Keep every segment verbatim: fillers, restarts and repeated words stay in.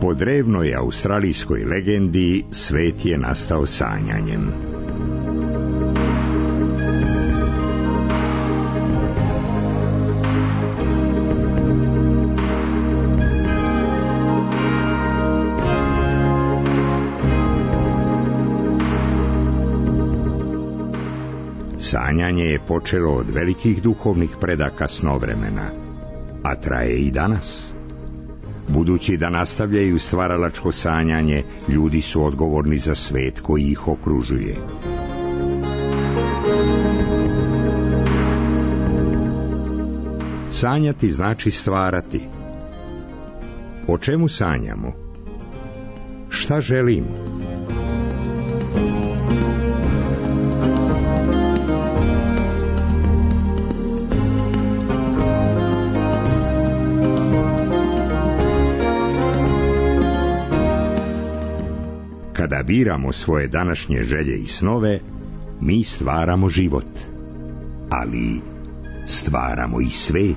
Po drevnoj australijskoj legendi, svet je nastao sanjanjem. Sanjanje je počelo od velikih duhovnih predaka snovremena, a traje i danas. Budući da nastavljaju stvaralačko sanjanje, ljudi su odgovorni za svet koji ih okružuje. Sanjati znači stvarati. O čemu sanjamo? Šta želimo? Kada biramo svoje današnje želje i snove, mi stvaramo život, ali stvaramo i svet.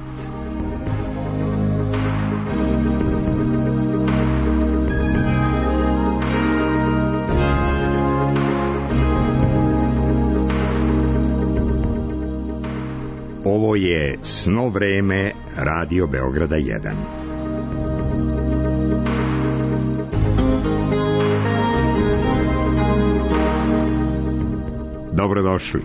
Ovo je Sno vreme Radio Beograda jedan. Dobrodošli.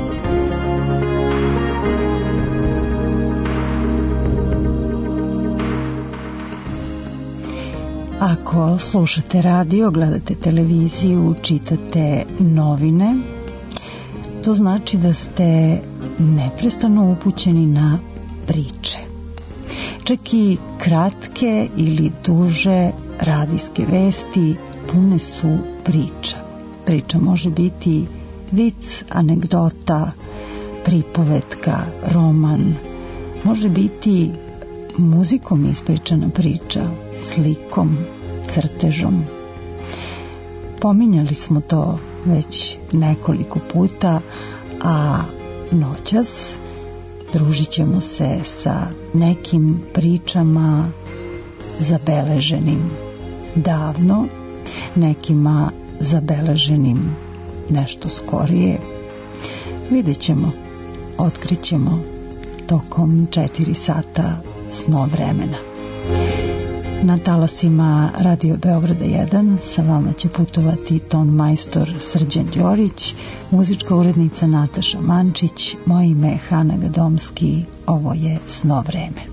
Ako slušate radio, gledate televiziju, čitate novine, to znači da ste neprestano upućeni na priče. Čak i kratke ili duže radijske vesti pune su priča. Priča može biti vic, anegdota, pripovetka, roman, može biti muzikom ispričana priča, slikom, crtežom. Pominjali smo to već nekoliko puta, a noćas družit ćemo se sa nekim pričama zabeleženim davno, nekima zabeleženim nešto skorije. Vidjet ćemo, otkrit ćemo tokom četiri sata sno vremena. Na talasima Radio Beograda jedan sa vama će putovati ton majstor Srđan Đorić, muzička urednica Nataša Mančić, moje ime je Hana Gadomski, ovo je Sno vreme.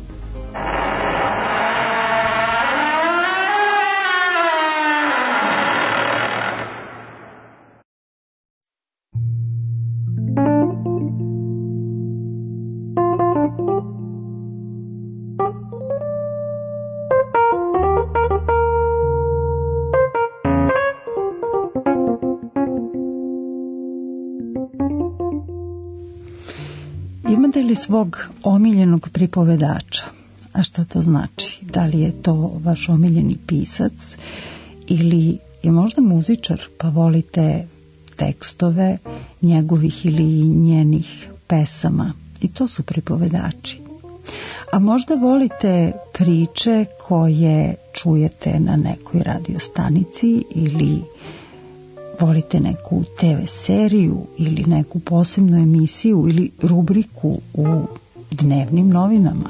Imate li svog omiljenog pripovedača? A šta to znači? Da li je to vaš omiljeni pisac ili je možda muzičar pa volite tekstove njegovih ili njenih pesama? I to su pripovedači. A možda volite priče koje čujete na nekoj radiostanici ili volite neku te ve seriju ili neku posebnu emisiju ili rubriku u dnevnim novinama.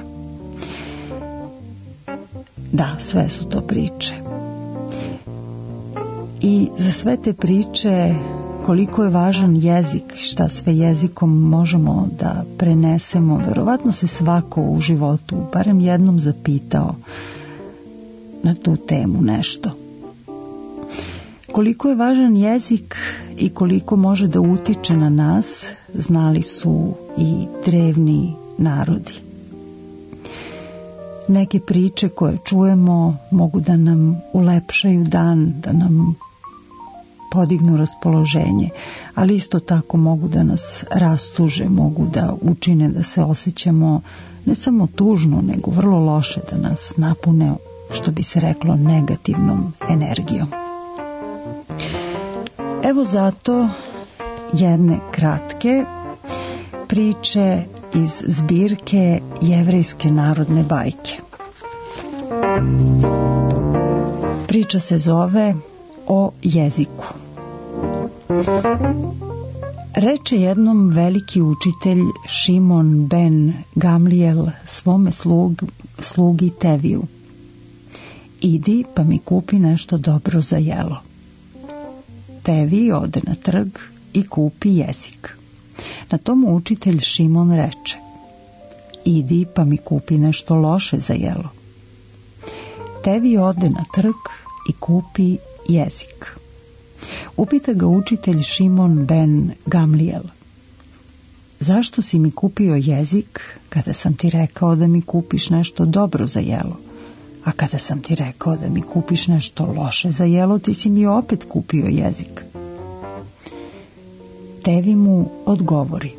Da, sve su to priče. I za sve te priče koliko je važan jezik, šta sve jezikom možemo da prenesemo, verovatno se svako u životu barem jednom zapitao na tu temu nešto. Koliko je važan jezik i koliko može da utiče na nas, znali su i drevni narodi. Neke priče koje čujemo mogu da nam ulepšaju dan, da nam podignu raspoloženje, ali isto tako mogu da nas rastuže, mogu da učine da se osjećamo ne samo tužno, nego vrlo loše, da nas napune, što bi se reklo, negativnom energijom. Evo zato jedne kratke priče iz zbirke Jevrejske narodne bajke. Priča se zove O jeziku. Reče jednom veliki učitelj Šimon ben Gamlijel svome slug, slugi Teviju: idi pa mi kupi nešto dobro za jelo. Tevi ode na trg i kupi jezik. Na tomu učitelj Šimon reče: idi pa mi kupi nešto loše za jelo. Tevi ode na trg i kupi jezik. Upita ga učitelj Šimon ben Gamlijel: zašto si mi kupio jezik kada sam ti rekao da mi kupiš nešto dobro za jelo? A kada sam ti rekao da mi kupiš nešto loše za jelo, ti si mi opet kupio jezik. Tevi mu odgovori: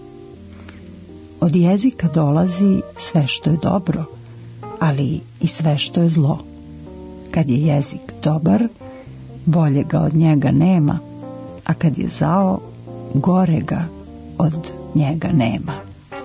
od jezika dolazi sve što je dobro, ali i sve što je zlo. Kad je jezik dobar, boljega od njega nema, a kad je zao, gorega od njega nema.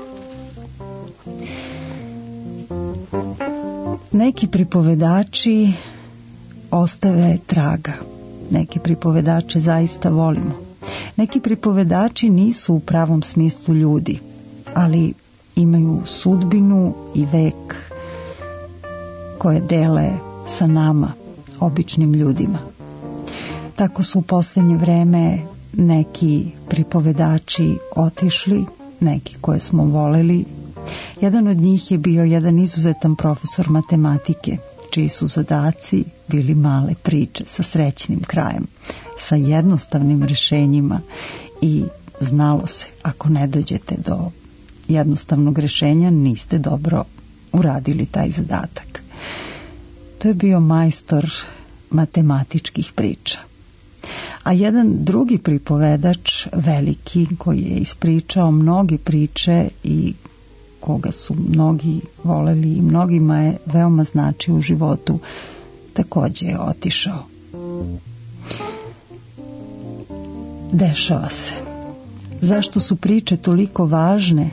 Neki pripovedači ostave traga. Neki pripovedače zaista volimo. Neki pripovedači nisu u pravom smislu ljudi, ali imaju sudbinu i vek koje dele sa nama, običnim ljudima. Tako su u posljednje vreme neki pripovedači otišli, neki koje smo voleli. Jedan od njih je bio jedan izuzetan profesor matematike, čiji su zadaci bili male priče sa srećnim krajem, sa jednostavnim rješenjima, i znalo se, ako ne dođete do jednostavnog rješenja, niste dobro uradili taj zadatak. To je bio majstor matematičkih priča. A jedan drugi pripovedač, veliki, koji je ispričao mnoge priče i koga su mnogi voleli i mnogima je veoma značio u životu, također je otišao. Dešava se. Zašto su priče toliko važne?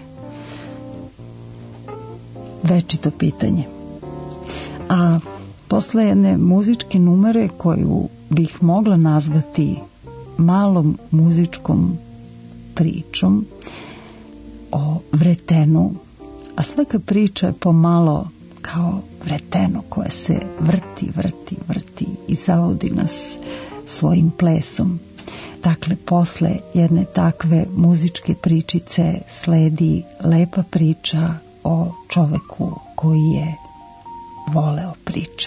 Večito pitanje. A posle jedne muzičke numere koju bih mogla nazvati malom muzičkom pričom o vretenu, a svaka priča je pomalo kao vreteno koje se vrti, vrti, vrti i zavodi nas svojim plesom. Dakle, posle jedne takve muzičke pričice sledi lepa priča o čoveku koji je voleo priče.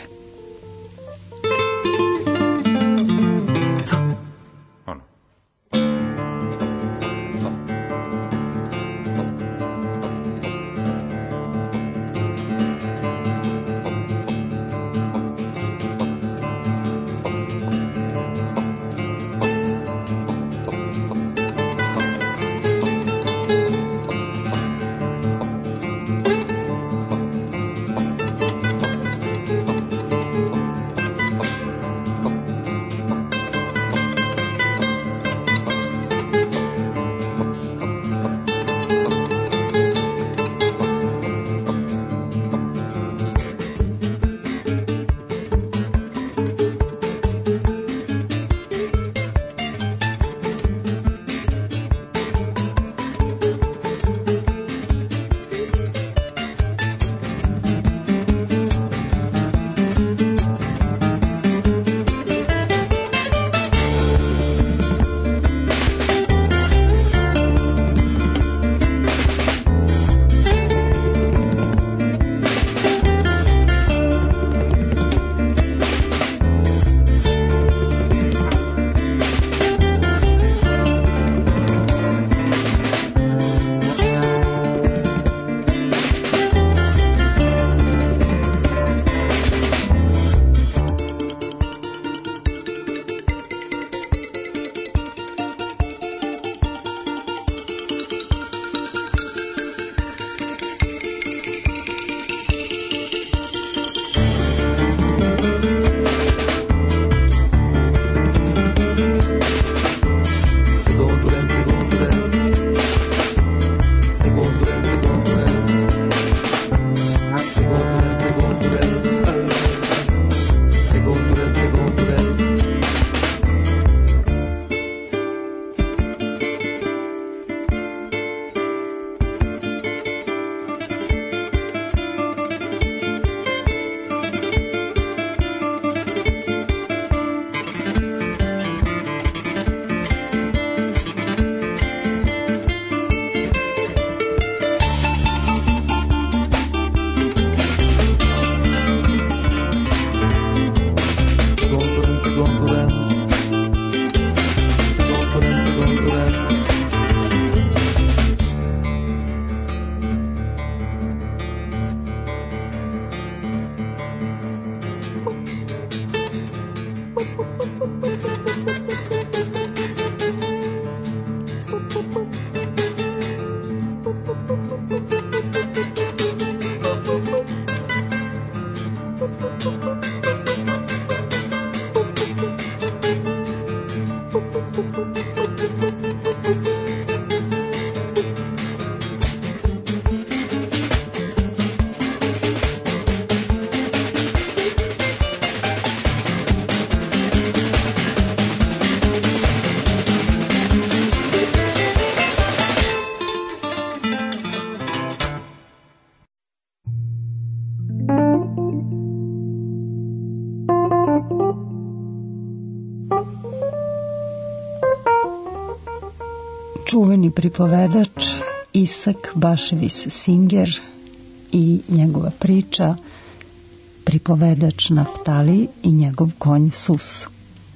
čuveni pripovedač Isak Bashevis Singer i njegova priča Pripovedač Naftali i njegov konj Sus.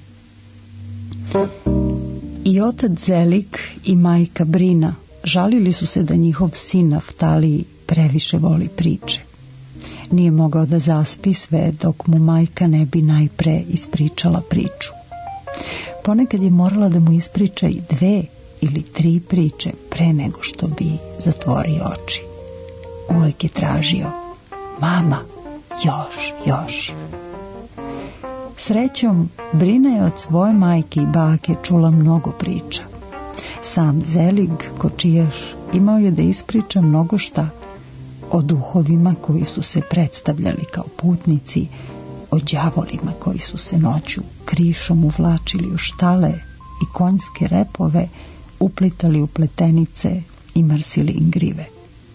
I otac Zelig i majka Brina žalili su se da njihov sin Naftali previše voli priče. Nije mogao da zaspi sve dok mu majka ne bi najpre ispričala priču. Ponekad je morala da mu ispriča i dve ili tri priče pre nego što bi zatvorio oči. Uvek je tražio: mama, još, još. Srećom, Brina je od svoje majke i bake čula mnogo priča. Sam Zelig, kočijaš, imao je da ispriča mnogo šta o duhovima koji su se predstavljali kao putnici, o đavolima koji su se noću krišom uvlačili u štale i konjske repove uplitali u pletenice i marsili ingrive.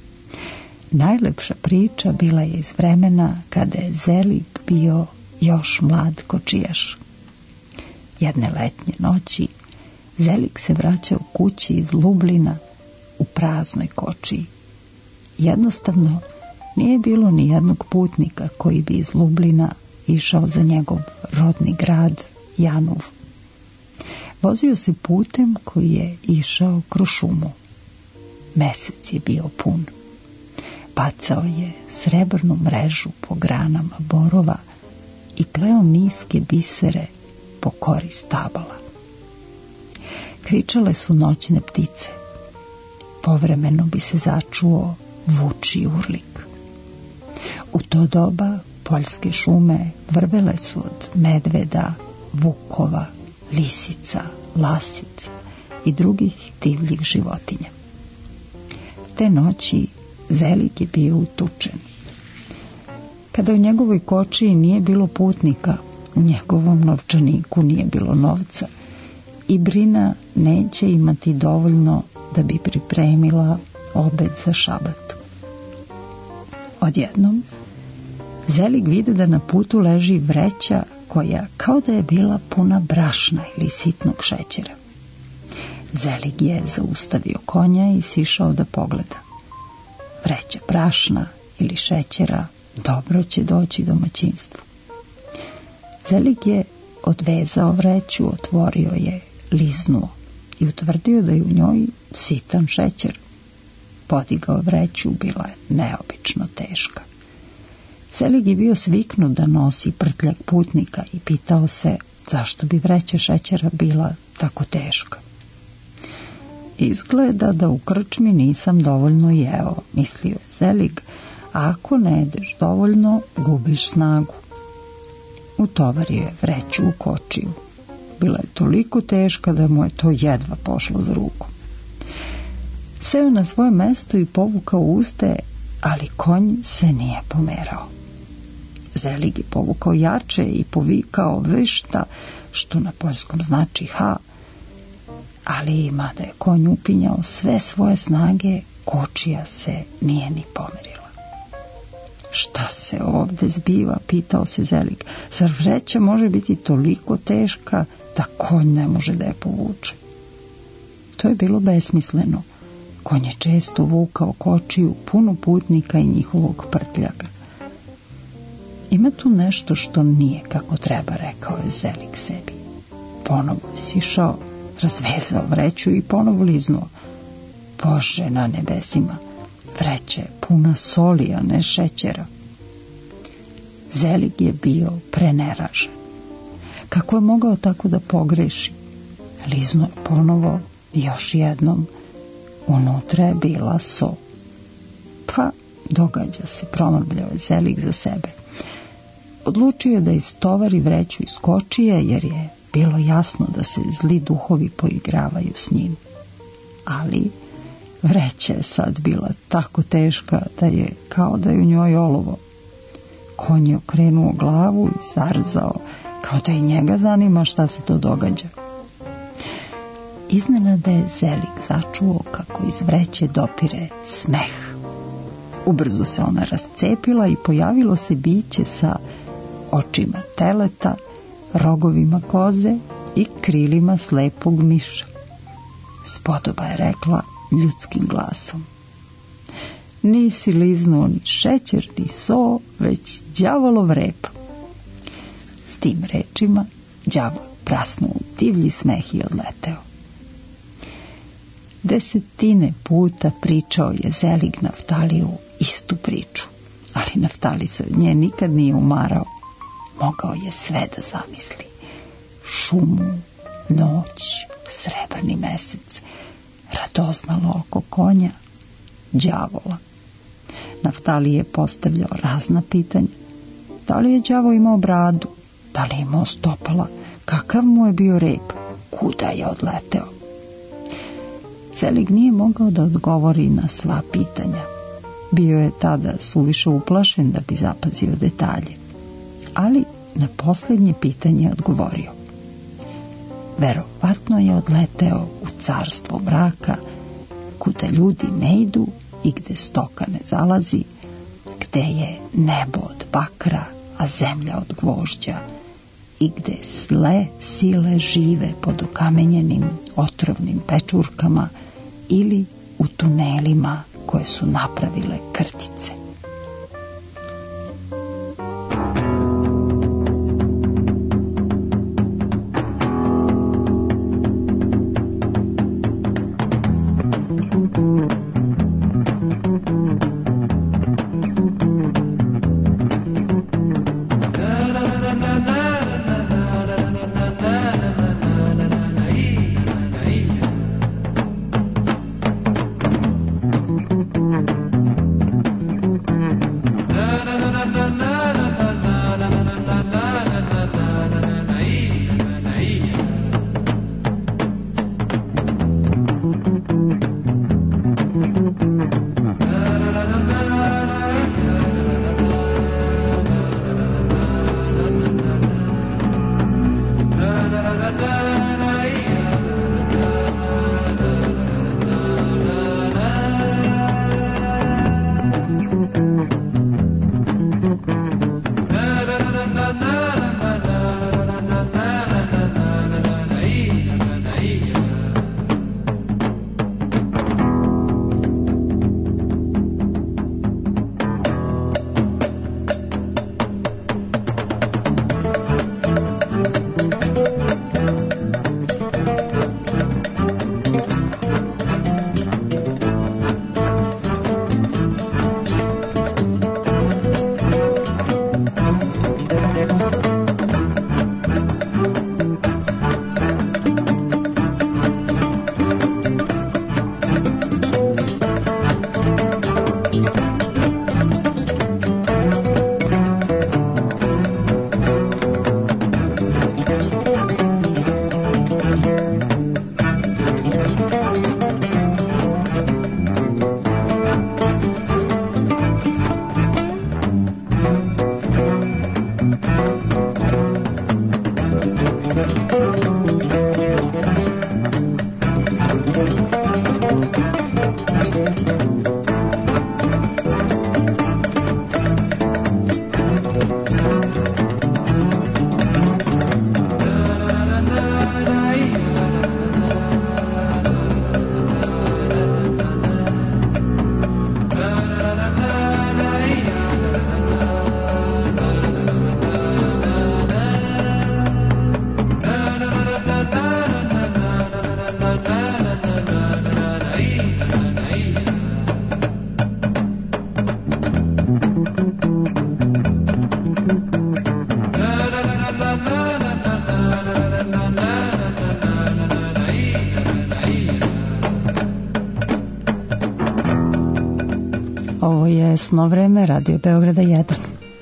Najlepša priča bila je iz vremena kada je Zelig bio još mlad kočijaš. Jedne letnje noći Zelig se vraćao kući iz Lublina u praznoj kočiji. Jednostavno nije bilo ni jednog putnika koji bi iz Lublina išao za njegov rodni grad Janov. Vozio se putem koji je išao kroz šumu. Mesec je bio pun. Bacao je srebrnu mrežu po granama borova i pleo niske bisere po kori stabala. Kričale su noćne ptice. Povremeno bi se začuo vučji urlik. U to doba poljske šume vrvele su od medveda, vukova, lisica, lasica i drugih divljih životinja. Te noći Zelig je bio utučen. Kada u njegovoj kočiji nije bilo putnika, u njegovom novčaniku nije bilo novca i Brina neće imati dovoljno da bi pripremila obed za šabat. Odjednom Zelig vide da na putu leži vreća koja kao da je bila puna brašna ili sitnog šećera. Zelig je zaustavio konja i sišao da pogleda. Vreća brašna ili šećera dobro će doći domaćinstvu. Zelig je odvezao vreću, otvorio je, liznuo i utvrdio da je u njoj sitan šećer. Podigao vreću, bila je neobično teška. Zelig je bio sviknut da nosi prtljak putnika i pitao se zašto bi vreća šećera bila tako teška. Izgleda da u krčmi nisam dovoljno jeo, mislio je Zelig, a ako ne jedeš dovoljno, gubiš snagu. Utovario je vreću u kočiju. Bila je toliko teška da mu je to jedva pošlo za ruku. Seo na svoje mesto i povukao uste, ali konj se nije pomerao. Zelig je povukao jače i povikao višta, što na poljskom znači ha, ali mada je konj upinjao sve svoje snage, kočija se nije ni pomerila. Šta se ovde zbiva, pitao se Zelig. Zar vreća može biti toliko teška da konj ne može da je povuče? To je bilo besmisleno. Konj je često vukao kočiju punu putnika i njihovog prtljaka. Ima tu nešto što nije kako treba, rekao je Zelig sebi. Ponovo je sišao, razvezao vreću i ponovo liznuo. Bože na nebesima, vreća je puna soli, a ne šećera. Zelig je bio preneražen. Kako je mogao tako da pogreši? Liznuo je ponovo i još jednom. Unutra je bila so. Pa, događa se, promrbljao je Zelig za sebe. Odlučio je da istovari vreću iz kočije, jer je bilo jasno da se zli duhovi poigravaju s njim. Ali vreća je sad bila tako teška da je kao da je u njoj olovo. Konj je okrenuo glavu i zarzao, kao da i njega zanima šta se to događa. Iznenada je Zelig začuo kako iz vreće dopire smeh. Ubrzo se ona rascepila i pojavilo se biće sa očima teleta, rogovima koze i krilima slepog miša. spodoba je rekla ljudskim glasom. Nisi liznuo ni šećer, ni so, već đavolov rep. S tim rečima đavo prasnuo u divlji smeh i odleteo. Desetine puta pričao je Zelig Naftaliju istu priču, ali Naftali se od nje nikad nije umarao. Mogao je sve da zamisli. Šumu, noć, srebrni mesec, radoznalo oko konja, đavola. Naftali je postavljao razna pitanja. Da li je đavo imao bradu? Da li je imao stopala? Kakav mu je bio rep? Kuda je odleteo? Zelig nije mogao da odgovori na sva pitanja. Bio je tada suviše uplašen da bi zapazio detalje. Ali na posljednje pitanje odgovorio. Verovatno je odleteo u carstvo mraka, kuda ljudi ne idu i gde stoka ne zalazi, gde je nebo od bakra, a zemlja od gvožđa, i gde zle sile žive pod okamenjenim otrovnim pečurkama ili u tunelima koje su napravile krtice. Ovo je Sno vreme, Radio Beograda jedan.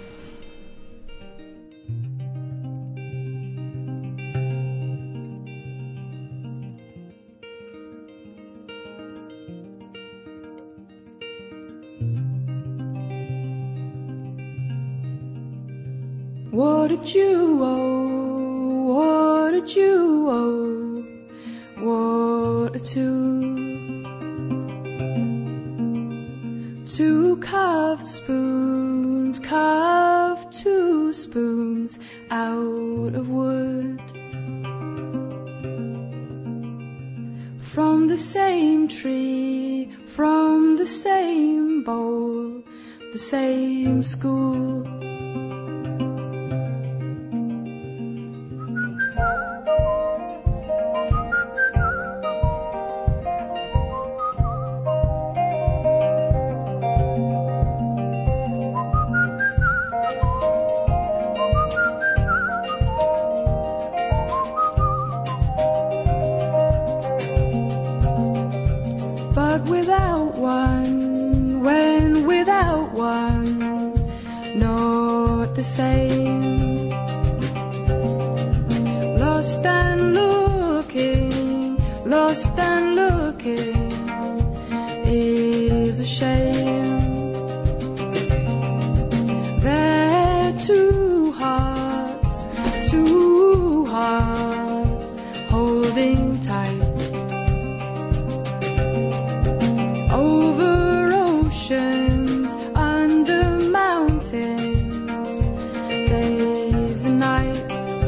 What did you owe? What did you owe? What a two? Two carved spoons, carved two spoons out of wood. from the same tree, from the same bowl, the same school. But without one, when without one, not the same. Lost and looking, lost and looking is a shame. There are two hearts, two hearts holding tight. Over oceans, under mountains, days and nights.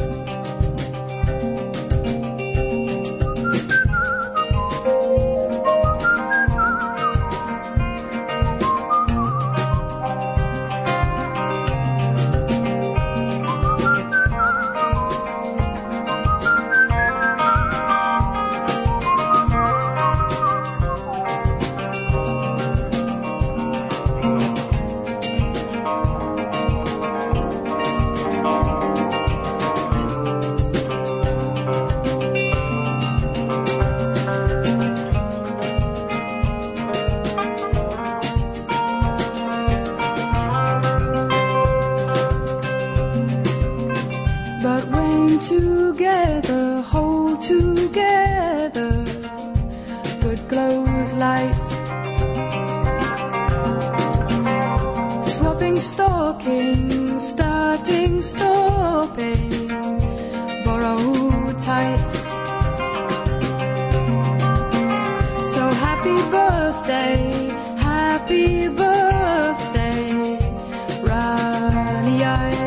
But when together, hold together, good glows light. Swapping stockings, starting, stopping, borrowed tights. So happy birthday, happy birthday, runny eyes.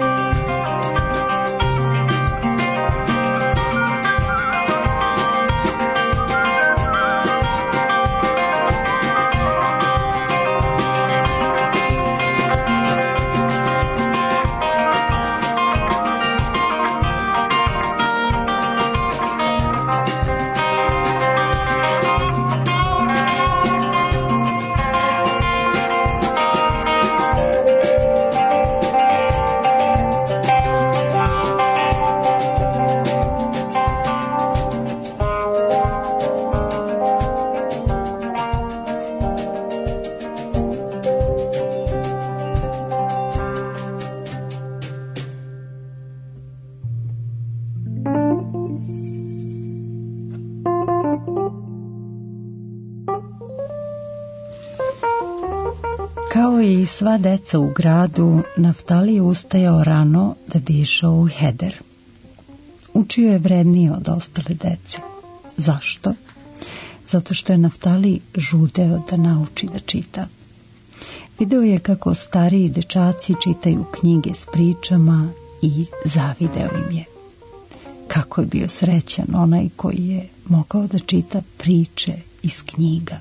Kao i sva deca u gradu, Naftali je ustajao rano da bi išao u heder. Učio je vrednije od ostale dece. Zašto? Zato što je Naftali žudeo da nauči da čita. Video je kako stariji dečaci čitaju knjige s pričama i zavideo im je. Kako je bio srećan onaj koji je mogao da čita priče iz knjiga.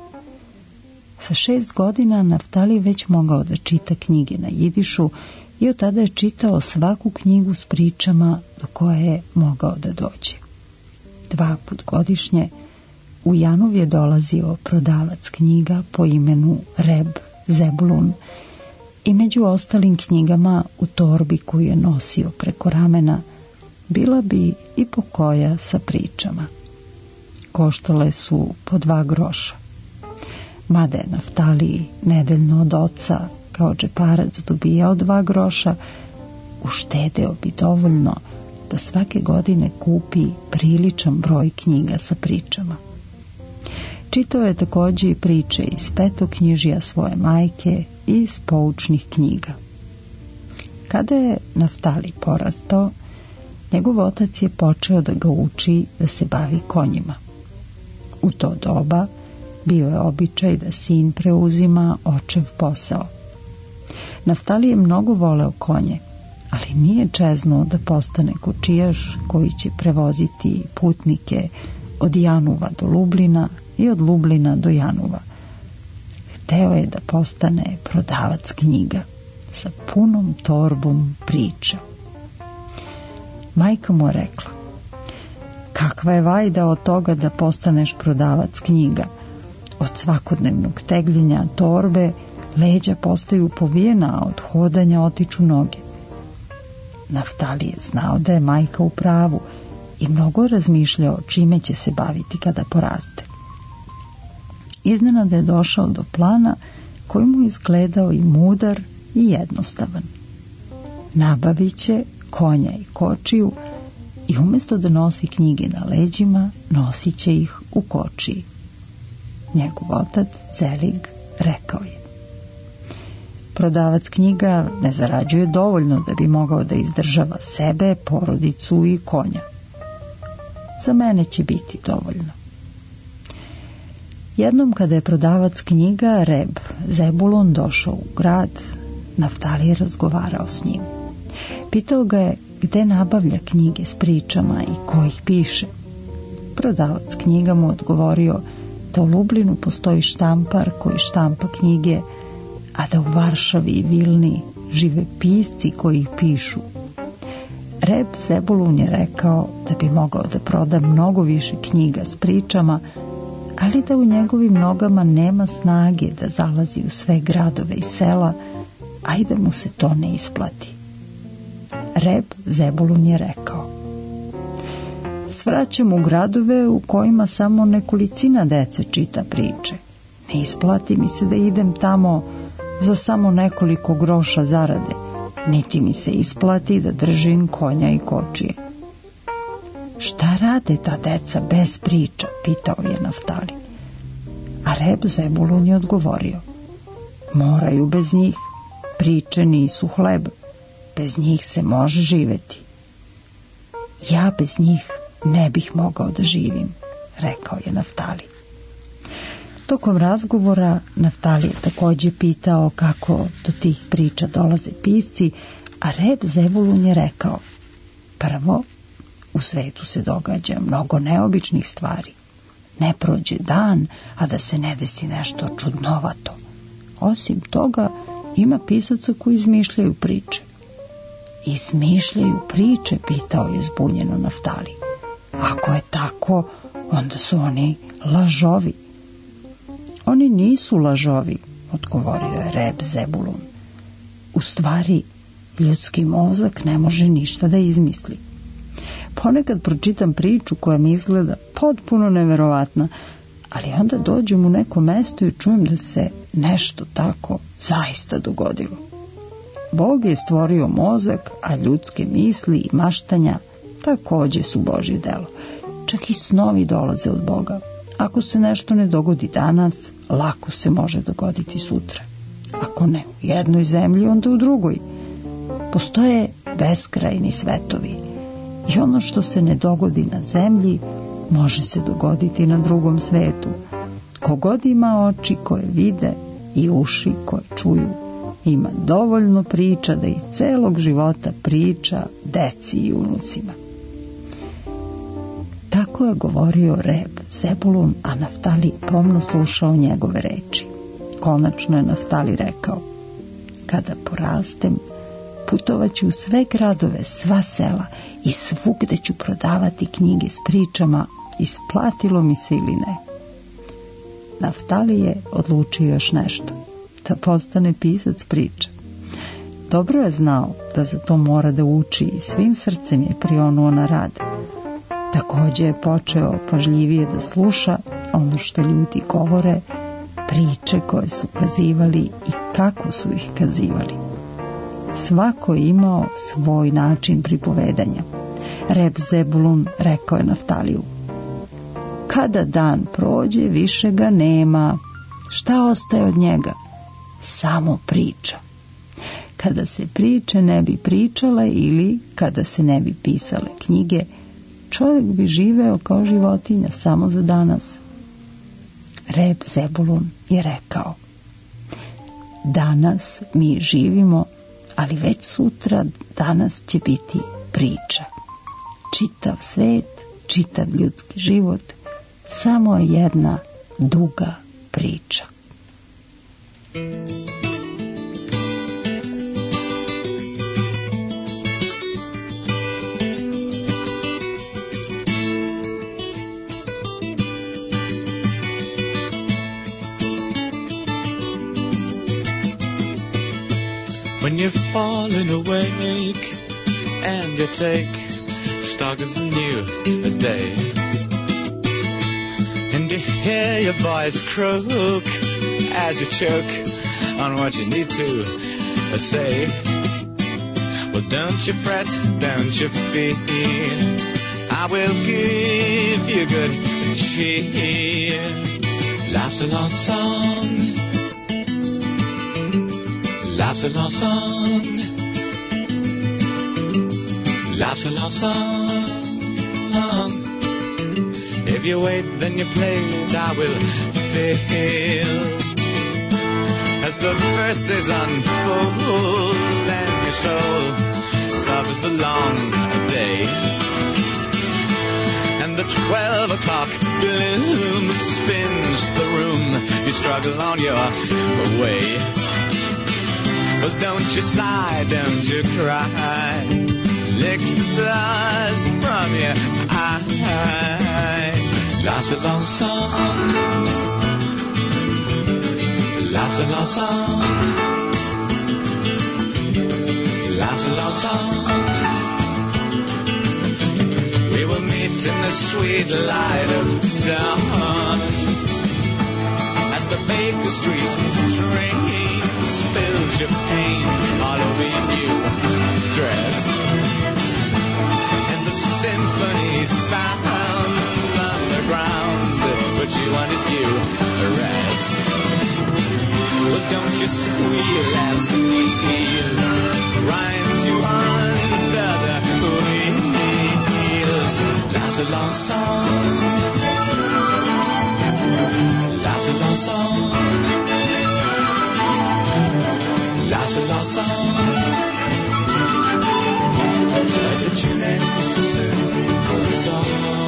Sa šest godina Naftali je već mogao da čita knjige na jidišu i od tada je čitao svaku knjigu s pričama do koje je mogao da dođe. Dva put godišnje u Janov je dolazio prodavac knjiga po imenu Reb Zebulun i među ostalim knjigama u torbi koju je nosio preko ramena bila bi i pokoja sa pričama. Koštale su po dva groša. Mada je Naftali nedeljno od oca kao džeparac dobijao dva groša, uštedeo bi dovoljno da svake godine kupi priličan broj knjiga sa pričama. Čitao je također i priče iz petoknjižja svoje majke i iz poučnih knjiga. Kada je Naftali porastao, njegov otac je počeo da ga uči da se bavi konjima. U to doba bio je običaj da sin preuzima očev posao. Naftali je mnogo voleo konje, ali nije čeznuo da postane kočijaš koji će prevoziti putnike od Januva do Lublina i od Lublina do Januva. Hteo je da postane prodavac knjiga sa punom torbom priča. Majka mu je rekla: kakva je vajda od toga da postaneš prodavac knjiga? Od svakodnevnog tegljenja torbe leđa postaju povijena, a od hodanja otiču noge. Naftali je znao da je majka u pravu i mnogo razmišljao čime će se baviti kada poraste. Iznenada je došao do plana koji mu izgledao i mudar i jednostavan. Nabavit će konja i kočiju i umjesto da nosi knjige na leđima, nosit će ih u kočiji. Njegov otac Zelig rekao je: prodavac knjiga ne zarađuje dovoljno da bi mogao da izdržava sebe, porodicu i konja. Za mene će biti dovoljno. Jednom kada je prodavac knjiga Reb Zebulon došao u grad, Naftali je razgovarao s njim. Pitao ga je gde nabavlja knjige s pričama i ko ih piše. Prodavac knjiga mu odgovorio da u Lublinu postoji štampar koji štampa knjige, a da u Varšavi i Vilni žive pisci koji ih pišu. Reb Zebulun je rekao da bi mogao da proda mnogo više knjiga s pričama, ali da u njegovim nogama nema snage da zalazi u sve gradove i sela, a i da mu se to ne isplati. Reb Zebulun je rekao: svraćam u gradove u kojima samo nekolicina dece čita priče. Ne isplati mi se da idem tamo za samo nekoliko groša zarade, niti mi se isplati da držim konja i kočije. Šta rade ta deca bez priča? Pitao je Naftali. A Reb Zebulun je odgovorio: moraju bez njih, priče nisu hleb, bez njih se može živeti. Ja bez njih ne bih mogao da živim, rekao je Naftali. Tokom razgovora Naftali je također pitao kako do tih priča dolaze pisci, a Reb Zebulun je rekao: prvo, u svetu se događa mnogo neobičnih stvari. Ne prođe dan, a da se ne desi nešto čudnovato. Osim toga, ima pisaca koji izmišljaju priče. Izmišljaju priče? Pitao je zbunjeno Naftali. Ako je tako, onda su oni lažovi. Oni nisu lažovi, odgovorio je Reb Zebulun. U stvari, ljudski mozak ne može ništa da izmisli. Ponekad pročitam priču koja mi izgleda potpuno neverovatna, ali onda dođem u neko mesto i čujem da se nešto tako zaista dogodilo. Bog je stvorio mozak, a ljudske misli i maštanja također su Božje delo. Čak i snovi dolaze od Boga. Ako se nešto ne dogodi danas, lako se može dogoditi sutra. Ako ne u jednoj zemlji, onda u drugoj. Postoje beskrajni svetovi i ono što se ne dogodi na zemlji može se dogoditi na drugom svetu. Kogod ima oči koje vide i uši koje čuju, ima dovoljno priča da iz celog života priča deci i unucima. Tako je govorio Reb Zebulun, a Naftali pomno slušao njegove reči. Konačno je Naftali rekao: kada porastem, putovaću u sve gradove, sva sela i svugde ću prodavati knjige s pričama, isplatilo mi se ili ne. Naftali je odlučio još nešto, da postane pisac priča. Dobro je znao da za to mora da uči i svim srcem je prionuo na rad. Također je počeo pažljivije da sluša ono što ljudi govore, priče koje su kazivali i kako su ih kazivali. Svako je imao svoj način pripovedanja. Reb Zebulun rekao je Naftaliju: kada dan prođe, više ga nema. Šta ostaje od njega? Samo priča. Kada se priče ne bi pričale ili kada se ne bi pisale knjige, čovjek bi živeo kao životinja samo za danas. Reb Zebulun je rekao: danas mi živimo, ali već sutra danas će biti priča. Čitav svet, čitav ljudski život samo jedna duga priča. When you're falling awake and you take stock of the new day, and you hear your voice croak as you choke on what you need to say. Well, don't you fret, don't you fear, I will give you good cheer. Life's a long song, life's a long song, life's a long song. If you wait, then you played, I will fail. As the verses unfold and your soul suffers the long day, and the twelve o'clock gloom spins the room, you struggle on your way. Well, don't you sigh, don't you cry, lick the dust from your eye. Life's a long song, life's a long song, life's a long song. We will meet in the sweet light of dawn, as the Baker Street train spills your pain all over your new dress, and the symphony sounds underground, but you wanted to rest. Well, don't you squeal as the wheel grinds you under the wheels. Life's a long song, life's a long song, life's a long song. But the tune ends too soon for the song.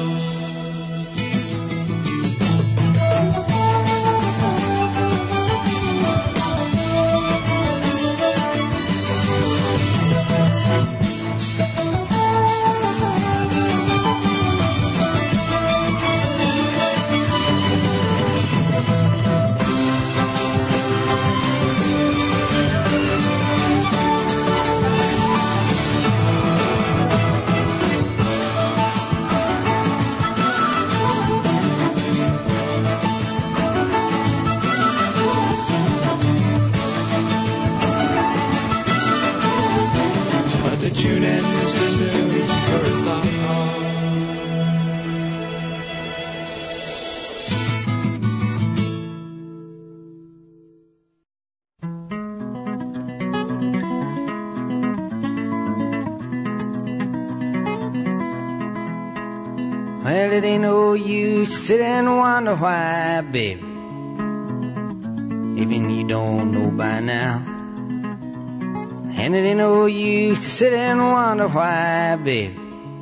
Well, it ain't no use to sit and wonder why, baby, even you don't know by now. And it ain't no use to sit and wonder why, baby,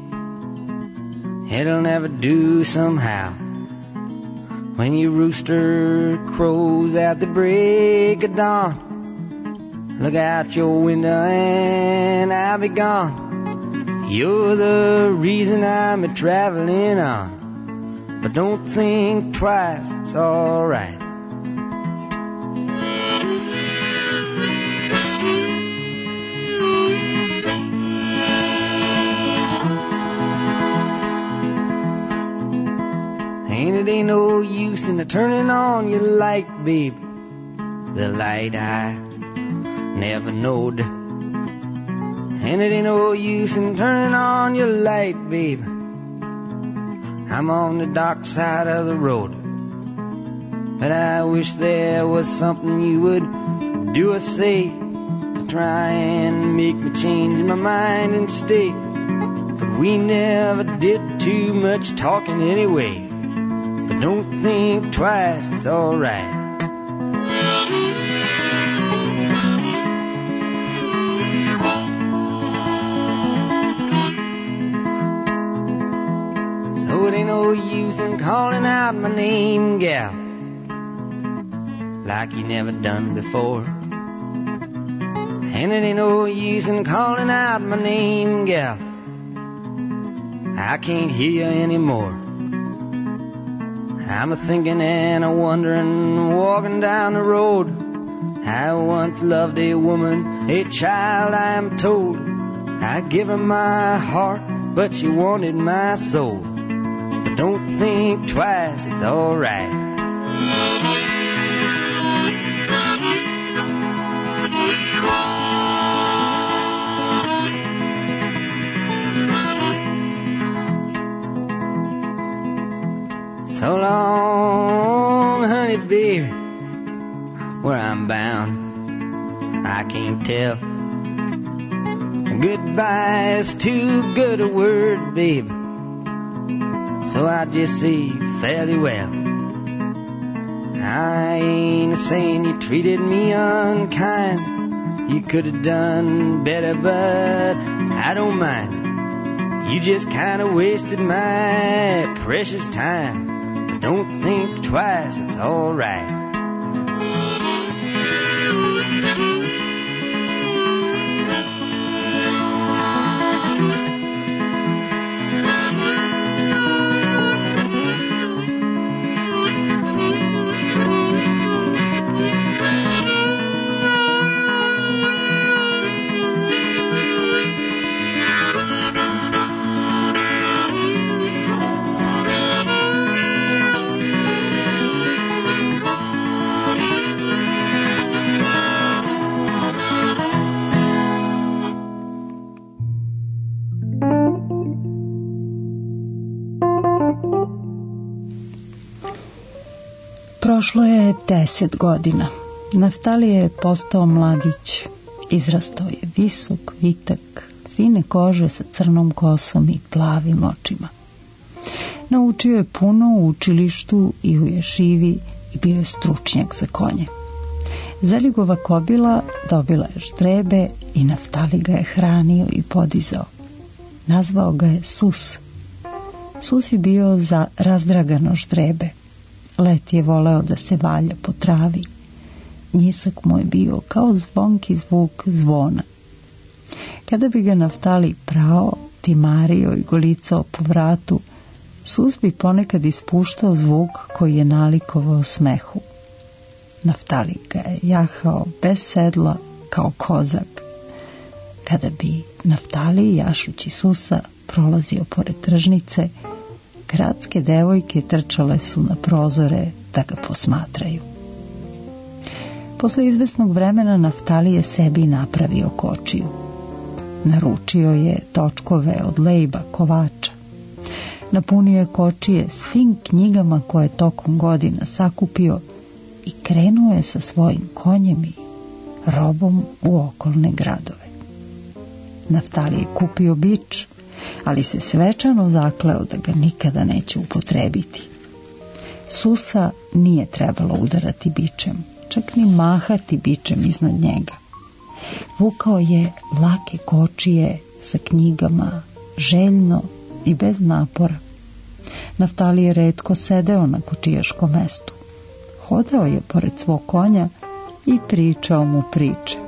it'll never do somehow. When your rooster crows at the break of dawn, look out your window and I'll be gone. You're the reason I'm a traveling on, but don't think twice, it's alright. And it ain't no use in turning on your light, baby, the light I never knowed. And it ain't no use in turning on your light, baby, I'm on the dark side of the road. But I wish there was something you would do or say to try and make me change my mind and stay. But we never did too much talking anyway. But don't think twice, it's alright. So it ain't no use use in calling out my name, gal, like you never done before. And it ain't no use in calling out my name, gal, I can't hear you anymore. I'm a-thinking and a-wondering, walking down the road. I once loved a woman, a child I am told. I give her my heart, but she wanted my soul. But don't think twice, it's alright. So long, honey, baby, where I'm bound, I can't tell. Goodbye is too good a word, baby, so I just say fairly well. I ain't saying you treated me unkind, you could have done better, but I don't mind. You just kind of wasted my precious time. Don't think twice, it's all right. Prošlo je deset godina. Naftalija je postao mladić. Izrastao je visok, vitak, fine kože sa crnom kosom i plavim očima. Naučio je puno u učilištu i u ješivi i bio je stručnjak za konje. Zeligova kobila dobila je ždrebe i Naftali ga je hranio i podizao. Nazvao ga je Sus. Sus je bio za razdragano ždrebe. Let je voleo da se valja po travi. Njisak mu je bio kao zvonki zvuk zvona. Kada bi ga Naftali prao, timario i golicao po vratu, Sus bi ponekad ispuštao zvuk koji je nalikovao smehu. Naftali ga je jahao bez sedla kao kozak. Kada bi Naftali, jašući Susa, prolazio pored tržnice, gradske devojke trčale su na prozore da ga posmatraju. Posle izvesnog vremena Naftali je sebi napravio kočiju. Naručio je točkove od lejba kovača. Napunio je kočije s fin knjigama koje je tokom godina sakupio i krenuo je sa svojim konjem i robom u okolne gradove. Naftali je kupio bič, ali se svečano zakleo da ga nikada neće upotrebiti. Susa nije trebalo udarati bičem, čak ni mahati bičem iznad njega. Vukao je lake kočije sa knjigama, željno i bez napora. Naftali je retko sedeo na kočijaškom mestu. Hodao je pored svog konja i pričao mu priče.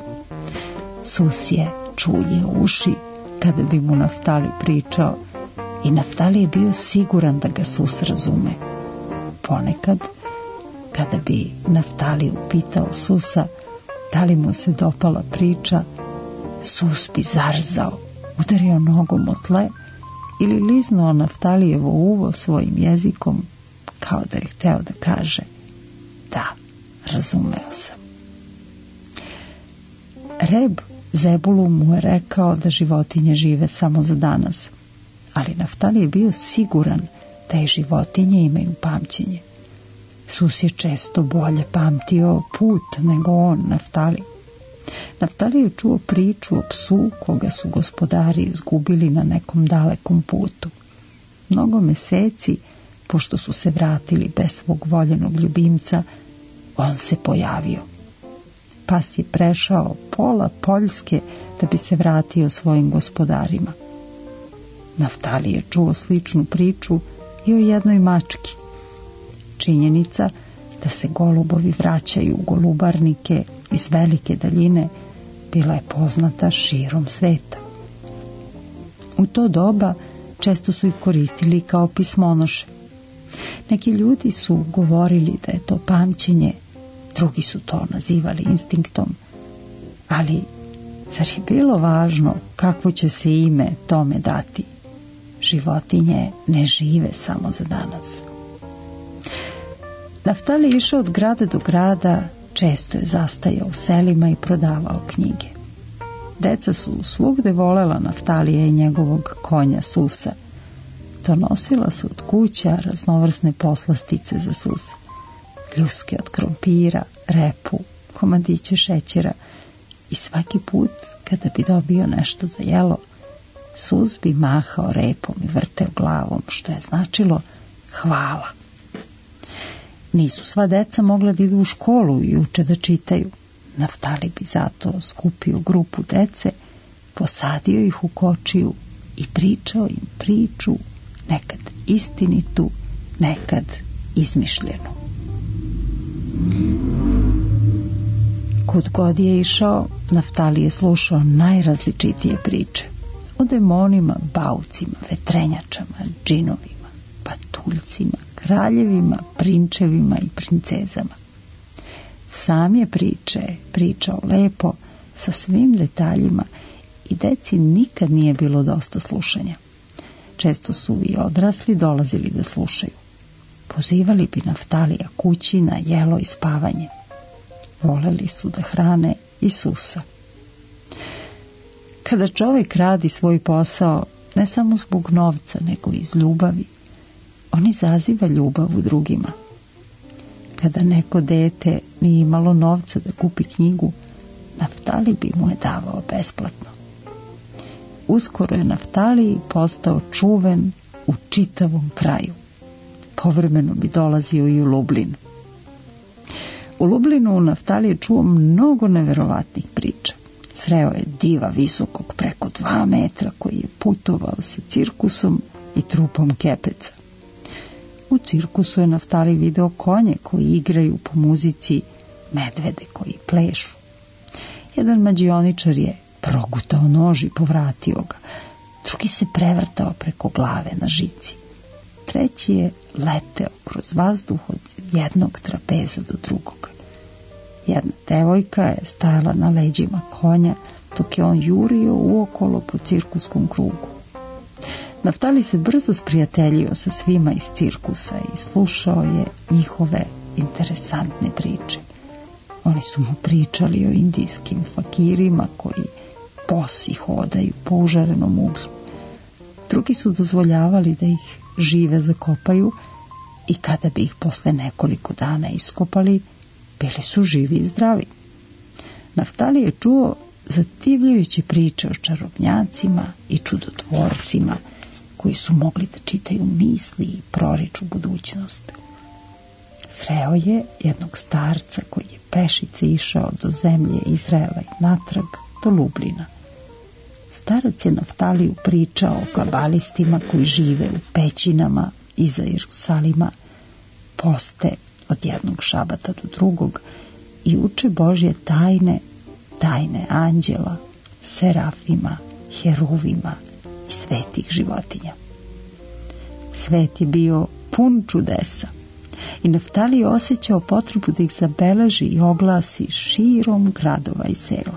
Sus je čuljio uši kada bi mu Naftali pričao i Naftali je bio siguran da ga Sus razume. Ponekad, kada bi Naftali upitao Susa da li mu se dopala priča, Sus bi zarzao, udario nogom o tle ili liznuo Naftalijevo uvo svojim jezikom kao da je hteo da kaže da, razumeo sam. Reb Zebulu mu je rekao da životinje žive samo za danas, ali Naftali je bio siguran da i životinje imaju pamćenje. Sus je često bolje pamtio put nego on, Naftali. Naftali je čuo priču o psu koga su gospodari izgubili na nekom dalekom putu. Mnogo meseci, pošto su se vratili bez svog voljenog ljubimca, on se pojavio. Pas je prešao pola Poljske da bi se vratio svojim gospodarima. Naftali je čuo sličnu priču i o jednoj mački. Činjenica da se golubovi vraćaju u golubarnike iz velike daljine bila je poznata širom sveta. U to doba često su ih koristili kao pismonoše. Neki ljudi su govorili da je to pamćenje, drugi su to nazivali instinktom, ali zar je bilo važno kakvo će se ime tome dati? Životinje ne žive samo za danas. Naftali je išao od grada do grada, često je zastajao u selima i prodavao knjige. Deca su svugde volela Naftalija i njegovog konja Susa. Donosila su od kuća raznovrsne poslastice za Susa. Ljuske od krompira, repu, komadiće šećera i svaki put kada bi dobio nešto za jelo, Sus bi mahao repom i vrteo glavom, što je značilo hvala. Nisu sva deca mogla da idu u školu i uče da čitaju. Naftali bi zato skupio grupu dece, posadio ih u kočiju i pričao im priču, nekad istinitu, nekad izmišljenu. Kud god je išao, Naftali je slušao najrazličitije priče. O demonima, baucima, vetrenjačama, džinovima, patuljcima, kraljevima, prinčevima i princezama. Sam je priče pričao lepo, sa svim detaljima i deci nikad nije bilo dosta slušanja. Često su i odrasli dolazili da slušaju. Pozivali bi Naftalija kući na jelo i spavanje. Voleli su da hrane Isusa. Kada čovjek radi svoj posao, ne samo zbog novca, nego iz ljubavi, on izaziva ljubav u drugima. Kada neko dete nije imalo novca da kupi knjigu, Naftali bi mu je davao besplatno. Uskoro je Naftali postao čuven u čitavom kraju. Povremeno bi dolazio i u Lublin. U Lublinu Naftali je čuo mnogo neverovatnih priča. Sreo je diva visokog preko dva metra koji je putovao sa cirkusom i trupom kepeca. U cirkusu je Naftali video konje koji igraju po muzici, medvede koji plešu. Jedan mađioničar je progutao nož i povratio ga. Drugi se prevrtao preko glave na žici. Treći je leteo kroz vazduh od jednog trapeza do drugog. Jedna devojka je stajala na leđima konja, dok je on jurio uokolo po cirkuskom krugu. Naftali se brzo sprijateljio sa svima iz cirkusa i slušao je njihove interesantne priče. Oni su mu pričali o indijskim fakirima koji bosi hodaju po užarenom uglu. Drugi su dozvoljavali da ih žive zakopaju i kada bi ih posle nekoliko dana iskopali, bili su živi i zdravi. Naftali je čuo zadivljujuće priče o čarobnjacima i čudotvorcima koji su mogli da čitaju misli i proriču budućnost. Sreo je jednog starca koji je pešice išao do zemlje Izraela i natrag do Lublina. Starac je Naftaliju pričao o kabalistima koji žive u pećinama iza Jerusalima, poste od jednog šabata do drugog i uče Božje tajne, tajne anđela, serafima, heruvima i svetih životinja. Svet je bio pun čudesa i Naftali je osjećao potrebu da ih zabeleži i oglasi širom gradova i sela.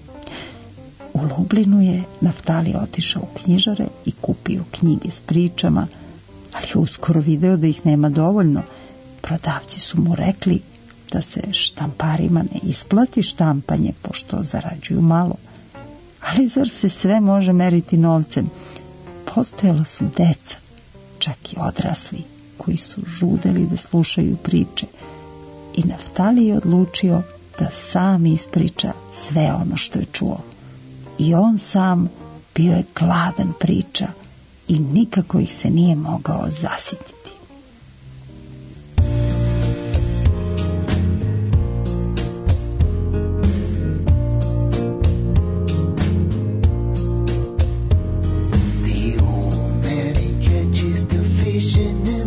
U Lublinu je Naftali otišao u knjižare i kupio knjige s pričama, ali je uskoro video da ih nema dovoljno. Prodavci su mu rekli da se štamparima ne isplati štampanje, pošto zarađuju malo. Ali zar se sve može meriti novcem? Postojala su deca, čak i odrasli, koji su žudeli da slušaju priče. I Naftali je odlučio da sam ispriča sve ono što je čuo. I on sam bio je gladan priča i nikako ih se nije mogao zasititi. The old man, he catches the fish in his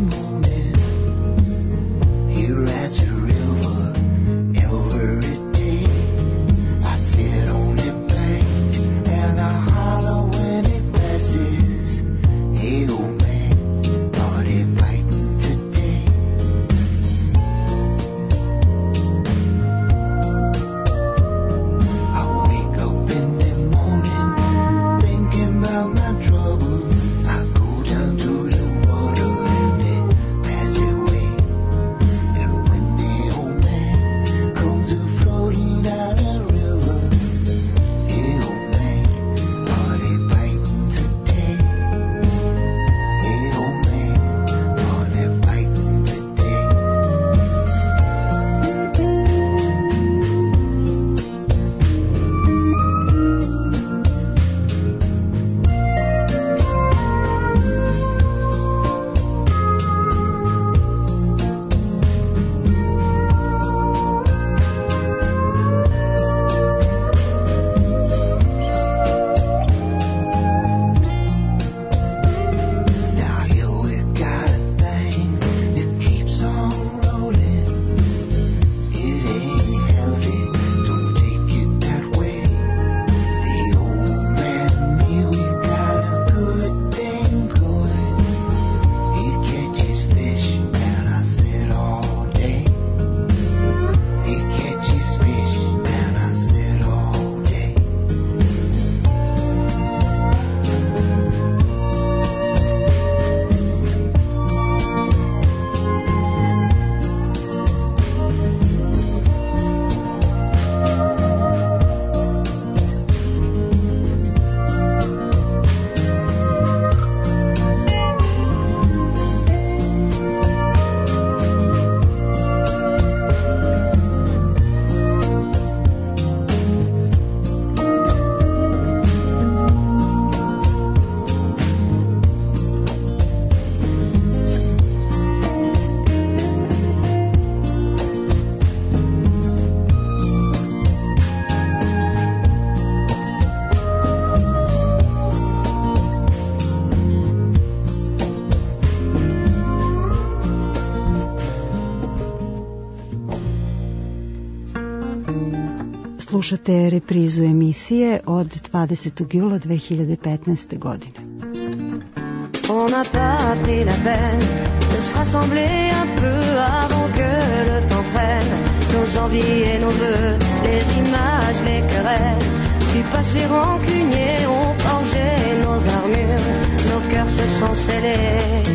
Slušate reprizu emisije od dvadesetog jula dve hiljade petnaeste. godine. On n'a pas pris la peine de se rassembler un peu avant que le temps prenne nos envies et nos voeux, les images, les querelles du passé rancunier ont forgé nos armures, nos cœurs se sont scellés.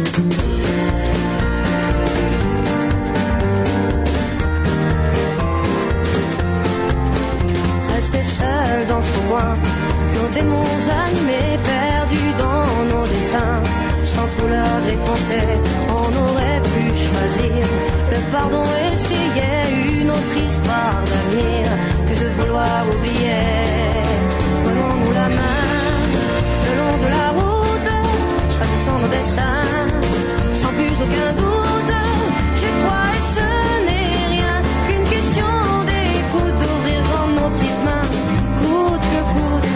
Rester seul dans son coin, nos démons animés, perdus dans nos dessins, sans couleur effacée, on aurait pu choisir le pardon, essayer une autre histoire d'avenir que de vouloir oublier. Prenons-nous la main le long de la route, choisissons nos destins sans plus aucun doute. J'ai foi et ce n'est rien qu'une question d'écoute, d'ouvrir grand nos petites mains, coûte que coûte.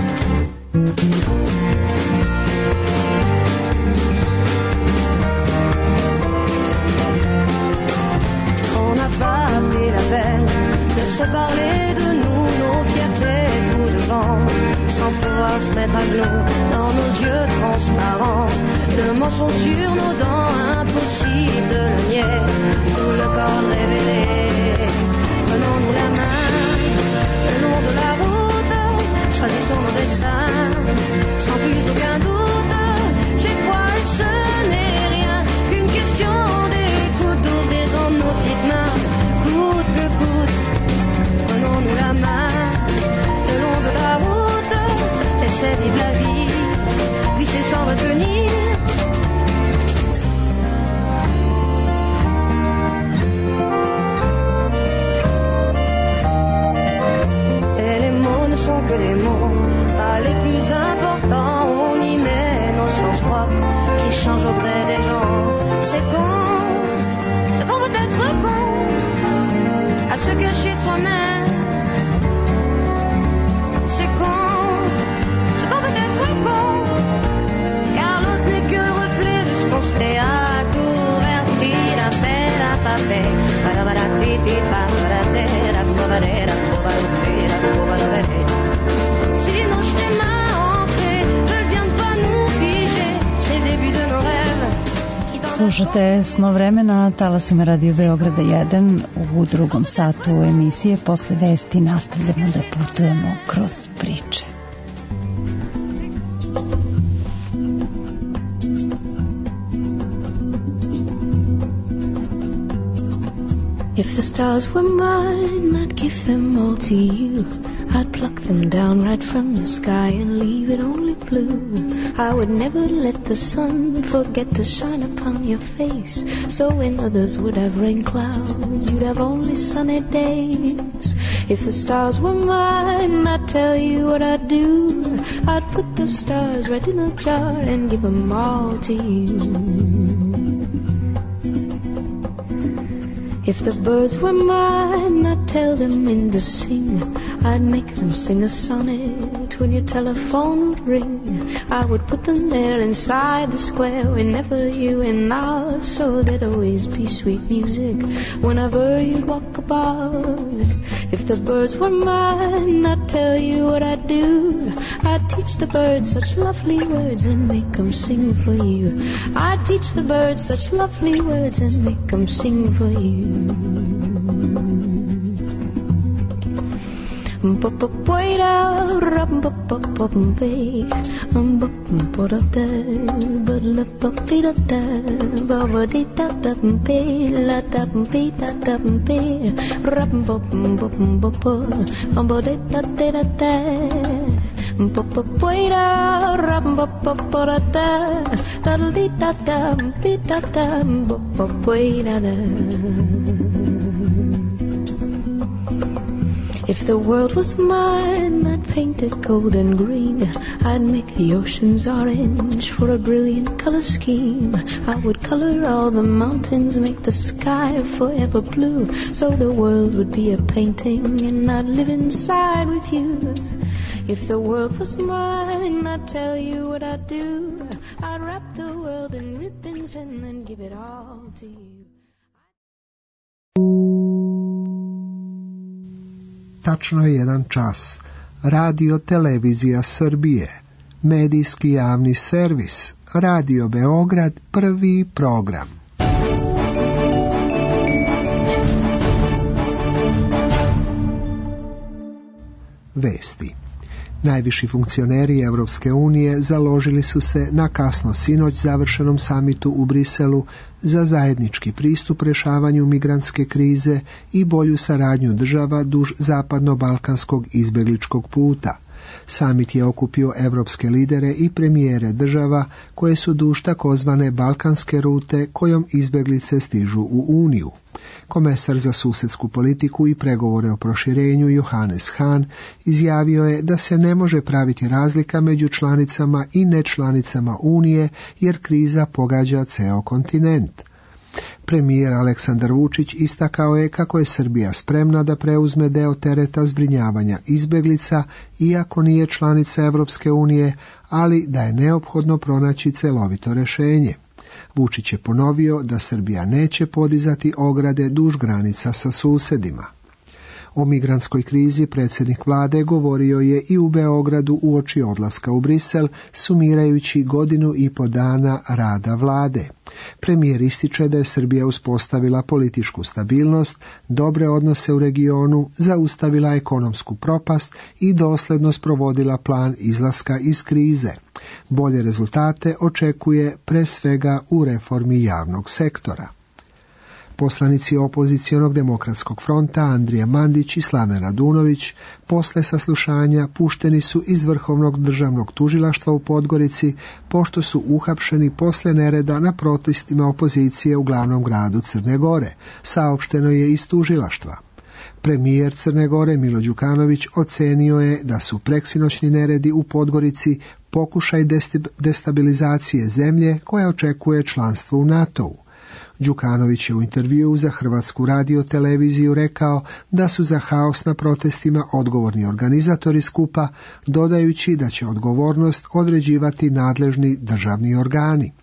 On n'a pas pris la peine de se parler de nous, nos fiertés tout devant, sans pouvoir se mettre à genoux dans nos yeux transparents. Le mensonge sur nos dents, impossible de le nier, tout le corps révélé. Prenons-nous la main le long de la route, choisissons nos destins sans plus aucun doute. J'ai foi et ce n'est rien qu'une question d'écoute, d'ouvrir dans nos petites mains, coûte que coûte. Prenons-nous la main le long de la route, laissez vivre la vie, glisser sans retenir. Et les mots ne sont que des mots, pas les plus importants. On y met nos sens propres qui changent auprès des gens. C'est con, c'est bon peut-être con, à se cacher de soi-même. C'est con, c'est bon peut-être con, car l'autre n'est que le reflet de ce qu'on se fait à couvertir à faire à pas faire. Si nos schémas ancrés veulent bien ne pas nous figer, c'est le début de nos rêves. Slušate Sno vremena, talasima Radio Beograda jedan u drugom satu emisije. Posle vesti nastavljamo da putujemo kroz priče. If the stars were mine, I'd give them all to you. I'd pluck them down right from the sky and leave it only blue. I would never let the sun forget to shine upon your face. So when others would have rain clouds, you'd have only sunny days. If the stars were mine, I'd tell you what I'd do. I'd put the stars right in a jar and give them all to you. If the birds were mine, I'd tell them when to sing. I'd make them sing a sonnet when your telephone would ring. I would put them there inside the square whenever you went out, so there'd always be sweet music whenever you'd walk about. If the birds were mine, I'd tell you what I'd do. I'd teach the birds such lovely words and make them sing for you. I'd teach the birds such lovely words and make them sing for you. If the world was mine, I'd paint it gold and green. I'd make the oceans orange for a brilliant color scheme. I would color all the mountains, make the sky forever blue, so the world would be a painting and I'd live inside with you. If the world was mine, I'd tell you what I'd do. I'd wrap the world in ribbons and then give it all to you. tačno je jedan čas. Radio Televizija Srbije, medijski javni servis, Radio Beograd, prvi program. Vesti. Najviši funkcioneri Evropske unije založili su se na kasno sinoć završenom samitu u Briselu za zajednički pristup rješavanju migrantske krize i bolju saradnju država duž zapadno-balkanskog izbjegličkog puta. Samit je okupio evropske lidere i premijere država koje su duž takozvane balkanske rute kojom izbjeglice stižu u Uniju. Komesar za susedsku politiku i pregovore o proširenju Johannes Hahn izjavio je da se ne može praviti razlika među članicama i nečlanicama Unije jer kriza pogađa ceo kontinent. Premijer Aleksandar Vučić istakao je kako je Srbija spremna da preuzme deo tereta zbrinjavanja izbjeglica, iako nije članica Evropske unije, ali da je neophodno pronaći celovito rješenje. Vučić je ponovio da Srbija neće podizati ograde duž granica sa susedima. O migrantskoj krizi predsjednik vlade govorio je i u Beogradu uoči odlaska u Brisel, sumirajući godinu i po dana rada vlade. Premijer ističe da je Srbija uspostavila političku stabilnost, dobre odnose u regionu, zaustavila ekonomsku propast i dosljedno sprovodila plan izlaska iz krize. Bolje rezultate očekuje pre svega u reformi javnog sektora. Poslanici opozicionog demokratskog fronta Andrija Mandić i Slaven Radunović posle saslušanja pušteni su iz Vrhovnog državnog tužilaštva u Podgorici pošto su uhapšeni posle nereda na protestima opozicije u glavnom gradu Crne Gore, saopšteno je iz tužilaštva. Premijer Crne Gore Milo Đukanović ocenio je da su preksinoćni neredi u Podgorici pokušaj destabilizacije zemlje koja očekuje članstvo u NATO-u. Đukanović je u intervjuu za Hrvatsku radio televiziju rekao da su za haos na protestima odgovorni organizatori skupa, dodajući da će odgovornost određivati nadležni državni organi.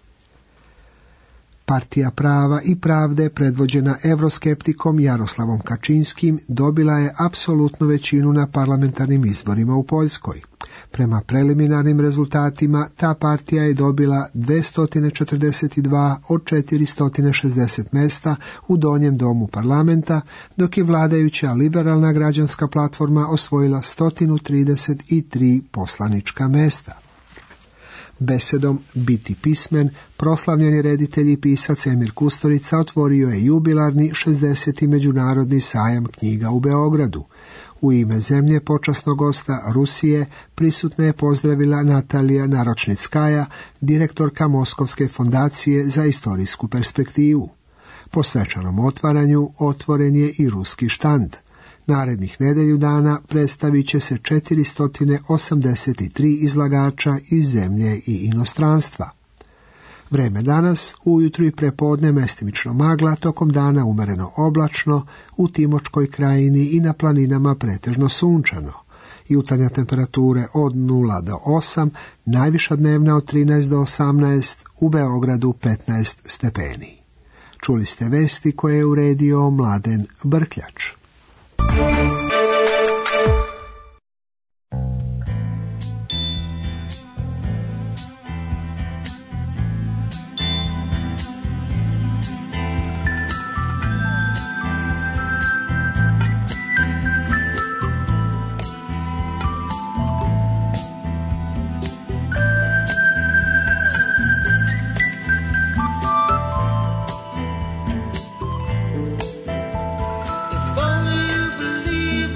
Partija prava i pravde, predvođena evroskeptikom Jaroslavom Kačinskim, dobila je apsolutnu većinu na parlamentarnim izborima u Poljskoj. Prema preliminarnim rezultatima, ta partija je dobila dvesta četrdeset dva od četiristo šezdeset mesta u donjem domu parlamenta, dok je vladajuća liberalna građanska platforma osvojila sto trideset tri poslanička mesta. Besedom Biti pismen, proslavljeni reditelj i pisac Emir Kusturica otvorio je jubilarni šezdeseti međunarodni sajam knjiga u Beogradu. U ime zemlje počasnog gosta Rusije prisutne je pozdravila Natalija Naročnickaja, direktorka Moskovske fondacije za istorijsku perspektivu. Po svečanom otvaranju otvoren je i ruski štand. Narednih nedelju dana predstavit će se četiristo osamdeset tri izlagača iz zemlje i inostranstva. Vreme danas, ujutru i prepodne mestimično magla, tokom dana umereno oblačno, u Timočkoj krajini i na planinama pretežno sunčano. Jutarnja temperature od nula do osam, najviša dnevna od trinaest do osamnaest, u Beogradu petnaest stepeni. Čuli ste vesti koje je uredio Mladen Brkljač. If only you believe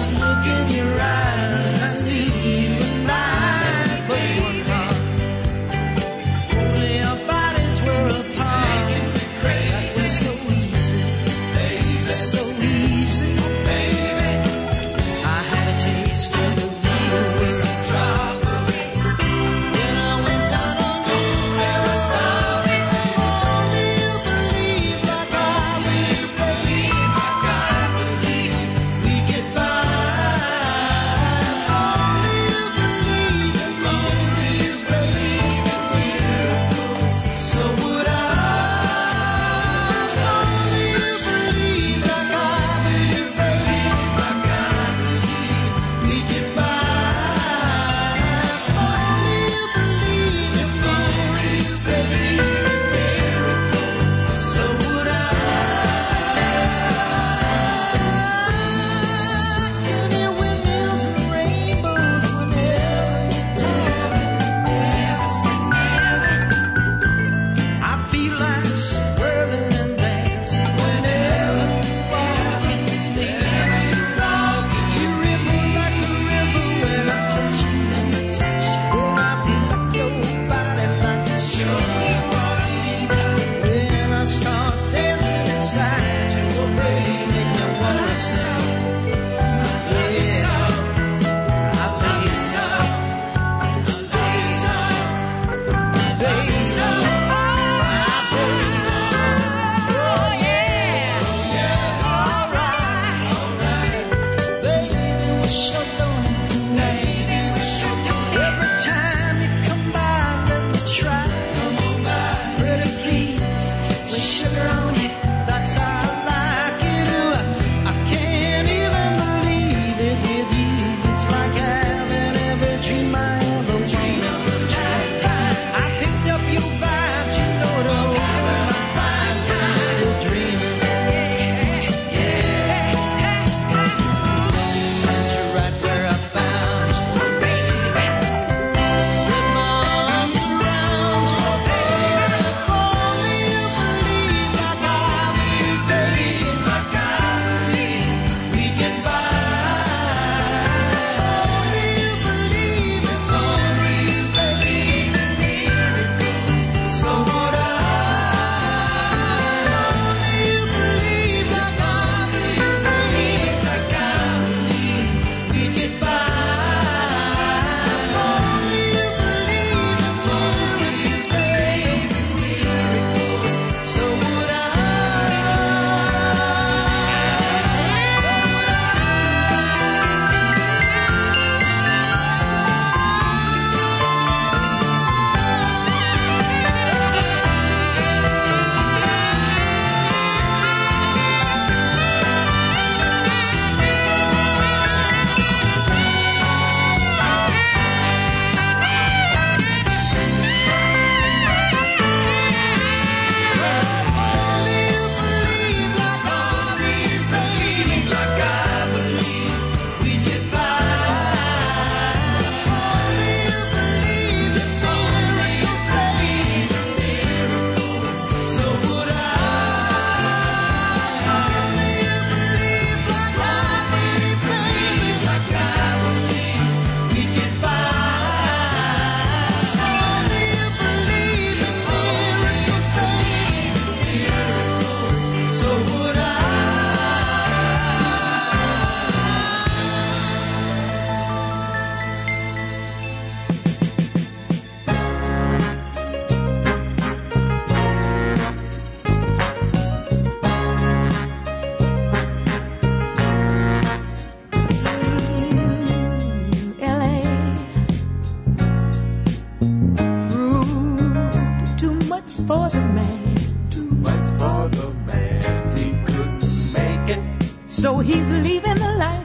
for the man. Too much for the man. He couldn't make it. So he's leaving the life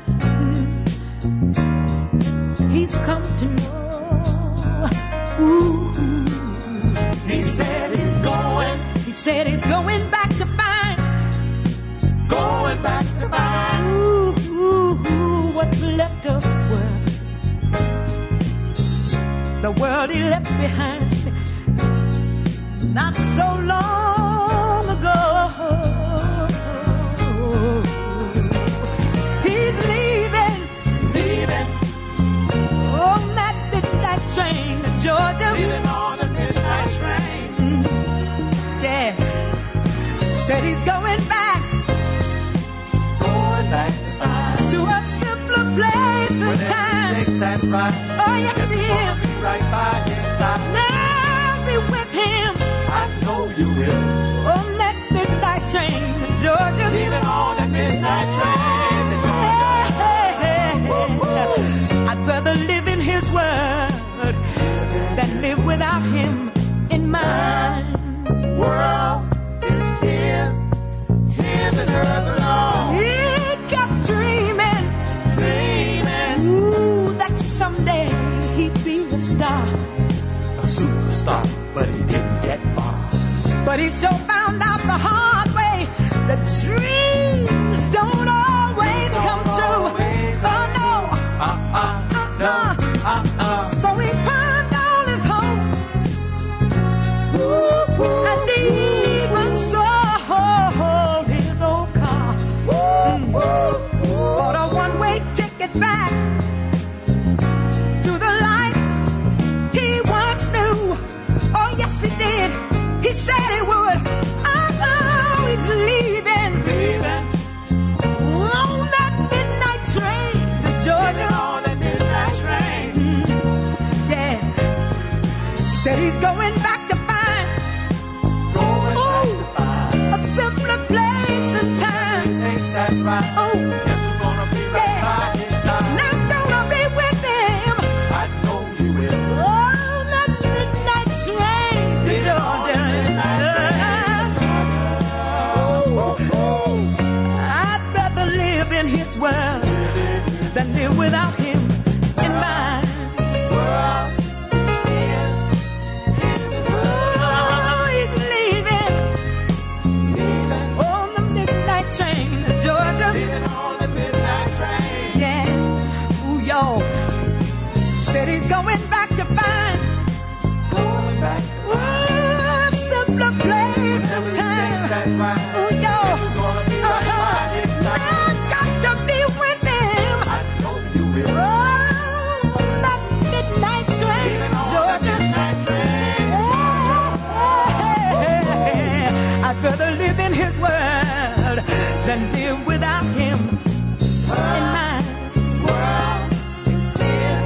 he's come to know. Ooh. He said he's going. He said he's going back to find. Going back to find. Ooh, ooh, ooh, what's left of his world. The world he left behind not so long ago. He's leaving that right. Oh, yes, he is. Right by his side. Now be with him. I know you will. On that midnight train to Georgia. Leaving on that midnight train to Georgia. I'd rather live in his word than live without him in mine. World is his, his and hers alone. He kept dreaming, Dreaming, ooh, that someday he'd be a star. a superstar, but he didn't get far. But he sure found out the hard way that dreams don't always come true. always Oh come no, Uh-uh, no, uh-uh. so he burned all his hopes and even sold his old car. Mm. Bought a one-way ticket back to the life he once knew. Oh yes he did. He said he would. I know he's leaving. Leaving On that midnight train to Georgia. on that midnight train. Yeah. Said he's going back to find Going Ooh. back to find. a simpler place and time. Taste that right. Oh, Guess who's gonna be right Yeah. by his side. not gonna be with him I know you will. on that midnight train to Leaving on Georgia. that midnight train to Georgia. I'd rather live in his world than live without him in mine. World is Oh, he's leaving on the midnight train to Georgia. leaving on the midnight train. Yeah, ooh, y'all. Said he's going back to find Going back to ooh, a simpler place and Taste time. that right. Ooh, y'all. Guess who's gonna be right by his side. I've got to be with him I know you will. on that midnight train Leaving to on that Georgia. midnight train to I'd rather live in his world than live without him in mine. World is his.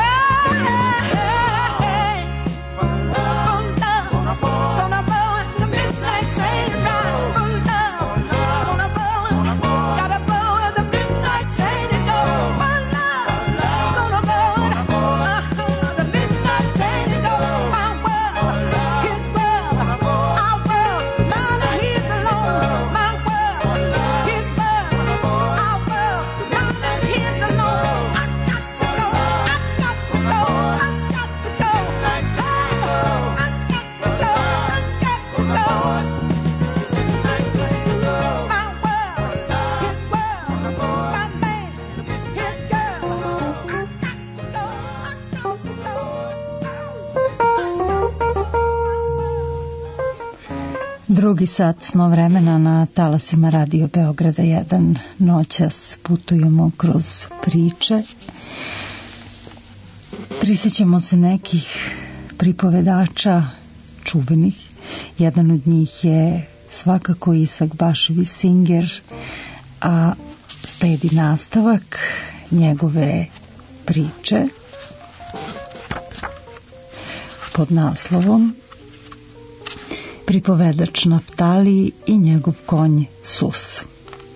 Gonna board the midnight train ride for love. Gonna board, gotta board the midnight train and go for love. Gonna board the midnight train and go my world, his world, our world. Mine and his alone. My world, his world, our world. Mine and his alone. I got to go, I got to go, I got to go. I got to go, I got to go. My world, his world, my man, his girl. I got to go, I got to go. Drugi sat sno vremena na talasima Radio Beograda jedan. Noćas putujemo kroz priče. Prisjećamo se nekih pripovedača čuvenih. Jedan od njih je svakako Isak Baševi Singer, a sledi nastavak njegove priče pod naslovom Pripovedač Naftali i njegov konj Sus.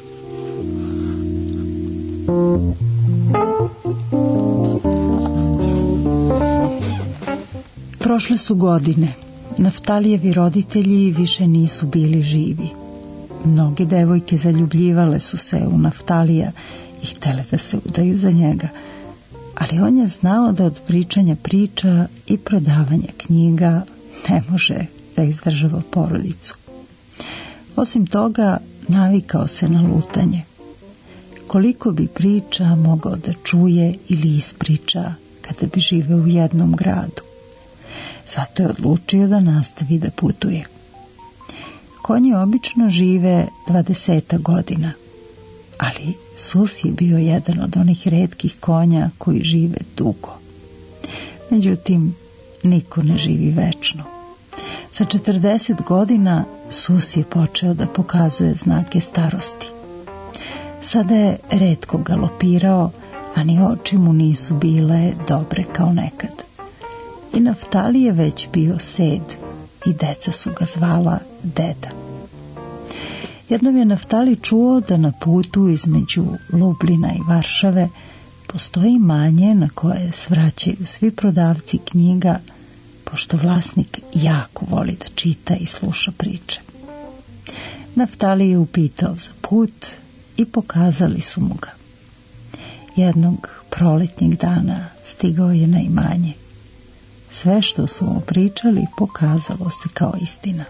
Prošle su godine. Naftalijevi roditelji više nisu bili živi. Mnoge devojke zaljubljivale su se u Naftalija i htjele da se udaju za njega, ali on je znao da od pričanja priča i prodavanja knjiga ne može da izdržava porodicu. Osim toga, navikao se na lutanje. Koliko bi priča mogao da čuje ili ispriča kada bi živeo u jednom gradu. Zato je odlučio da nastavi da putuje. Konji obično žive dvadeset godina, ali Sus je bio jedan od onih retkih konja koji žive dugo. Međutim, niko ne živi večno. Sa četrdeset godina Sus je počeo da pokazuje znake starosti. Sada je retko galopirao, a ni oči mu nisu bile dobre kao nekad. I Naftali je već bio sed i deca su ga zvala deda. Jednom je Naftali čuo da na putu između Lublina i Varšave postoji imanje na koje svraćaju svi prodavci knjiga, pošto vlasnik jako voli da čita i sluša priče. Naftali je upitao za put i pokazali su mu ga. Jednog proletnjeg dana stigao je na imanje. Sve što su mu pričali pokazalo se kao istina.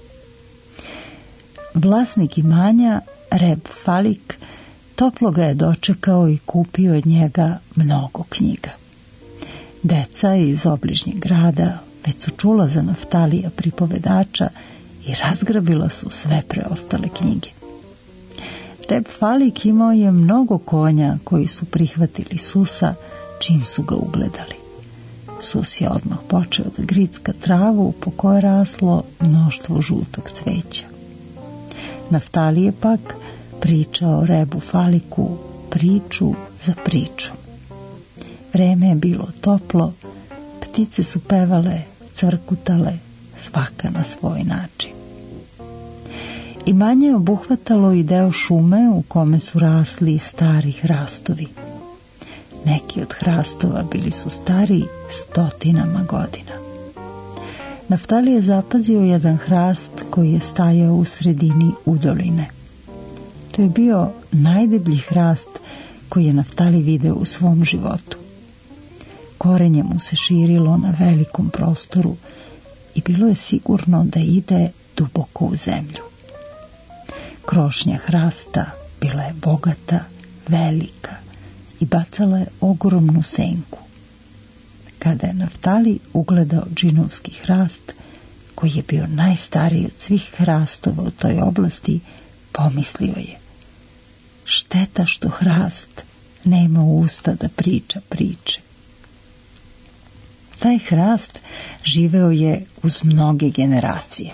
Vlasnik imanja, Reb Falik, toplo ga je dočekao i kupio od njega mnogo knjiga. Deca iz obližnjeg grada već su čula za Naftalija pripovedača i razgrabila su sve preostale knjige. Reb Falik imao je mnogo konja koji su prihvatili Susa čim su ga ugledali. Sus je odmah počeo da gricka travu po kojoj je raslo mnoštvo žutog cveća. Naftali je pak pričao Rebu Faliku priču za priču. Vreme je bilo toplo, ptice su pevale, cvrkutale, svaka na svoj način. Imanje je obuhvatalo i deo šume u kome su rasli stari hrastovi. Neki od hrastova bili su stari stotinama godina. Naftali je zapazio jedan hrast koji je stajao u sredini udoline. To je bio najdeblji hrast koji je Naftali video u svom životu. Korenje mu se širilo na velikom prostoru i bilo je sigurno da ide duboko u zemlju. Krošnja hrasta bila je bogata, velika i bacala je ogromnu senku. Kada je Naftali ugledao džinovski hrast, koji je bio najstariji od svih hrastova u toj oblasti, pomislio je: šteta što hrast nema usta da priča priče. Taj hrast živeo je uz mnoge generacije.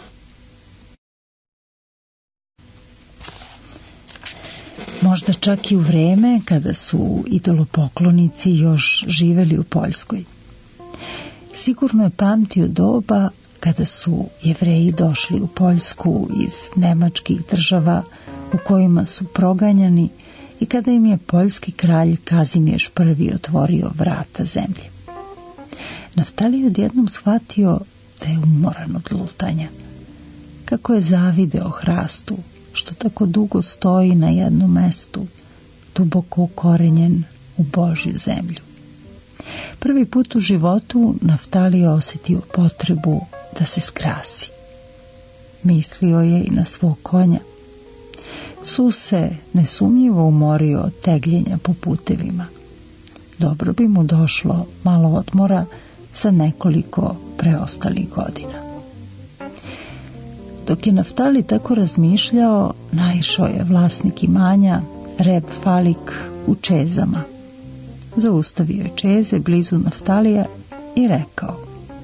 Možda čak i u vreme kada su idolopoklonici još živeli u Poljskoj. Sigurno je pamtio doba kada su Jevreji došli u Poljsku iz nemačkih država u kojima su proganjani i kada im je poljski kralj Kazimješ prvi otvorio vrata zemlje. Naftali je odjednom shvatio da je umoran od lutanja. Kako je zavideo hrastu, što tako dugo stoji na jednom mestu, duboko ukorenjen u Božju zemlju. Prvi put u životu Naftali je osjetio potrebu da se skrasi. Mislio je i na svog konja. Sus se nesumnjivo umorio od tegljenja po putevima. Dobro bi mu došlo malo odmora sa nekoliko preostalih godina. Dok je Naftali tako razmišljao, naišao je vlasnik imanja, Reb Falik, u čezama. Zaustavio je čeze blizu Naftalija i rekao: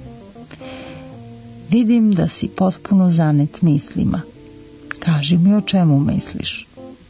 vidim da si potpuno zanet mislima. Kaži mi o čemu misliš.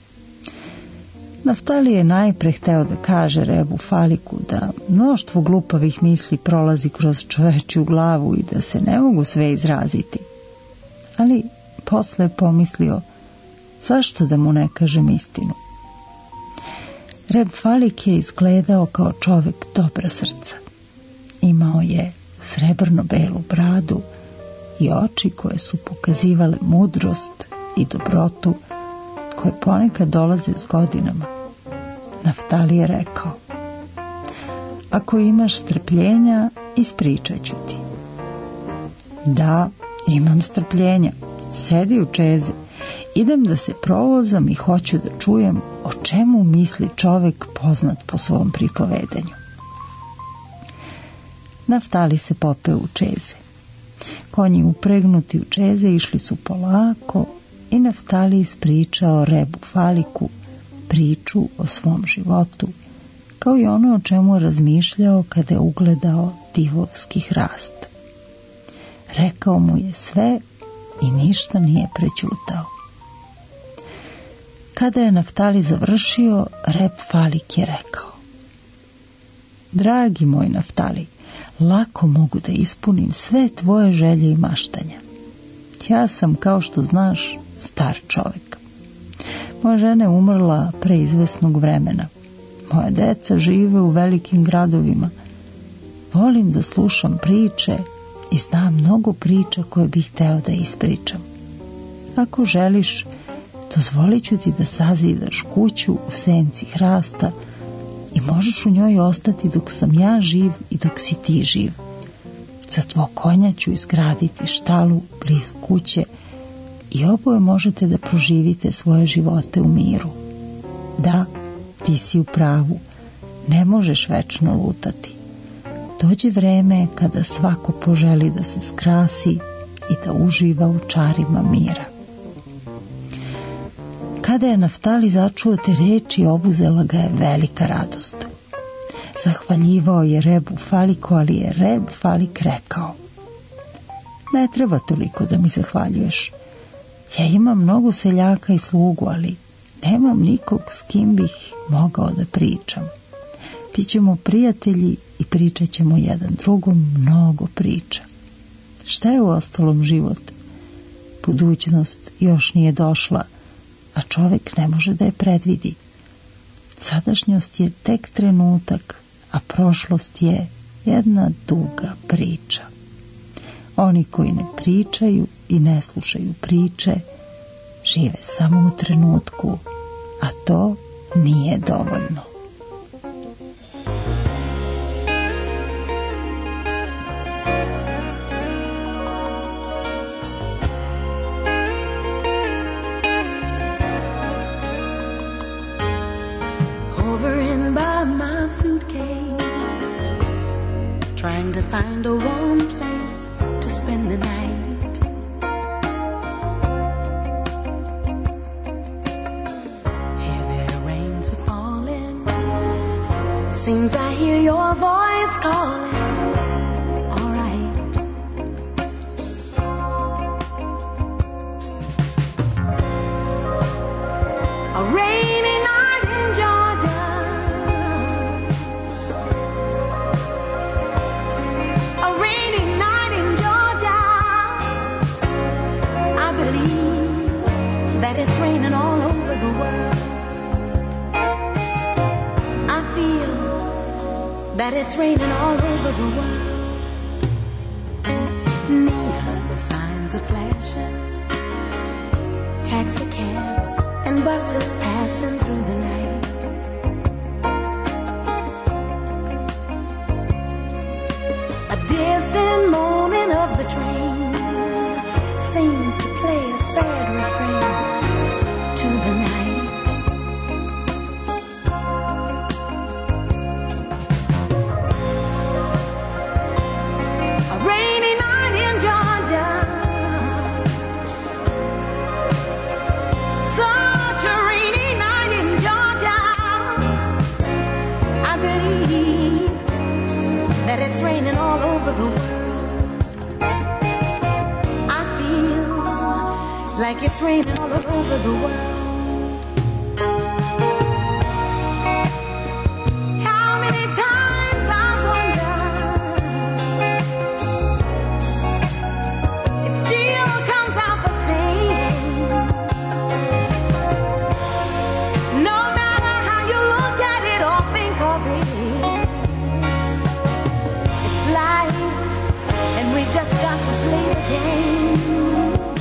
Naftali je najpre hteo da kaže Rebu Faliku da mnoštvo glupavih misli prolazi kroz čovečju glavu i da se ne mogu sve izraziti. Ali posle je pomislio, zašto da mu ne kažem istinu? Reb Falik je izgledao kao čovek dobra srca. Imao je srebrno-belu bradu i oči koje su pokazivale mudrost i dobrotu koje ponekad dolaze s godinama. Naftali je rekao: ako imaš strpljenja, ispričat ću ti. Da, imam strpljenja. Sedi u čeze. Idem da se provozam i hoću da čujem o čemu misli čovek poznat po svom pripovedanju. Naftali se popeo u čeze. Konji upregnuti u čeze išli su polako i Naftali ispričao Rebu Faliku priču o svom životu, kao i ono o čemu je razmišljao kada je ugledao divovski hrast. Rekao mu je sve i ništa nije prećutao. Kada je Naftali završio, Reb Falik je rekao: Dragi moj Naftali, lako mogu da ispunim sve tvoje želje i maštanja. Ja sam, kao što znaš, star čovjek. Moja žena je umrla pre izvesnog vremena. Moja deca žive u velikim gradovima. Volim da slušam priče i znam mnogo priča koje bih hteo da ispričam. Ako želiš, dozvolit ću ti da sazidaš kuću u senci hrasta i možeš u njoj ostati dok sam ja živ i dok si ti živ. Za tvog konja ću izgraditi štalu blizu kuće i oboje možete da proživite svoje živote u miru. Da, ti si u pravu, ne možeš večno lutati. Dođe vreme kada svako poželi da se skrasi i da uživa u čarima mira. Kada je Naftali začuo te reči, obuzela ga je velika radost. Zahvaljivao je Rebu Faliku, ali je Reb Falik rekao: ne treba toliko da mi zahvaljuješ. Ja imam mnogo seljaka i slugu, ali nemam nikog s kim bih mogao da pričam. Bićemo prijatelji i pričat ćemo jedan drugom mnogo priča. Šta je u ostalom život? Budućnost još nije došla, a čovjek ne može da je predvidi. Sadašnjost je tek trenutak, a prošlost je jedna duga priča. Oni koji ne pričaju i ne slušaju priče, žive samo u trenutku, a to nije dovoljno. Hovering by my suitcase, trying to find a warm place to spend the night. Heavy rains are falling, seems I hear your voice calling. All right. A rainy night in Georgia, a rainy night in Georgia. I believe that it's raining all over the world. I feel that it's raining all over the world. Neon signs are flashing, taxi cabs and buses passing through the night. A distant moaning of the train seems to play a sad refrain to the night. A rainy night in Georgia, such a rainy night in Georgia. I believe that it's raining all over the world. I feel like it's raining all over the world. How many times I wonder, it still comes out the same. No matter how you look at it or think of it, it's life, and we just got to play the game.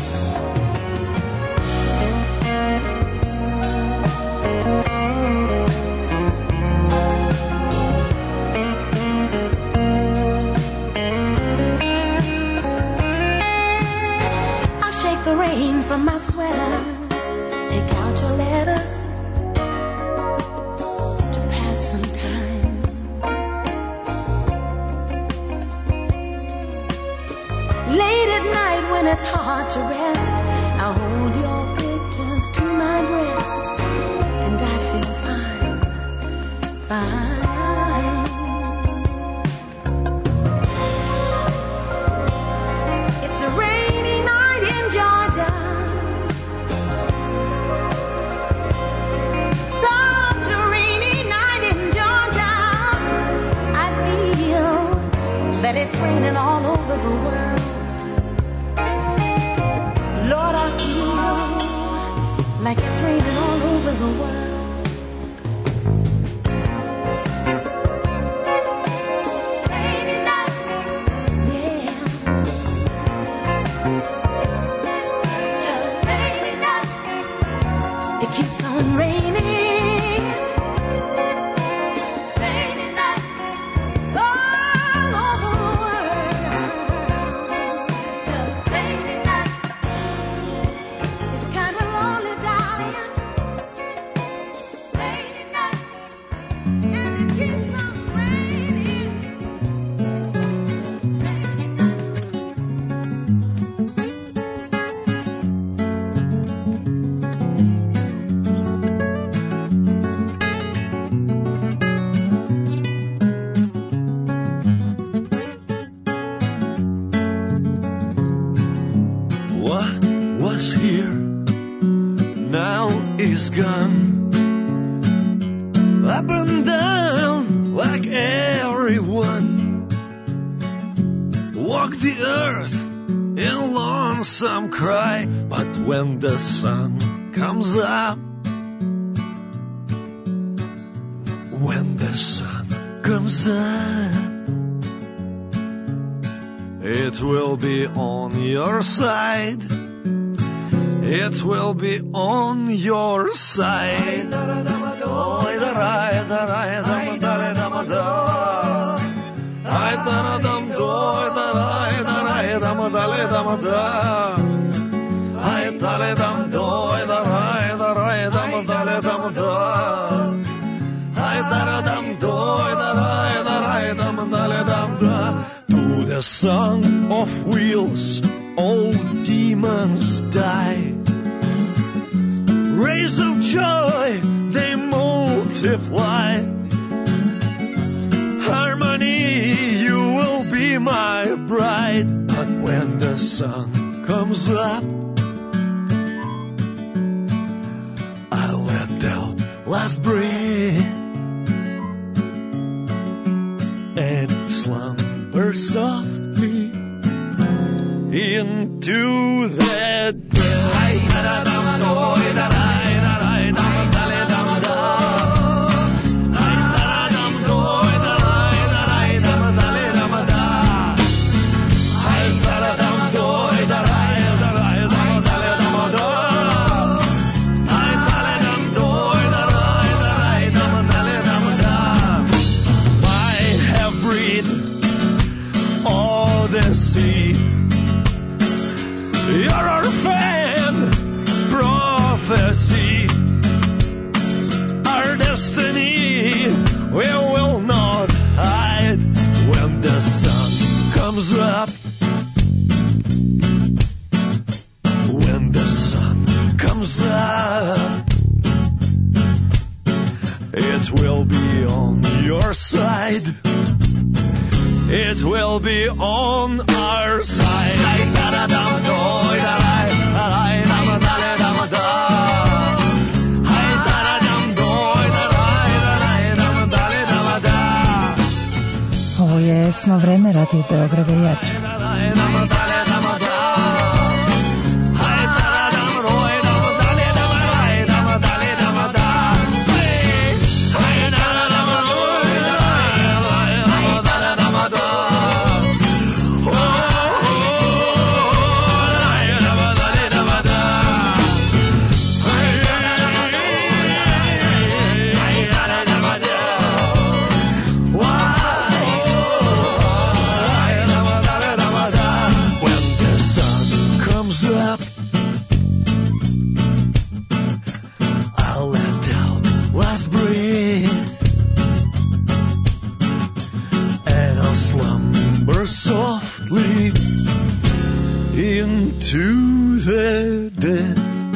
I shake the rain from my sweater, take out your letters to pass some time. Late at night when it's hard to rest, I hold your pictures to my breast, and I feel fine, fine. It's a rainy night in Georgia, such a rainy night in Georgia. I that it's raining all over the world. Lord, I feel like it's raining all over the world. Keeps on raining, raining night all over the world. Such a rainy night, it's kind of lonely, darling. Rainy night, and it keeps on raining. Gone up and down like everyone. Walk the earth in lonesome cry, but when the sun comes up, when the sun comes up, it will be on your side. It will be on your side. To the song of wheels, all demons die. Rays of joy, they multiply. Harmony, you will be my bride. But when the sun comes up, I'll let out last breath and slumber softly into the dead. Our destiny, we will not hide. When the sun comes up, when the sun comes up, it will be on your side. It will be on our side. Ovo je Sno vreme Radio Beograda i Jadra. Into the death.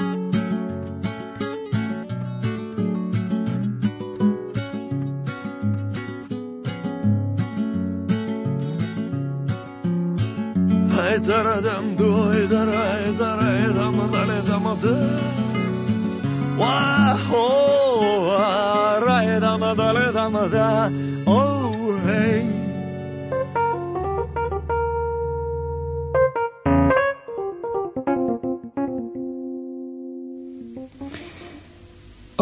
Ay daradam doy daray daray dam dale dam da. Wa ho ray dam dale dam da. Oh hey.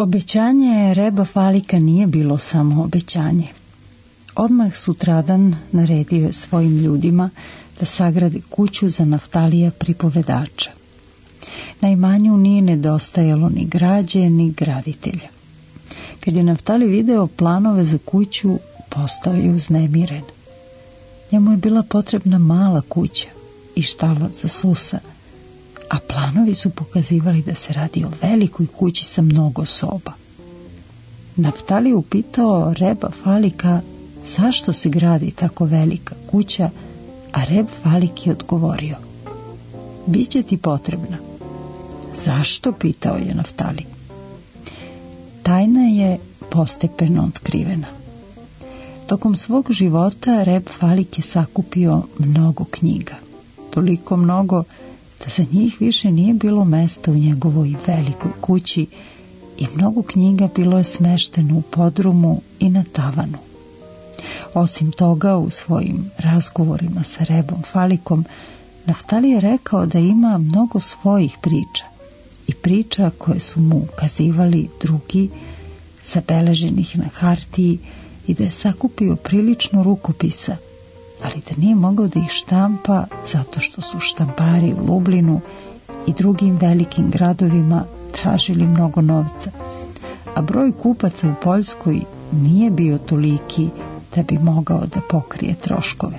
Obećanje Reba Falika nije bilo samo obećanje. Odmah sutradan naredio je svojim ljudima da sagrade kuću za Naftalija pripovedača. Na imanju nije nedostajalo ni građe, ni graditelja. Kad je Naftali video planove za kuću, postao je uznemiren. Njemu je bila potrebna mala kuća i štala za Susa, a planovi su pokazivali da se radi o velikoj kući sa mnogo soba. Naftali je upitao Reba Falika zašto se gradi tako velika kuća, a Reb Falik je odgovorio: biće ti potrebna. Zašto? Pitao je Naftali. Tajna je postepeno otkrivena. Tokom svog života Reb Falik je sakupio mnogo knjiga. Toliko mnogo da za njih više nije bilo mesta u njegovoj velikoj kući i mnogo knjiga bilo je smešteno u podrumu i na tavanu. Osim toga, u svojim razgovorima sa Rebom Falikom, Naftali je rekao da ima mnogo svojih priča i priča koje su mu ukazivali drugi, zabeleženih na hartiji, i da je sakupio prilično rukopisa, ali da nije mogao da ih štampa zato što su štampari u Lublinu i drugim velikim gradovima tražili mnogo novca, a broj kupaca u Poljskoj nije bio toliki da bi mogao da pokrije troškove.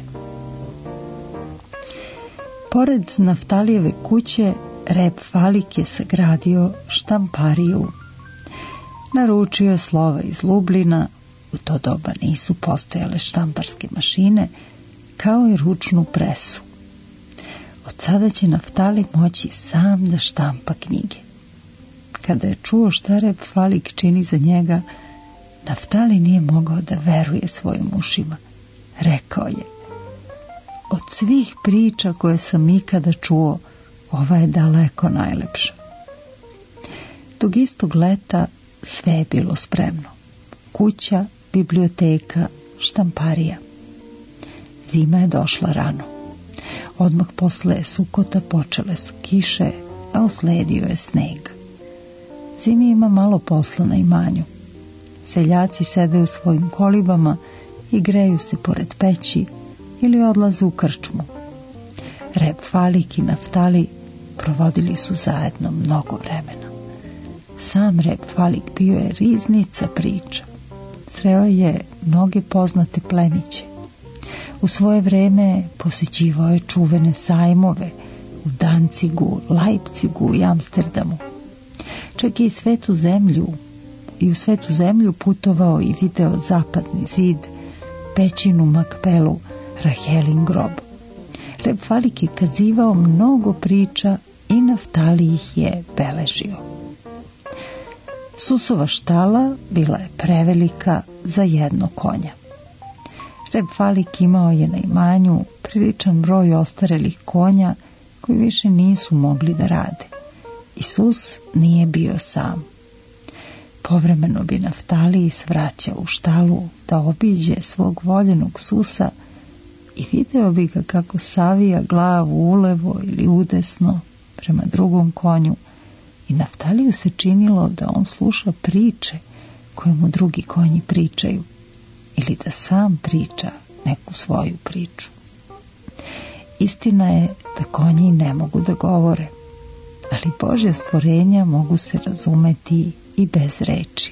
Pored Naftalijeve kuće, Reb Falik je sagradio štampariju. Naručio je slova iz Lublina, u to doba nisu postojale štamparske mašine, kao i ručnu presu. Od sada će Naftali moći sam da štampa knjige. Kada je čuo šta Reb Falik čini za njega, Naftali nije mogao da veruje svojim ušima. Rekao je: od svih priča koje sam ikada čuo, ova je daleko najlepša. Tog istog leta sve je bilo spremno. Kuća, biblioteka, štamparija. Zima je došla rano. Odmah posle Sukota počele su kiše, a usledio je sneg. Zimi ima malo posla na imanju. Seljaci sede u svojim kolibama i greju se pored peći ili odlaze u krčmu. Reb Falik i Naftali provodili su zajedno mnogo vremena. Sam Reb Falik bio je riznica priča. Sreo je mnoge poznate plemiće. U svoje vreme posjećivao je čuvene sajmove u Dancigu, Leipzigu i Amsterdamu. Čak i svetu zemlju i u svetu zemlju putovao i video zapadni zid, pećinu Makpelu, Rahelin grob. Reb Falik je kazivao mnogo priča i Naftali ih je beležio. Susova štala bila je prevelika za jedno konja. Reb Falik imao je na imanju priličan broj ostarelih konja koji više nisu mogli da rade. Isus nije bio sam. Povremeno bi Naftali svraćao u štalu da obiđe svog voljenog Susa i video bi ga kako savija glavu ulevo ili udesno prema drugom konju, i Naftaliju se činilo da on sluša priče koje mu drugi konji pričaju ili da sam priča neku svoju priču. Istina je da konji ne mogu da govore, ali Božja stvorenja mogu se razumeti i bez reči.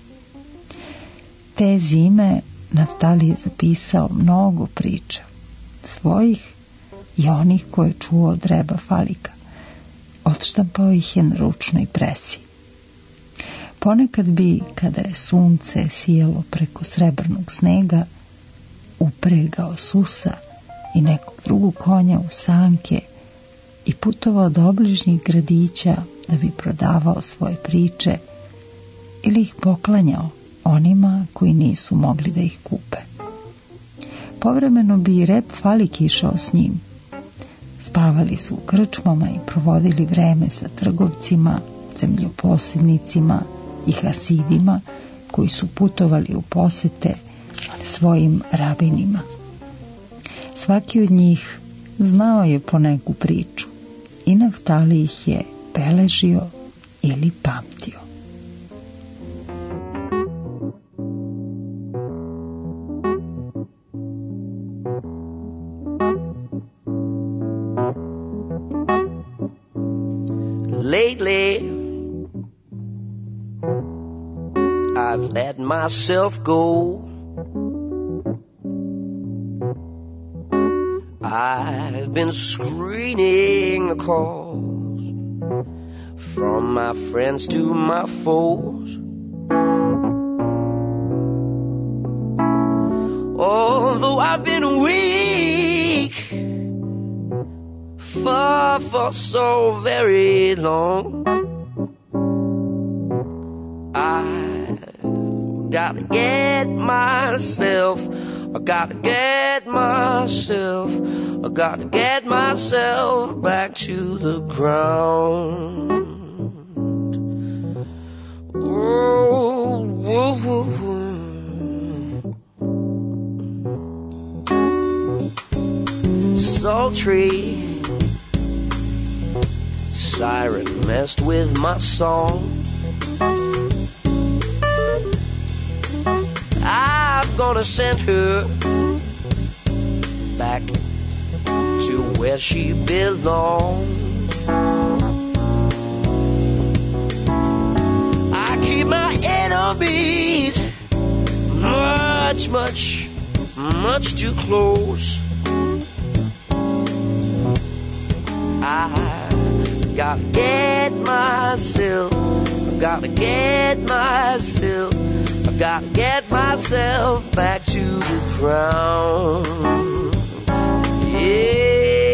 Te zime Naftali je zapisao mnogo priča, svojih i onih koje je čuo od Reba Falika. Odštampao ih je na ručnoj presi. Ponekad bi, kada je sunce sijalo preko srebrnog snega, upregao Susa i nekog drugog konja u sanke i putovao do obližnjih gradića da bi prodavao svoje priče ili ih poklanjao onima koji nisu mogli da ih kupe. Povremeno bi i Reb Falik išao s njim. Spavali su u krčmama i provodili vreme sa trgovcima, zemljoposjednicima i hasidima koji su putovali u posete svojim rabinima. Svaki od njih znao je po neku priču i Naftali ih je beležio ili pamtio. lately I've let myself go. I've been screening the calls from my friends to my foes. Although I've been weak for, for so very long, I've gotta get myself, I gotta get myself, I gotta get myself back to the ground. Whoa, whoa, whoa, whoa. Sultry siren messed with my song. I'm gonna send her back to where she belongs. I keep my enemies much, much, much too close. I gotta get myself, I gotta get myself, I gotta get myself back to the ground. Yeah.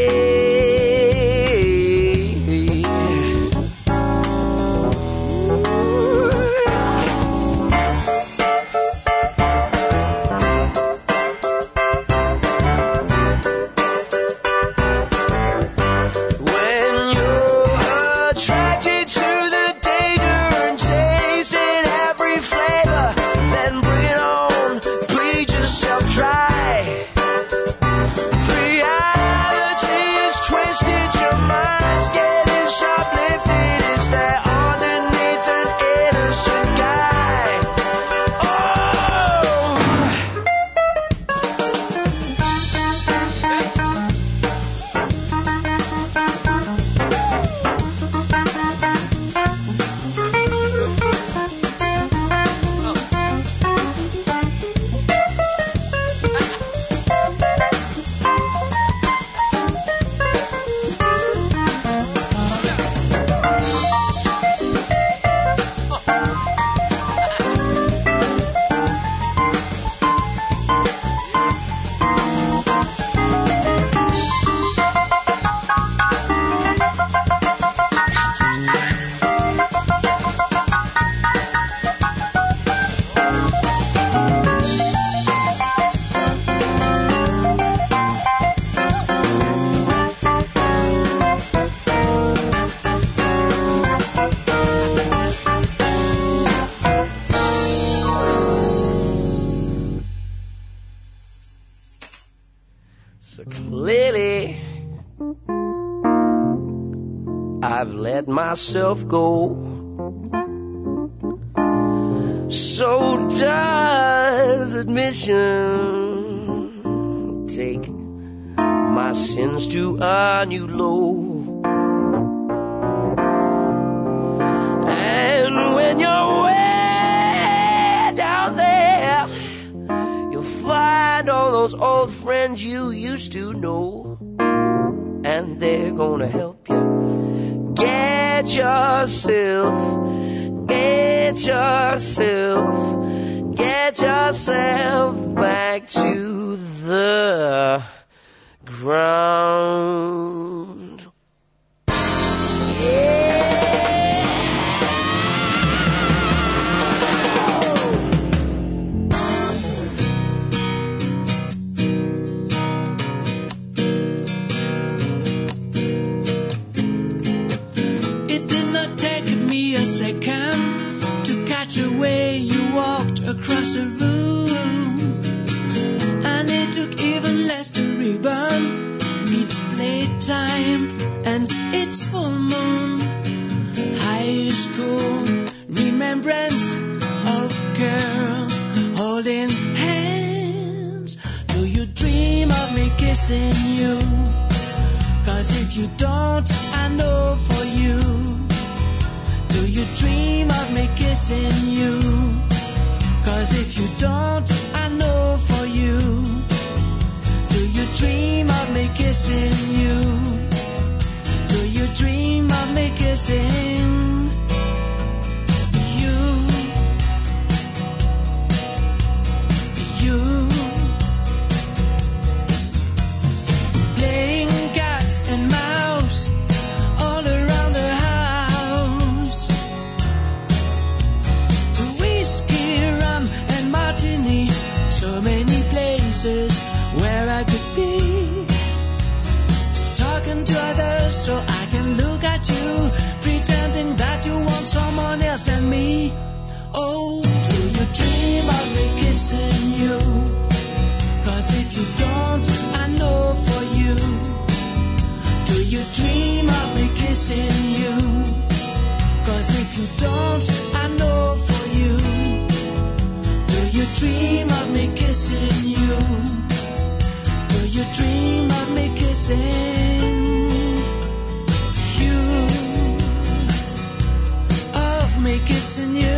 Myself go. So does admission take my sins to a new low. And when you're way down there, you'll find all those old friends you used to know, and they're gonna help you get yourself, get yourself, get yourself back to the ground. Yeah. To catch the way you walked across the room, and it took even less to rebound. It's playtime and it's full moon. High school remembrance of girls holding hands. Do you dream of me kissing you? 'Cause if you don't, I know for you you dream of me kissing you? 'Cause if you don't, I know for you. Do you dream of me kissing you? Do you dream of me kissing you? You playing cats and mouse all around the house. Whiskey, rum and martini, so many places where I could be. Talking to others so I can look at you, pretending that you want someone else than me. Oh, do you dream of me kissing you? 'Cause if you don't, I know for you. Do you dream of me kissing you? 'Cause if you don't, I know for you. Do you dream of me kissing you? Do you dream of me kissing you? Of me kissing you?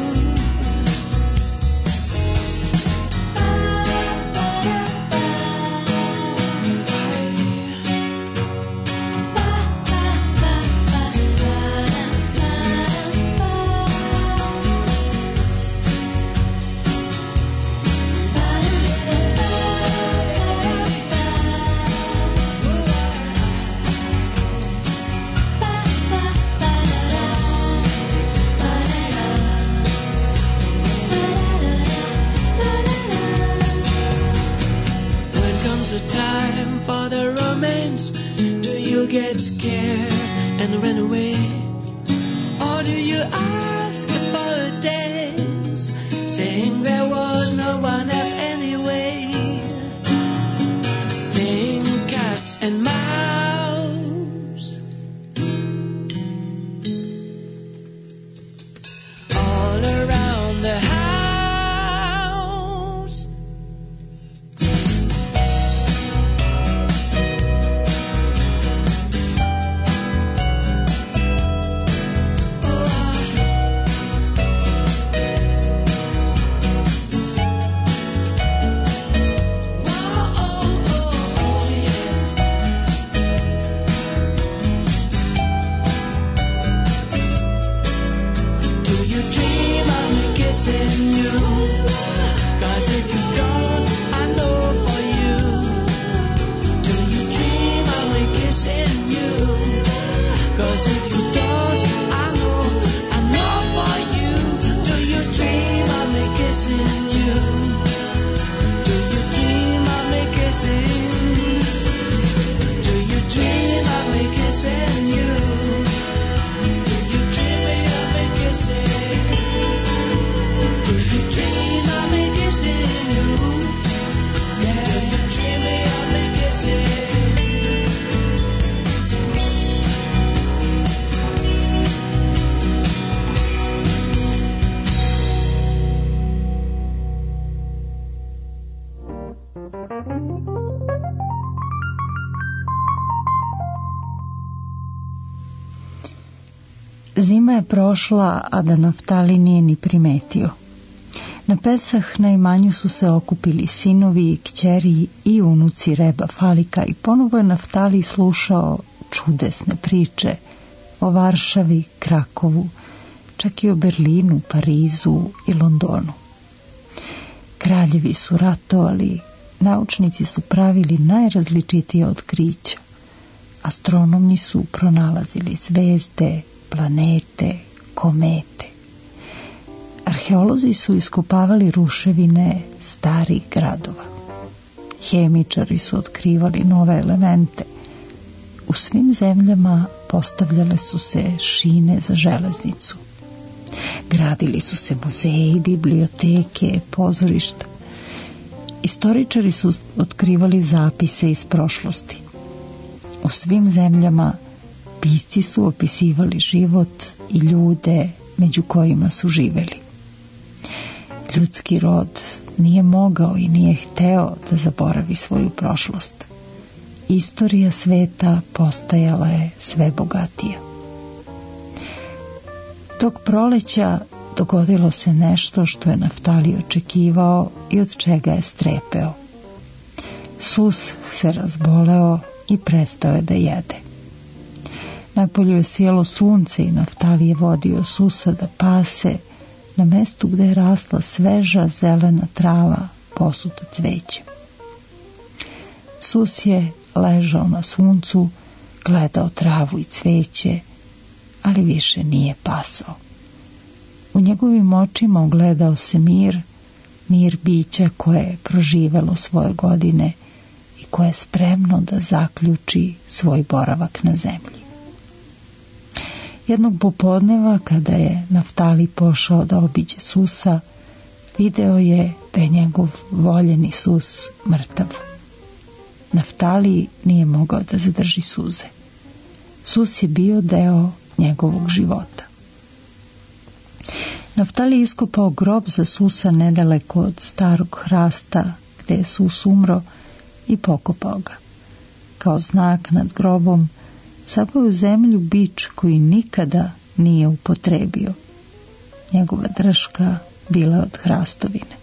A time for the romance. Do you get scared and run away? Or do you ask for a dance, saying there was no one else anyway? Playing cat and mouse all around the house. Zima je prošla, a da Naftali nije ni primetio. Na Pesah na imanju su se okupili sinovi, kćeri i unuci Reba Falika i ponovo je Naftali slušao čudesne priče o Varšavi, Krakovu, čak i o Berlinu, Parizu i Londonu. Kraljevi su ratovali, naučnici su pravili najrazličitije otkrića, astronomi su pronalazili zvezde, planete, komete. Arheolozi su iskopavali ruševine starih gradova. Hemičari su otkrivali nove elemente. U svim zemljama postavljale su se šine za železnicu. Gradili su se muzeji, biblioteke, pozorišta. Istoričari su otkrivali zapise iz prošlosti. U svim zemljama pisci su opisivali život i ljude među kojima su živeli. Ljudski rod nije mogao i nije hteo da zaboravi svoju prošlost. Istorija sveta postajala je sve bogatija. Tog proleća dogodilo se nešto što je Naftali očekivao i od čega je strepeo. Sus se razboleo i prestao je da jede. Napolju je sjelo sunce i Naftali je vodio Susa da pase na mestu gde je rasla sveža zelena trava posuta cvećem. Sus je ležao na suncu, gledao travu i cveće, ali više nije pasao. U njegovim očima ogledao se mir, mir bića koje je proživelo svoje godine i koje je spremno da zaključi svoj boravak na zemlji. Jednog popodneva, kada je Naftali pošao da obiđe Susa, video je da je njegov voljeni Sus mrtav. Naftali nije mogao da zadrži suze. Sus je bio deo njegovog života. Naftali je iskopao grob za Susa nedaleko od starog hrasta gde je Sus umro i pokopao ga. Kao znak nad grobom sapao u zemlju bič koji nikada nije upotrebio. Njegova drška bila od hrastovine.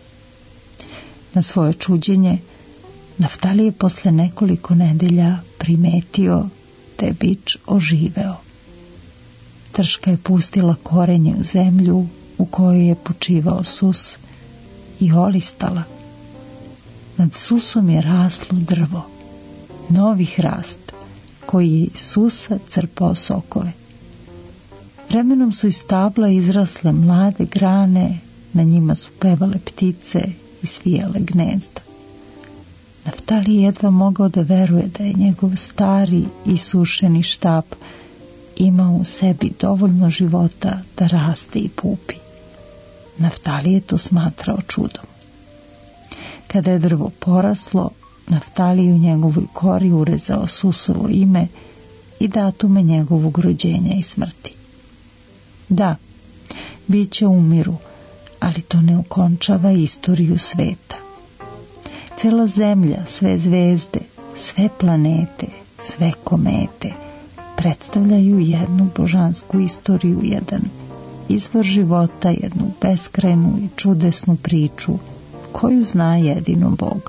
Na svoje čuđenje, Naftali je posle nekoliko nedelja primetio da je bič oživeo. Drška je pustila korenje u zemlju u kojoj je počivao Sus i olistala. Nad Susom je raslo drvo, novi hrast, koji je iz Susa crpao sokove. Vremenom su iz stabla izrasle mlade grane, na njima su pevale ptice i svijale gnezda. Naftali je jedva mogao da veruje da je njegov stari i sušeni štap imao u sebi dovoljno života da raste i pupi. Naftali je to smatrao čudom. Kada je drvo poraslo, Naftali u njegovoj kori urezao Susovo ime i datume njegovog rođenja i smrti. Da, biće umiru, ali to ne okončava istoriju sveta. Cela zemlja, sve zvezde, sve planete, sve komete predstavljaju jednu božansku istoriju, jedan izvor života, jednu beskrajnu i čudesnu priču koju zna jedino Bog.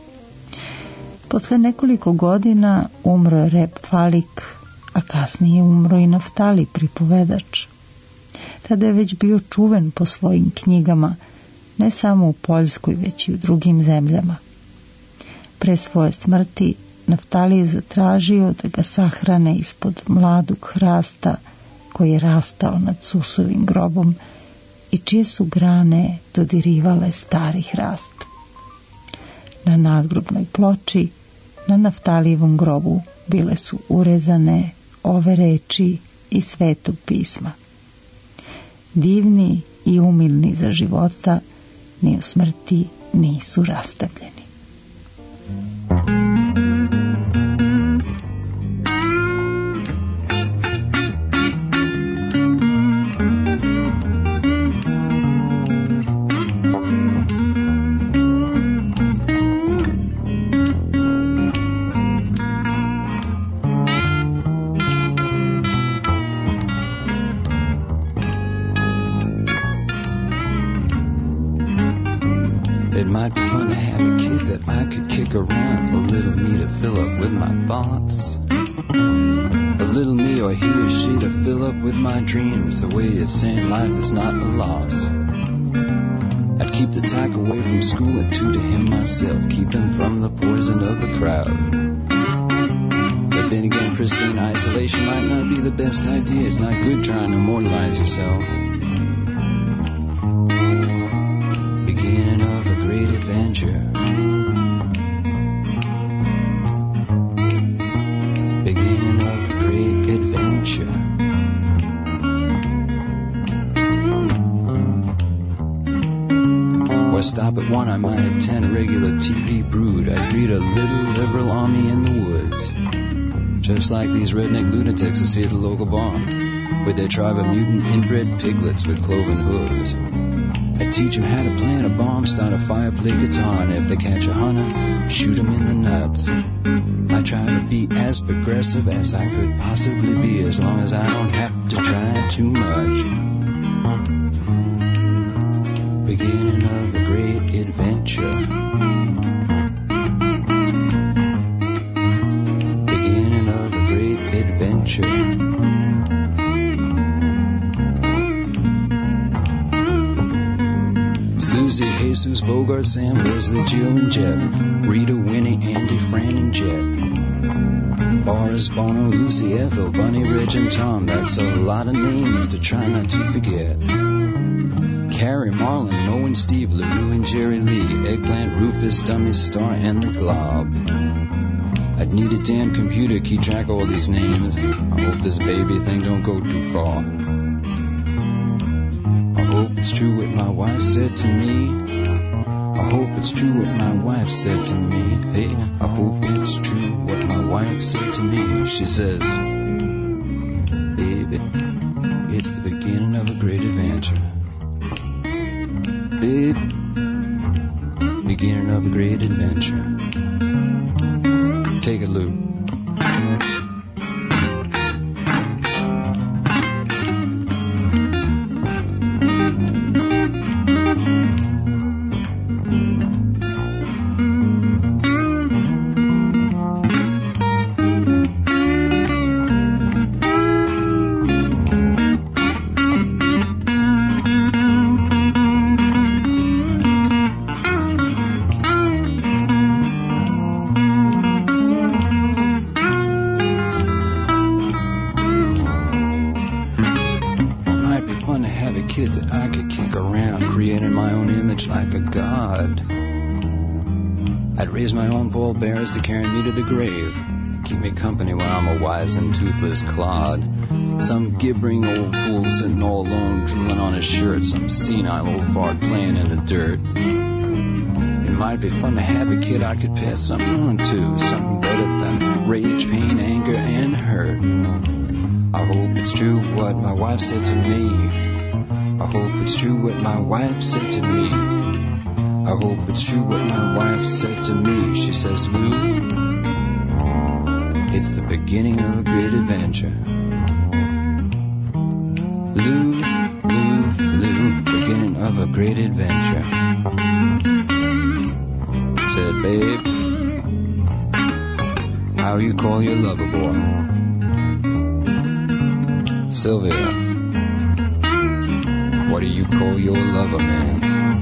Posle nekoliko godina umro je Reb Falik, a kasnije umro i Naftali, pripovedač. Tada je već bio čuven po svojim knjigama, ne samo u Poljskoj, već i u drugim zemljama. Pre svoje smrti Naftali je zatražio da ga sahrane ispod mladog hrasta koji je rastao nad Susovim grobom i čije su grane dodirivale stari hrast. Na nadgrobnoj ploči na Naftalijevom grobu bile su urezane ove reči iz Svetog pisma: divni i umilni za života, ni u smrti nisu rastavljeni. It might be fun to have a kid that I could kick around, a little me to fill up with my thoughts, a little me or he or she to fill up with my dreams, a way of saying life is not a loss. I'd keep the tyke away from school and two to him myself, keep him from the poison of the crowd. But then again, pristine isolation might not be the best idea. It's not good trying to immortalize yourself. Beginning of a great adventure. Beginning of a great adventure. Or stop at one, I might attend a regular T V brood. I'd read a little liberal army in the woods. Just like these redneck lunatics I see at the local barn, with their tribe of mutant inbred piglets with cloven hooves. I teach them how to plant a bomb, start a fire, play guitar, and if they catch a hunter, shoot them in the nuts. I try to be as progressive as I could possibly be, as long as I don't have to try too much. Beginning of a great adventure. Beginning of a great adventure. Susie, Jesus, Bogart, Sam, Leslie, Jill, and Jeff, Rita, Winnie, Andy, Fran, and Jet, Boris, Bono, Lucy, Ethel, Bunny, Reg, and Tom. That's a lot of names to try not to forget. Carrie, Marlon, Mo, and Steve, LaRue, and Jerry Lee, Eggplant, Rufus, Dummy, Star, and the Glob. I'd need a damn computer to keep track of all these names. I hope this baby thing don't go too far. I hope it's true what my wife said to me. I hope it's true what my wife said to me. Hey, I hope it's true what my wife said to me. She says, baby, it's the beginning of a great adventure. Babe, beginning of a great adventure. Take a loop. To carry me to the grave and keep me company while I'm a wise and toothless clod. Some gibbering old fool sitting all alone drooling on his shirt, some senile old fart playing in the dirt. It might be fun to have a kid I could pass something on to, something better than rage, pain, anger, and hurt. I hope it's true what my wife said to me. I hope it's true what my wife said to me. I hope it's true what my wife said to me. She says, Lou, it's the beginning of a great adventure. Lou, Lou, Lou, beginning of a great adventure. Said, babe, how you call your lover boy? Sylvia, what do you call your lover man?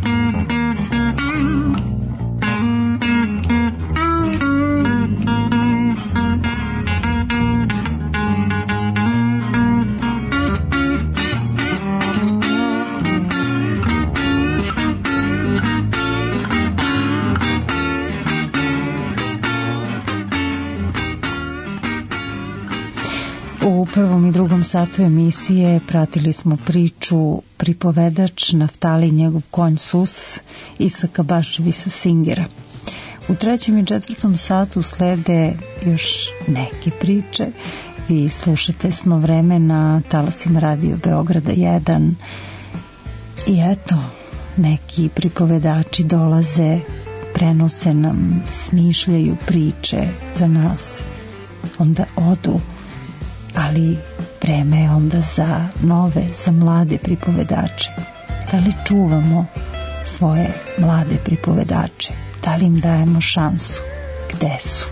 U prvom i drugom satu emisije pratili smo priču Pripovedač, Naftali i njegov konj Sus, Isaka Baševisa Singera. U trećem i četvrtom satu slede još neke priče. Vi slušate Snovreme na talasima Radio Beograda jedan. I eto, neki pripovedači dolaze, prenose nam, smišljaju priče za nas, onda odu. Ali vreme je onda za nove, za mlade pripovedače. Da li čuvamo svoje mlade pripovedače? Da li im dajemo šansu? Gde su?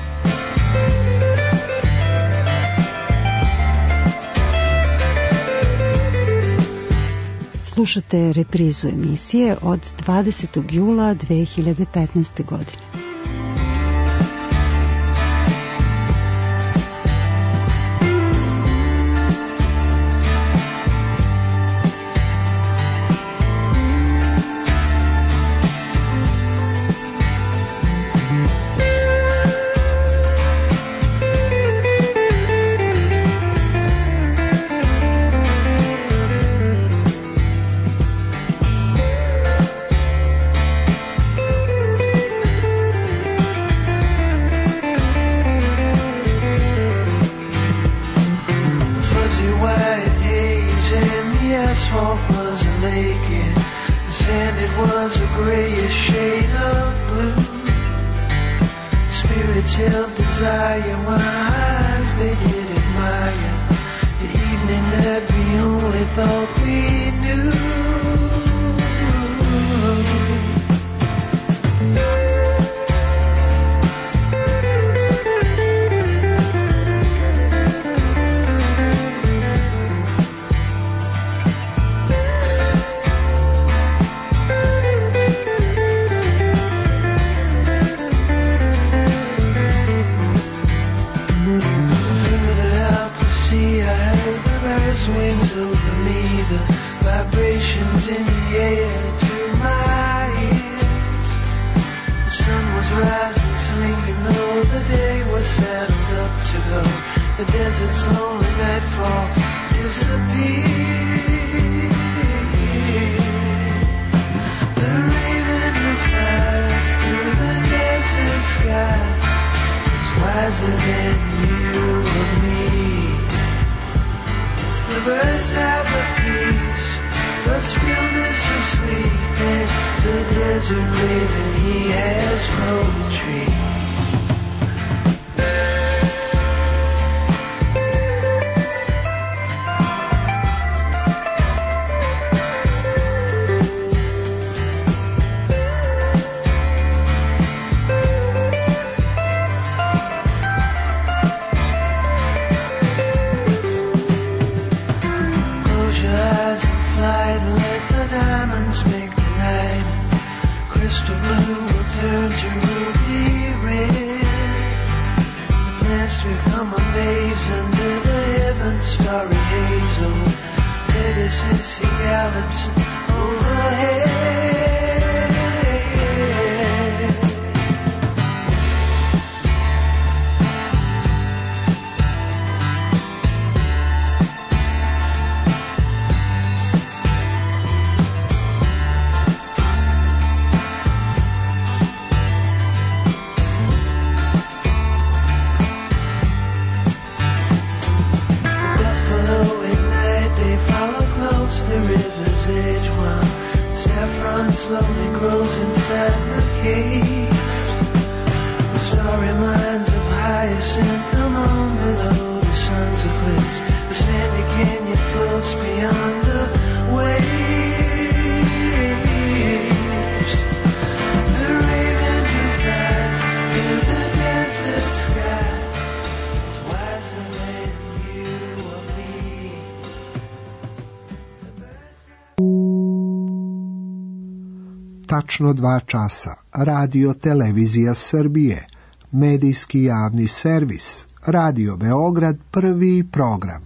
Slušate reprizu emisije od dvadesetog jula dve hiljade petnaeste. godine. which held desire wise. They did admire the evening that we only thought we knew. Wings over me, the vibrations in the air to my ears. The sun was rising, slinking though the day was settled up to go. The desert's lonely nightfall disappeared. The raven who flies through the desert sky is wiser than you or me. The birds have a peace, but stillness of sleep. And the desert raven, he has no retreat. Tačno dva časa. Radio Televizija Srbije. Medijski javni servis. Radio Beograd, prvi program.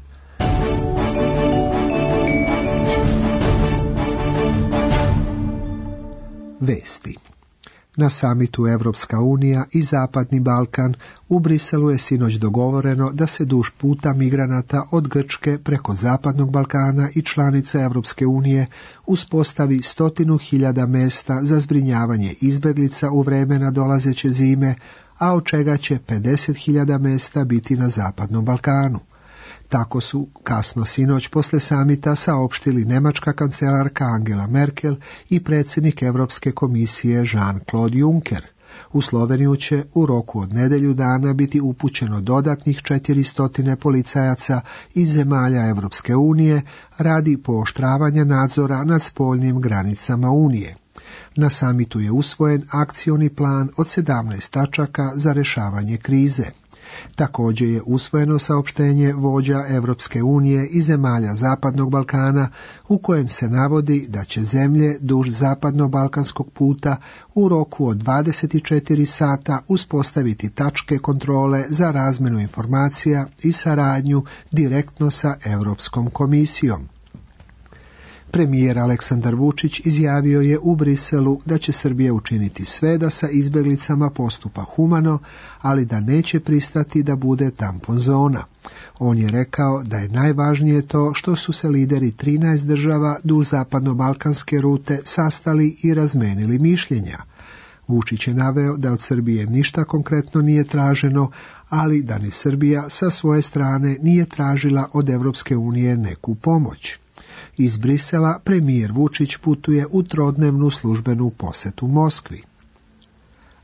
Vesti. Na samitu Evropska unija i Zapadni Balkan u Briselu je sinoć dogovoreno da se duž puta migranata od Grčke preko Zapadnog Balkana i članice Evropske unije uspostavi stotinu hiljada mesta za zbrinjavanje izbeglica u vreme nadolazeće zime, a od čega će pedeset hiljada mesta biti na Zapadnom Balkanu. Tako su kasno sinoć posle samita saopštili nemačka kancelarka Angela Merkel i predsjednik Europske komisije Jean-Claude Juncker. U Sloveniju će u roku od nedelju dana biti upućeno dodatnih četiristo policajaca iz zemalja Europske unije radi pooštravanja nadzora nad spoljnim granicama Unije. Na samitu je usvojen akcioni plan od sedamnaest tačaka za rješavanje krize. Također je usvojeno saopštenje vođa Evropske unije i zemalja Zapadnog Balkana u kojem se navodi da će zemlje duž zapadno-balkanskog puta u roku od dvadeset četiri sata uspostaviti tačke kontrole za razmjenu informacija i saradnju direktno sa Europskom komisijom. Premijer Aleksandar Vučić izjavio je u Briselu da će Srbija učiniti sve da sa izbjeglicama postupa humano, ali da neće pristati da bude tampon zona. On je rekao da je najvažnije to što su se lideri trinaest država duž zapadno-balkanske rute sastali i razmenili mišljenja. Vučić je naveo da od Srbije ništa konkretno nije traženo, ali da ni Srbija sa svoje strane nije tražila od Evropske unije neku pomoć. Iz Brisela premijer Vučić putuje u trodnevnu službenu posjetu Moskvi.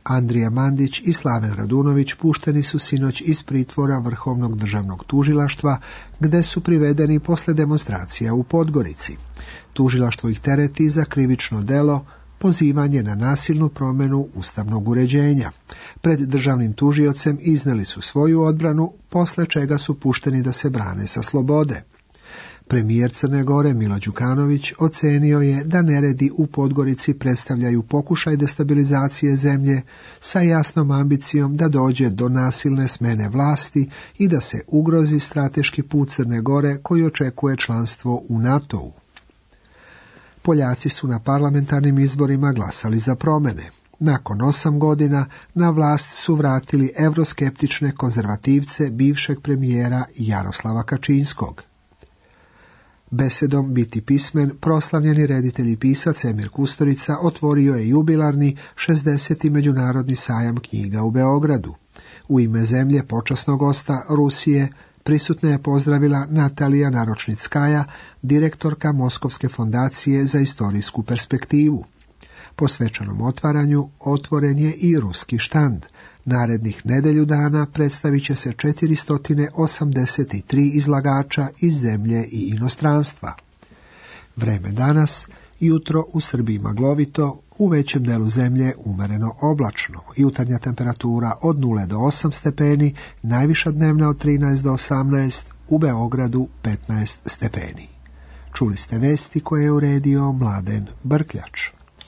Andrija Mandić i Slaven Radunović pušteni su sinoć iz pritvora Vrhovnog državnog tužilaštva, gde su privedeni posle demonstracija u Podgorici. Tužilaštvo ih tereti za krivično delo pozivanje na nasilnu promjenu ustavnog uređenja. Pred državnim tužiocem izneli su svoju odbranu, posle čega su pušteni da se brane sa slobode. Premijer Crne Gore Milo Đukanović ocenio je da neredi u Podgorici predstavljaju pokušaj destabilizacije zemlje sa jasnom ambicijom da dođe do nasilne smene vlasti i da se ugrozi strateški put Crne Gore koji očekuje članstvo u NATO-u. Poljaci su na parlamentarnim izborima glasali za promjene. Nakon osam godina na vlast su vratili evroskeptične konzervativce bivšeg premijera Jaroslava Kačinskog. Besedom Biti pismen, proslavljeni reditelj i pisac Emir Kusturica otvorio je jubilarni šezdeseti međunarodni sajam knjiga u Beogradu. U ime zemlje počasnog gosta Rusije prisutne je pozdravila Natalija Naročnickaja, direktorka Moskovske fondacije za istorijsku perspektivu. Po svečanom otvaranju otvoren je i ruski štand. Narednih nedelju dana predstavit će se četiristo osamdeset tri izlagača iz zemlje i inostranstva. Vreme danas, jutro u Srbiji maglovito, u većem delu zemlje umereno oblačno, jutarnja temperatura od nula do osam stepeni, najviša dnevna od trinaest do osamnaest, u Beogradu petnaest stepeni. Čuli ste vesti koje je uredio Mladen Brkljač.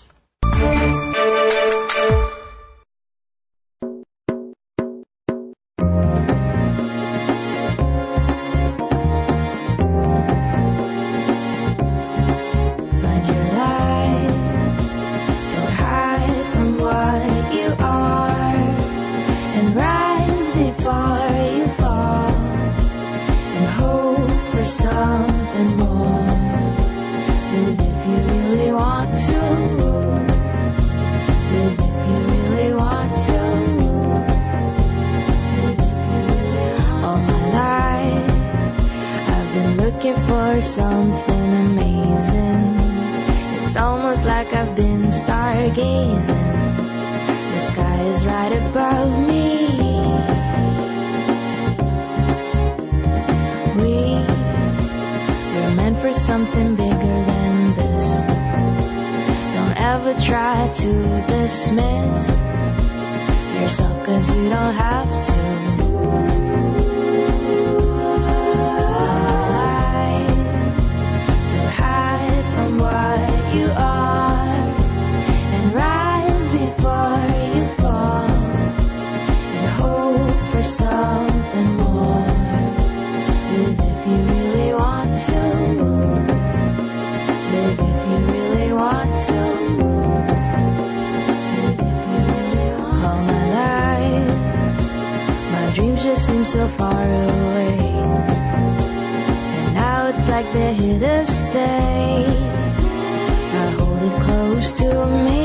Something more. Live if you really want to. Live if you really want to. Live if you really want to. All my life I've been looking for something amazing. It's almost like I've been stargazing. The sky is right above me. For something bigger than this. Don't ever try to dismiss yourself, 'cause you don't have to. Don't hide from what you are and rise before you fall and hope for something more. Live if you really want to. Live if you really want to. Live if you really want to. All my life, my dreams just seem so far away. And now it's like they're here to stay. I hold it close to me.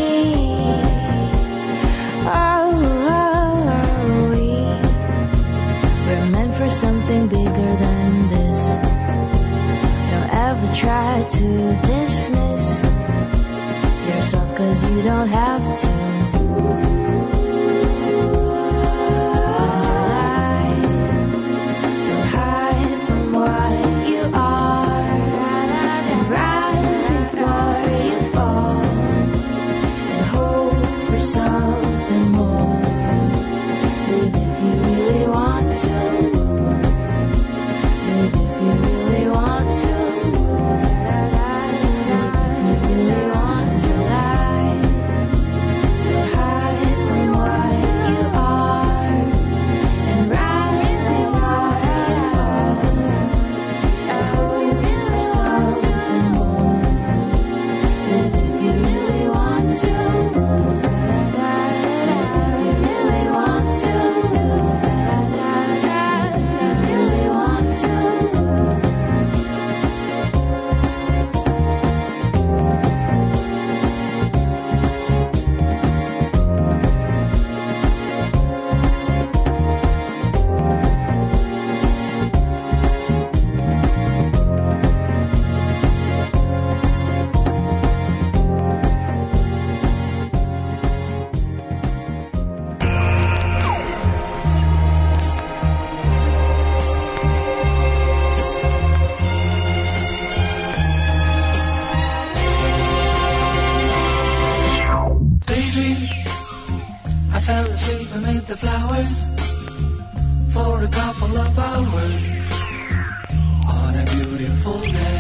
Oh, oh, oh, we were meant for something bigger than this. Don't ever try to dismiss yourself, 'cause you don't have to. Don't hide from what you are and rise before you fall and hope for something more. Live if you really want to. Live if you really want to. Live if you really want to. for a couple of hours on a beautiful day.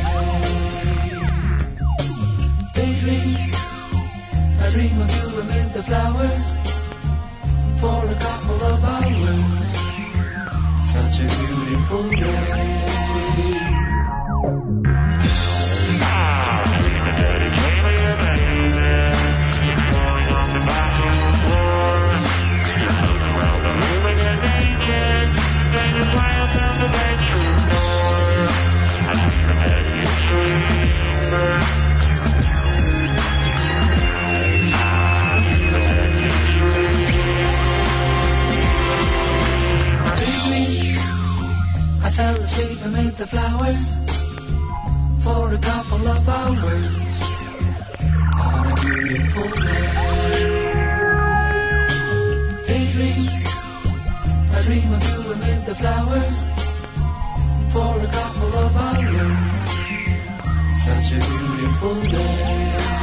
Daydream, I dream of you amid the flowers for a couple of hours. Such a beautiful day. Fell asleep amid the flowers for a couple of hours on a beautiful day. Daydream, I dream of you amid the flowers for a couple of hours. Such a beautiful day.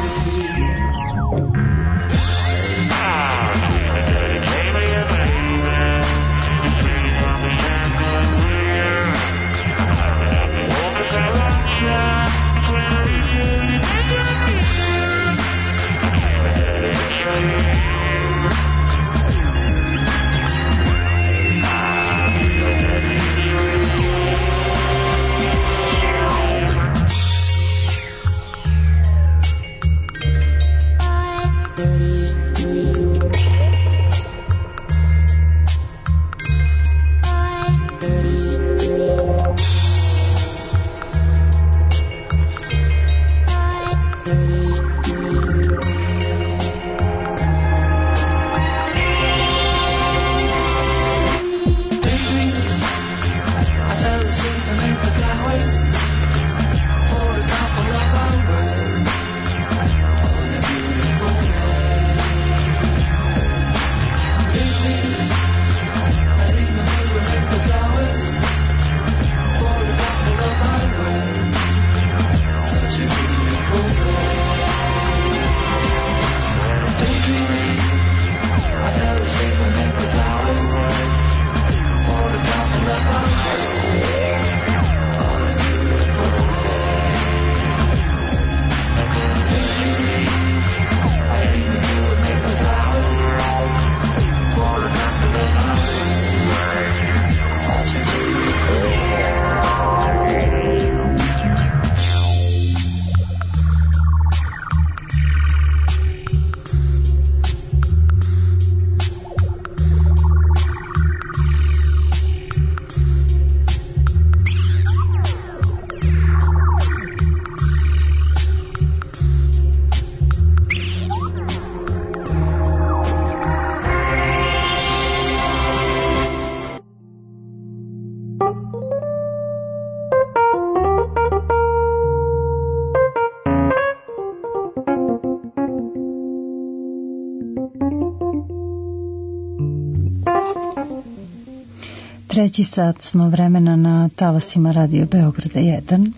Treći sat snovremena na talasima Radio Beograda jedan.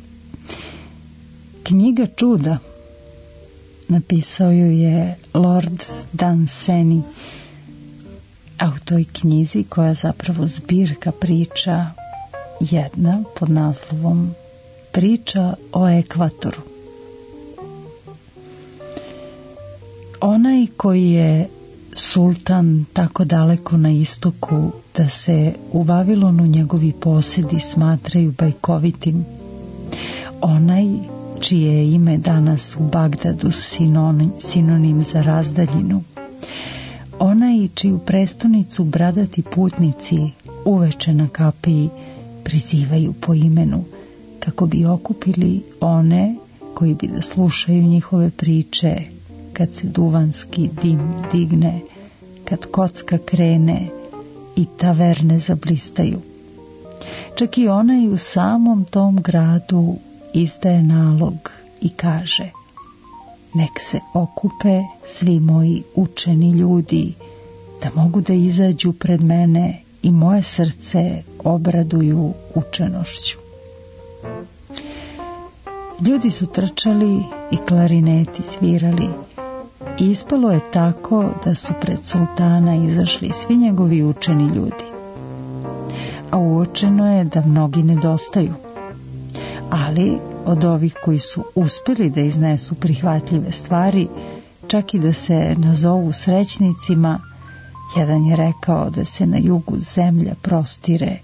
Knjiga čuda. Napisao ju je Lord Dunsany, a u toj knjizi, koja zapravo zbirka priča, jedna pod naslovom Priča o ekvatoru. Onaj koji je sultan tako daleko na istoku da se u Vavilonu njegovi posedi smatraju bajkovitim, onaj čije je ime danas u Bagdadu sinonim, sinonim za razdaljinu, onaj čiju prestonicu bradati putnici uveče na kapiji prizivaju po imenu kako bi okupili one koji bi da slušaju njihove priče kad se duvanski dim digne, kad kocka krene i taverne zablistaju. Čak i onaj u samom tom gradu izdaje nalog i kaže: nek se okupe svi moji učeni ljudi, da mogu da izađu pred mene i moje srce obraduju učenošću. Ljudi su trčali i klarineti svirali i ispalo je tako da su pred sultana izašli svi njegovi učeni ljudi. a uočeno je da mnogi nedostaju. Ali od ovih koji su uspjeli da iznesu prihvatljive stvari, čak i da se nazovu srećnicima, jedan je rekao da se na jugu zemlja prostire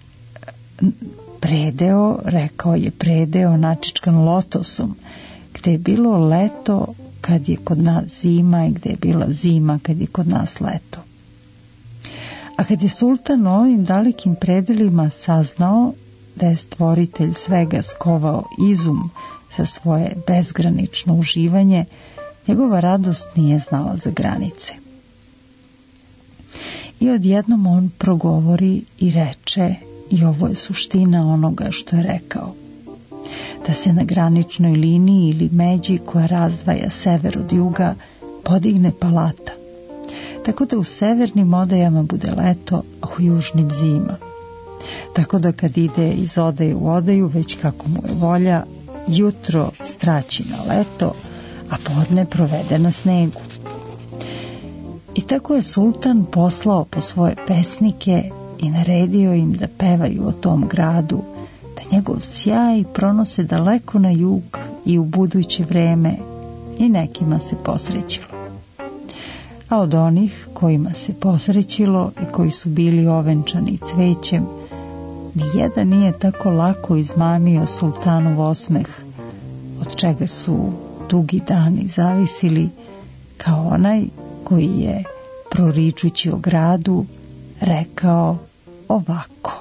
predeo, rekao je predeo načičkan lotosom, gde je bilo leto kad je kod nas zima i gde je bila zima kad je kod nas leto. A kad je sultan o ovim dalekim predelima saznao da je stvoritelj svega skovao izum za svoje bezgranično uživanje, njegova radost nije znala za granice. I odjednom on progovori i reče, i ovo je suština onoga što je rekao, da se na graničnoj liniji ili međi koja razdvaja sever od juga podigne palata, tako da u severnim odajama bude leto, a u južnim zima. Tako da kad ide iz odaje u odaju, već kako mu je volja, jutro straći na leto, a podne provede na snegu. I tako je sultan poslao po svoje pesnike i naredio im da pevaju o tom gradu, da njegov sjaj pronose daleko na jug i u buduće vreme, i nekima se posrećilo. A od onih kojima se posrećilo i koji su bili ovenčani cvećem, ni jedan nije tako lako izmamio sultanov osmeh, od čega su dugi dani zavisili, kao onaj koji je, proričući o gradu, rekao ovako.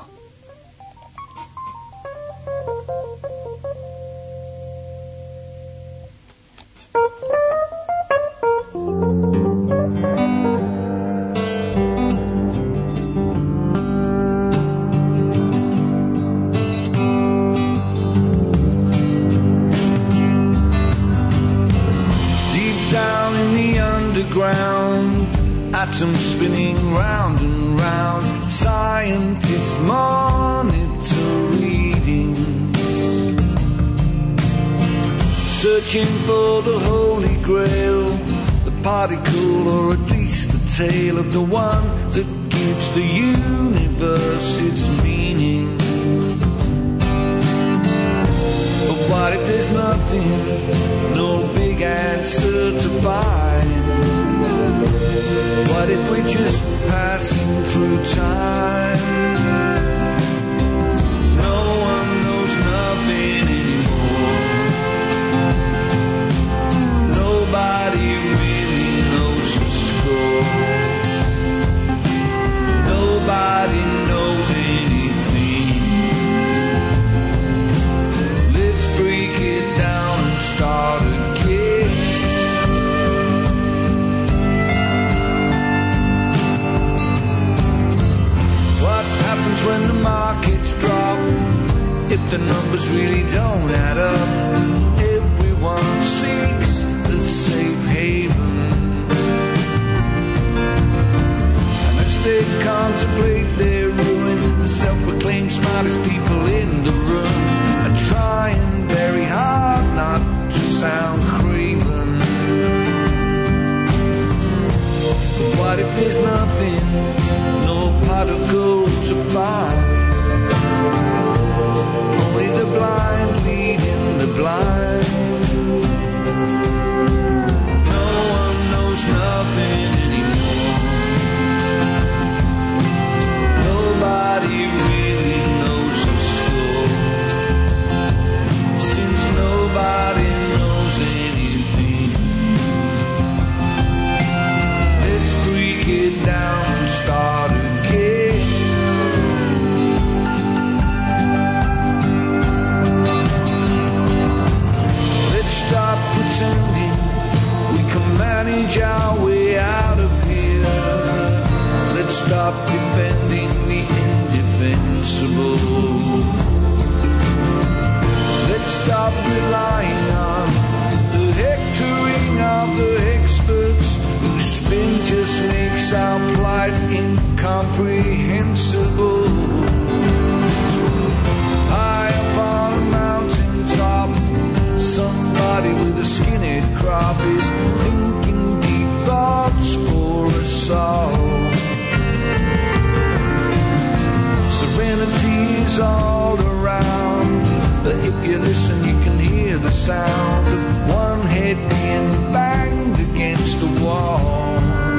Atoms spinning round and round, scientists monitor reading, searching for the holy grail, the particle or at least the tale of the one that gives the universe its meaning. But what if there's nothing, no big answer to find? What if we're just passing through time? No one knows nothing anymore. Nobody really knows the score. Nobody knows anything. Let's break it down and start again. When the markets drop, if the numbers really don't add up, everyone seeks the safe haven. And as they contemplate their ruin, the self-proclaimed smartest people in the room are trying very hard not to sound craven. But what if there's nothing, no pot of gold to find? Only the blind leading the blind. No one knows nothing anymore. Nobody really knows the score, since nobody knows anything. Let's break it down and start again. Stop pretending we can manage our way out of here. Let's stop defending the indefensible. Let's stop relying on the hectoring of the experts whose spin just makes our plight incomprehensible. High up on a mountain top, somebody with a skinny crop is thinking deep thoughts for us all. Surrender all around. But if you listen, you can hear the sound of one head being banged against the wall.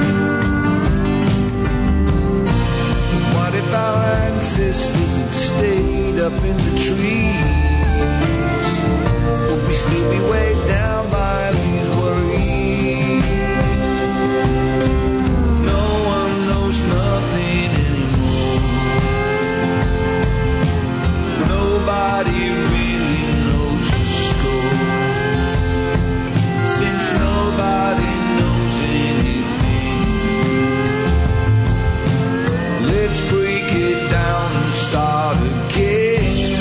What if our ancestors had stayed up in the trees? Would we still be weighed down by these worries? No one knows nothing anymore. Nobody really knows the score. Since nobody knows anything, let's break it down and start again.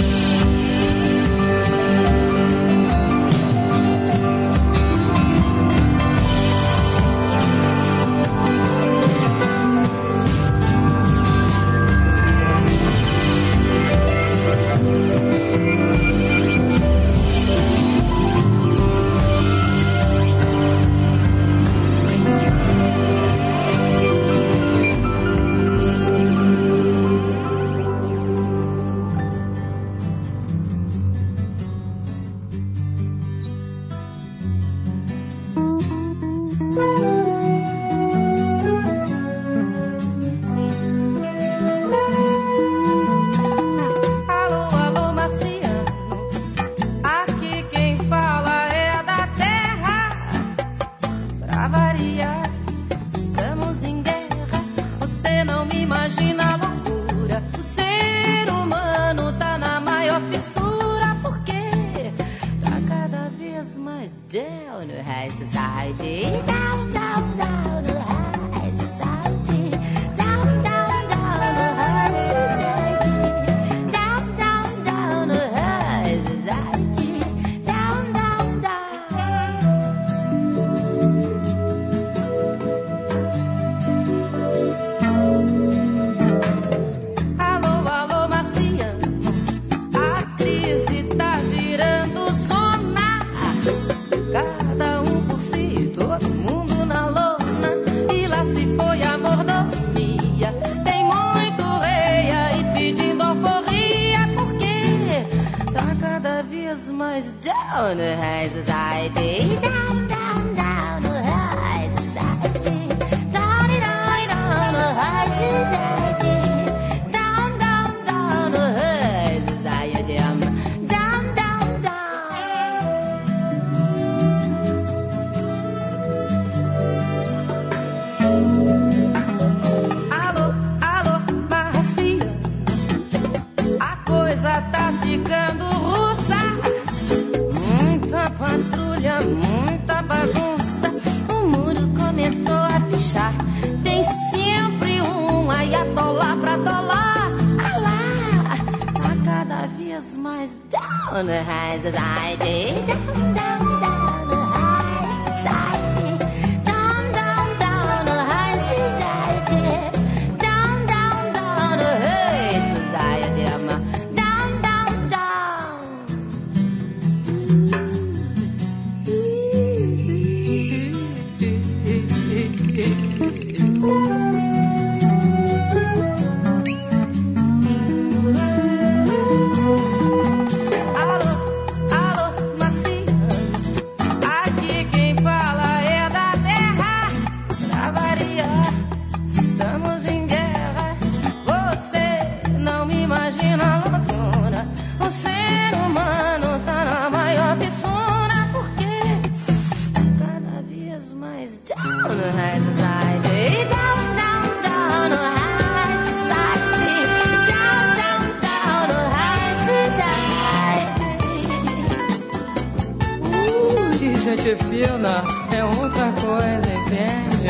Gente fina é outra coisa, entende?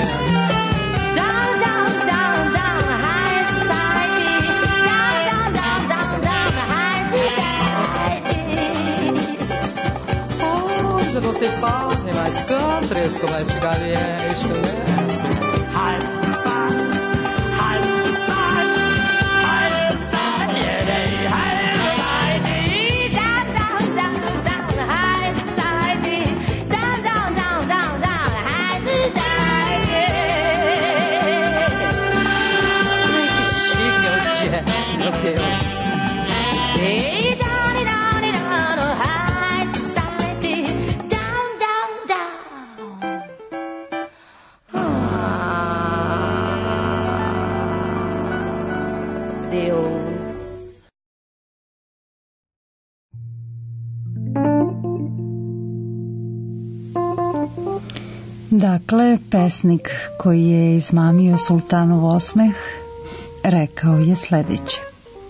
Down, down, down, down, high society. Down, down, down, down, down, high society. Hoje você faz mais countries como antigamente, né? High society, high society, high society, high society. Down, down, down, down, high society. Down, down, down, down, down, high society. Ai, que chique é o jazz, meu Deus. Deus. Dakle, pesnik koji je izmamio sultanov osmeh rekao je sljedeće.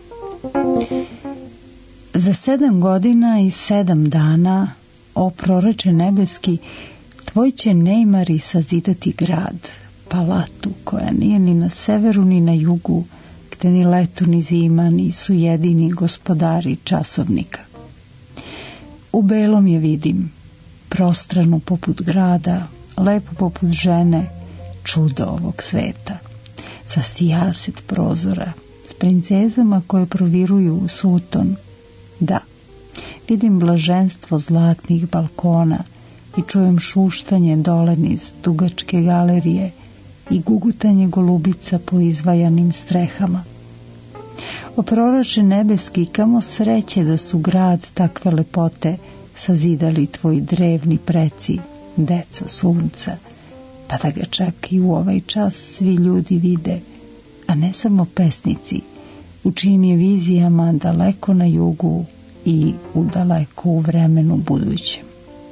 Za sedam godina i sedam dana, o proroče nebeski, tvoj će neimari sazidati grad, palatu koja nije ni na severu ni na jugu, gde ni leto ni zima nisu jedini gospodari časovnika. U belom je vidim, prostranu poput grada, lepo poput žene, čudo ovog sveta, sa sijaset prozora, s princezama koje proviruju u suton. Da, vidim blaženstvo zlatnih balkona i čujem šuštanje dole niz dugačke galerije i gugutanje golubica po izvajanim strehama. O proroče nebeski, kamo sreće da su grad takve lepote sazidali tvoji drevni preci, deca sunca, pa da ga čak i u ovaj čas svi ljudi vide, a ne samo pesnici, u čijim je vizijama daleko na jugu i u daleko u vremenu budućem.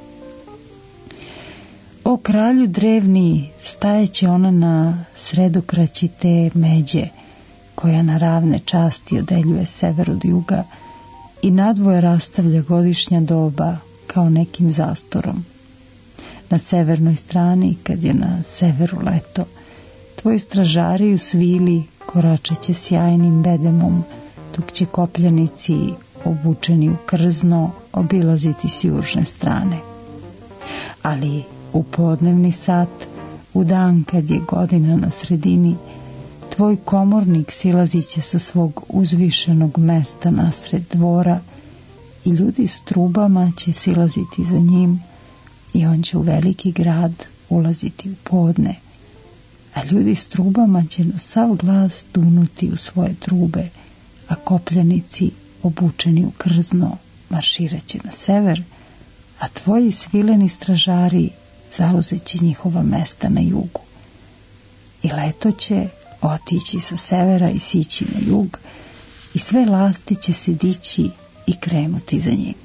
O kralju drevni, stajeće ona na sredokraći te međe, koja na ravne časti odeljuje sever od juga i nadvoje rastavlja godišnja doba kao nekim zastorom. Na severnoj strani, kad je na severu leto, tvoji stražari u svili koračeće sjajnim bedemom, dok će kopljanici obučeni u krzno obilaziti s južne strane. Ali u podnevni sat, u dan kad je godina na sredini, tvoj komornik silaziće sa svog uzvišenog mesta nasred dvora i ljudi s trubama će silaziti za njim i on će u veliki grad ulaziti u podne, a ljudi s trubama će na sav glas dunuti u svoje trube, a kopljanici obučeni u krzno marširaće na sever, a tvoji svileni stražari zauzeće njihova mesta na jugu. I leto će otići sa severa i sići na jug i sve lasti će se dići i krenuti za njim.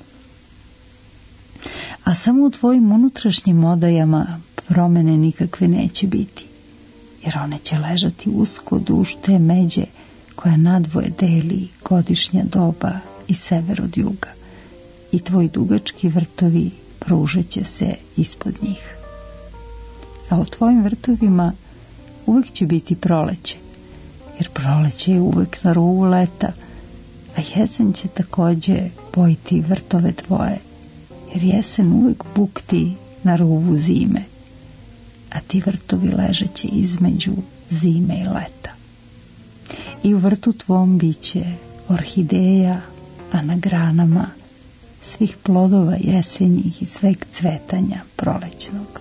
A samo u tvojim unutrašnjim odajama promene nikakve neće biti, jer one će ležati usko duž te međe koja nadvoje deli godišnja doba i sever od juga, i tvoji dugački vrtovi pružeće se ispod njih. A u tvojim vrtovima uvek će biti proleće, jer proleće je uvek na rubu leta, a jesen će takođe bojiti vrtove tvoje, jer jesen uvek bukti na rubu zime, a ti vrtovi ležeće između zime i leta. I u vrtu tvom biće orhideja, a na granama svih plodova jesenjih i sveg cvetanja prolećnog.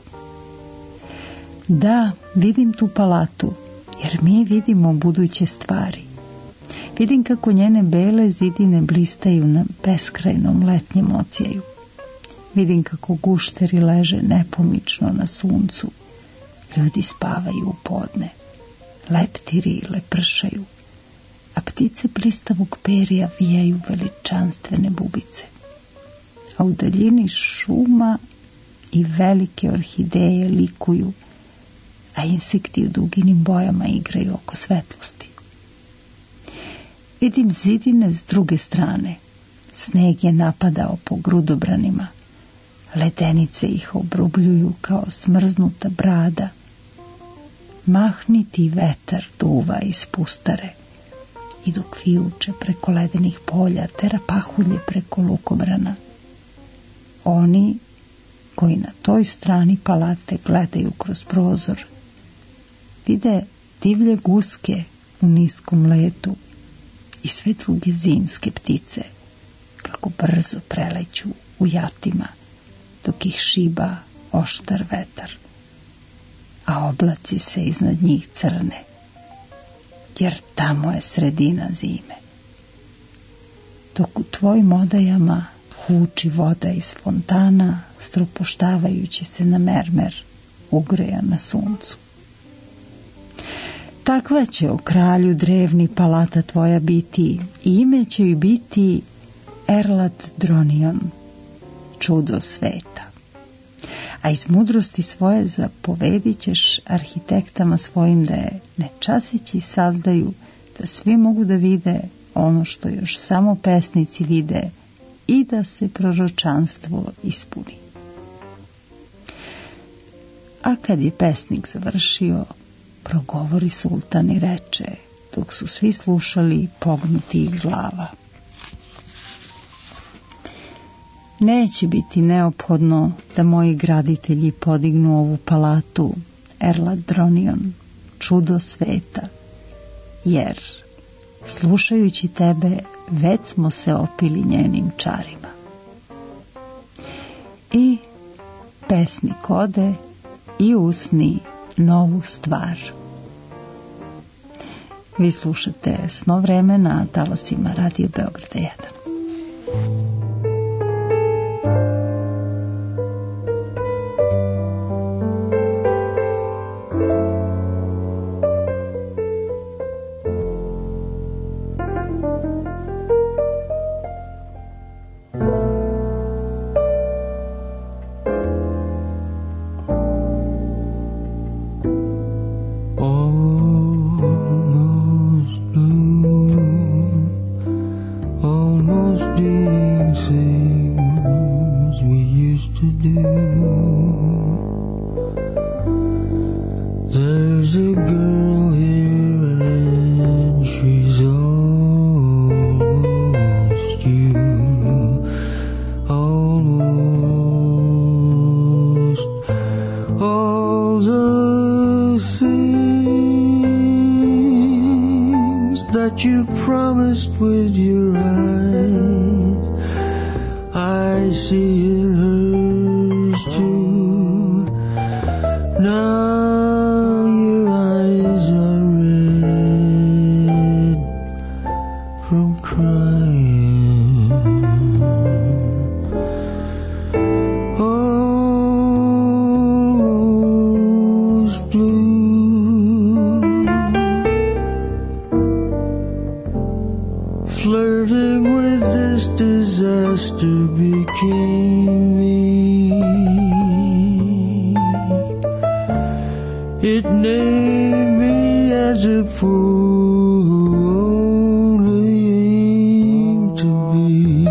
Da, vidim tu palatu, jer mi vidimo buduće stvari. Vidim kako njene bele zidine blistaju na beskrajnom letnjem ocijaju. Vidim kako gušteri leže nepomično na suncu. Ljudi spavaju u podne. Leptiri lepršaju, a ptice blistavog perija vijaju veličanstvene bubice. A u daljini šuma i velike orhideje likuju, a insekti u duginim bojama igraju oko svetlosti. Vidim zidine s druge strane. Sneg je napadao po grudobranima. Ledenice ih obrubljuju kao smrznuta brada. Mahniti vetar duva iz pustare i dok vijuče preko ledenih polja tera pahulje preko lukobrana. Oni koji na toj strani palate gledaju kroz prozor vide divlje guske u niskom letu i sve druge zimske ptice kako brzo preleću u jatima dok ih šiba oštar vetar, a oblaci se iznad njih crne, jer tamo je sredina zime. Dok u tvojim odajama huči voda iz fontana, strupoštavajući se na mermer ugreja na suncu. Takva će o kralju drevni palata tvoja biti, i ime će joj biti Erlat Dronion, čudo sveta. A iz mudrosti svoje zapovedit ćeš arhitektama svojim da je nečaseći sazdaju, da svi mogu da vide ono što još samo pesnici vide i da se proročanstvo ispuni. A kad je pesnik završio, progovori sultan i reče, dok su svi slušali pognutih glava. Neće biti neophodno da moji graditelji podignu ovu palatu, Erlat Dronion, čudo sveta, jer, slušajući tebe, već smo se opili njenim čarima. I pesnik ode i usni novu stvar. Vi slušate Snov vremena na talasima Radio Beograda jedan. You promised with your eyes, I see in hers too. Now your eyes are red from crying. Almost blue. Flirting with this disaster became me. It named me as a fool who only aimed to be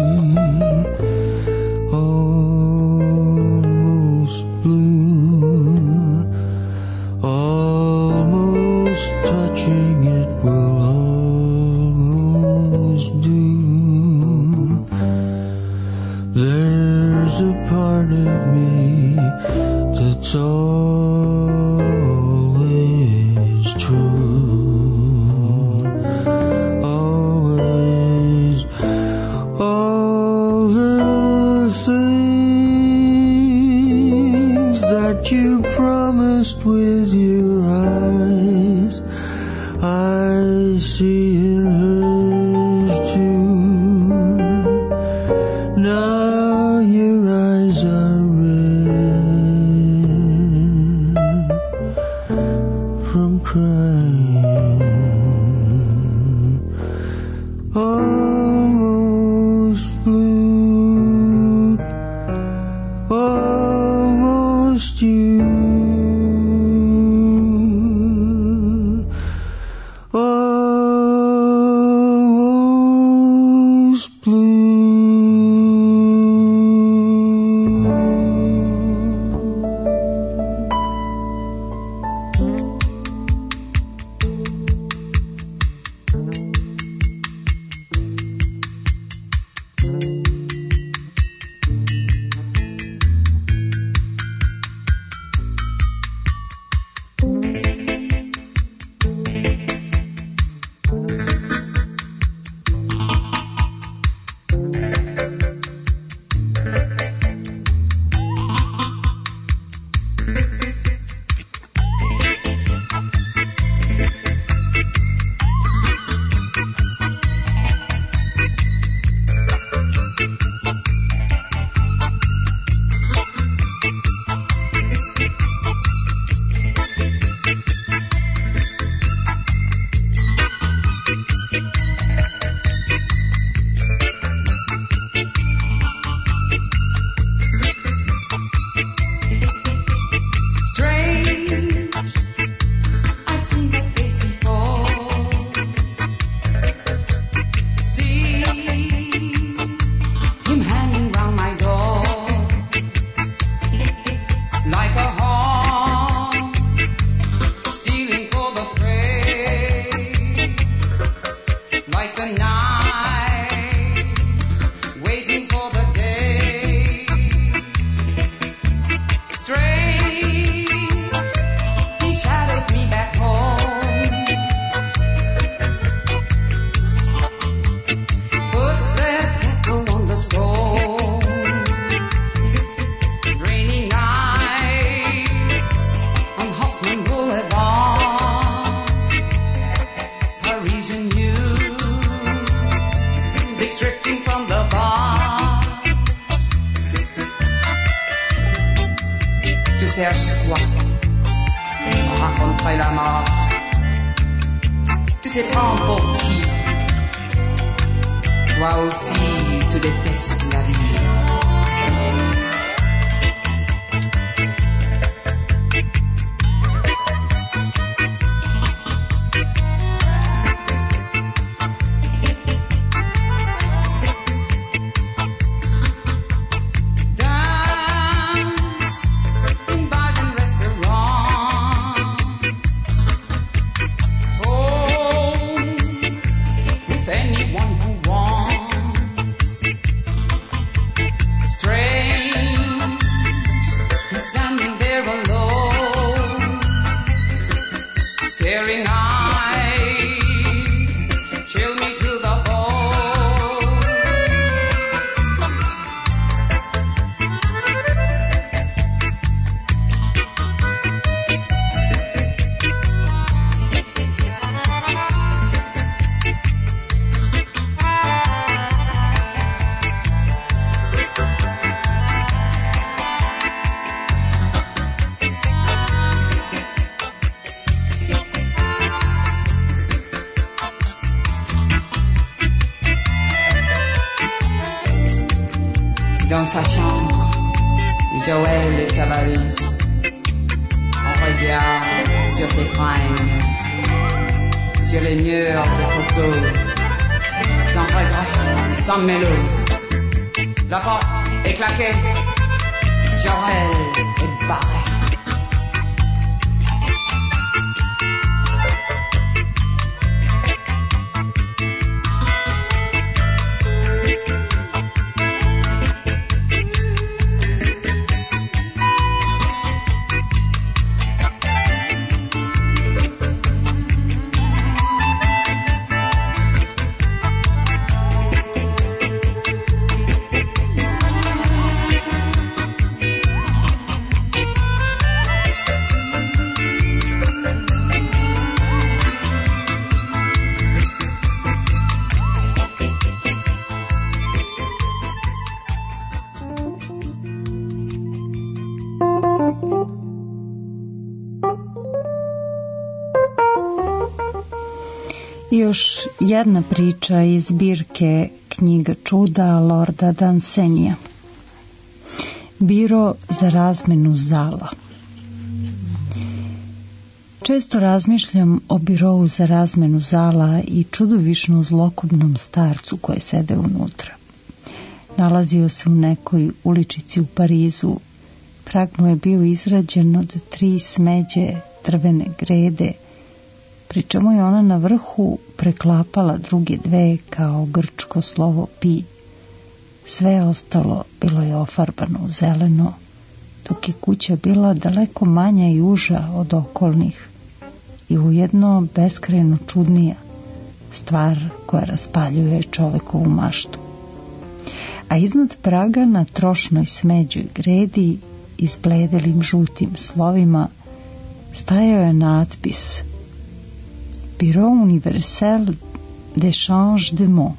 almost blue, almost touching it will there's a part of me that's always true, always. All the things that you promised with your eyes, I see in hers too. Now your eyes are red from crying. Almost blue, almost you. Almost blue. night, waiting for the day. Strange, he shadows me back home. Footsteps echo on the stone. Rainy night on Hoffman Boulevard. Parisian music drifting from the bar. Tu cherches quoi? Rencontrer la mort. Tu te prends pour qui? Toi aussi, tu détestes la vie. Dance in bars and restaurants. Home with anyone who wants. Strange, he's standing there alone. Staring eyes chill me to the bone. Dans sa chambre, Joël et sa valise. On regarde sur tes fringues, sur les murs de photos, sans regret, sans mélo. La porte est claquée, Joël est barré. Još jedna priča iz zbirke knjiga čuda Lorda Dansenija. Biro za razmenu zala. Često razmišljam o birou za razmenu zala i čudovišno zlokobnom starcu koji sede unutra. Nalazio se u nekoj uličici u Parizu. Prag mu je bio izrađen od tri smeđe drvene grede, pri čemu je ona na vrhu preklapala druge dve kao grčko slovo pi. Sve ostalo bilo je ofarbano u zeleno, dok je kuća bila daleko manja i uža od okolnih i ujedno beskrajno čudnija, stvar koja raspaljuje čovekovu maštu. A iznad praga na trošnoj smeđoj gredi izbledelim žutim slovima stajao je natpis Bureau universel d'échange de mots.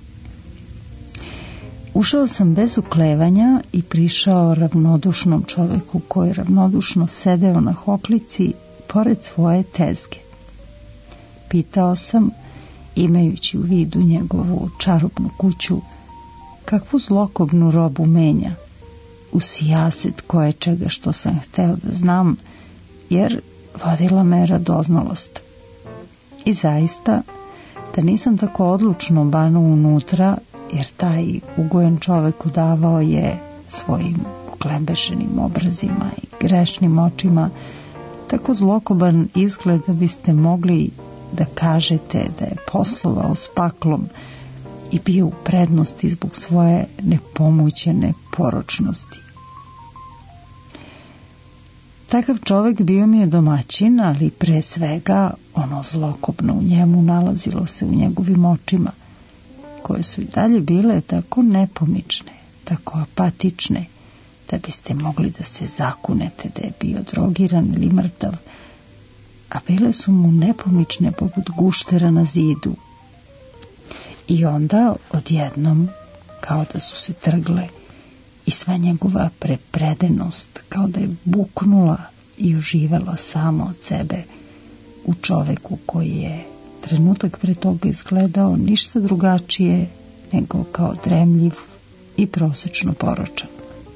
Ušao sam bez uklevanja i prišao ravnodušnom čoveku koji ravnodušno sedeo na hoklici pored svoje tezge. Pitao sam, imajući u vidu njegovu čarobnu kuću, kakvu zlokobnu robu menja, u sijaset koječega što sam hteo da znam, jer vodila me radoznalost. I zaista, da nisam tako odlučno banuo unutra, jer taj ugojen čovek udavao je svojim uklembešenim obrazima i grešnim očima tako zlokoban izgled da biste mogli da kažete da je poslovao s paklom i bio u prednosti zbog svoje nepomućene poročnosti. Takav čovjek bio mi je domaćin, ali pre svega ono zlokobno u njemu nalazilo se u njegovim očima, koje su i dalje bile tako nepomične, tako apatične, da biste mogli da se zakunete da je bio drogiran ili mrtav, a bile su mu nepomične poput guštera na zidu. I onda odjednom, kao da su se trgle, i sva njegova prepredenost, kao da je buknula i oživela samo od sebe u čoveku koji je trenutak pre toga izgledao ništa drugačije nego kao dremljiv i prosečno poročan.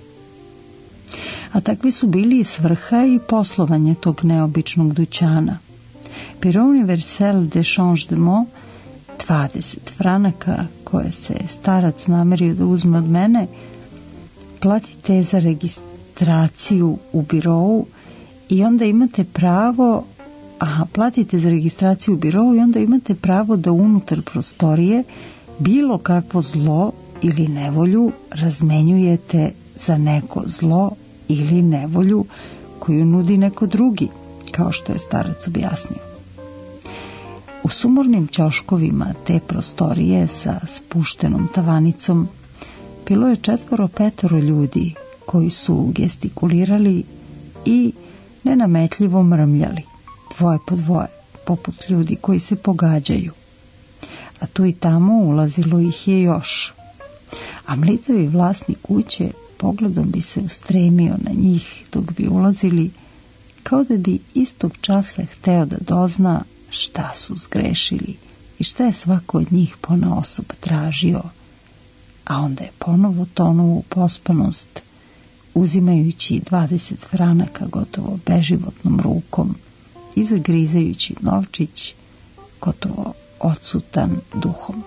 A takvi su bili i svrha i poslovanje tog neobičnog dućana. Bureau universel de changement, dvadeset franaka koje se starac namerio da uzme od mene, platite za registraciju u birou i onda imate pravo, aha, platite za registraciju u birou i onda imate pravo da unutar prostorije bilo kakvo zlo ili nevolju razmenjujete za neko zlo ili nevolju koju nudi neko drugi, kao što je starac objasnio. U sumornim ćoškovima te prostorije sa spuštenom tavanicom bilo je četvoro petoro ljudi koji su gestikulirali i nenametljivo mrmljali, dvoje po dvoje, poput ljudi koji se pogađaju. A tu i tamo ulazilo ih je još. A mlitavi vlasnik kuće pogledom bi se ustremio na njih dok bi ulazili, kao da bi istog časa hteo da dozna šta su zgrešili i šta je svako od njih ponaosob tražio, a onda je ponovo tonuo u pospanost, uzimajući dvadeset franaka gotovo beživotnom rukom i zagrizajući novčić gotovo odsutan duhom.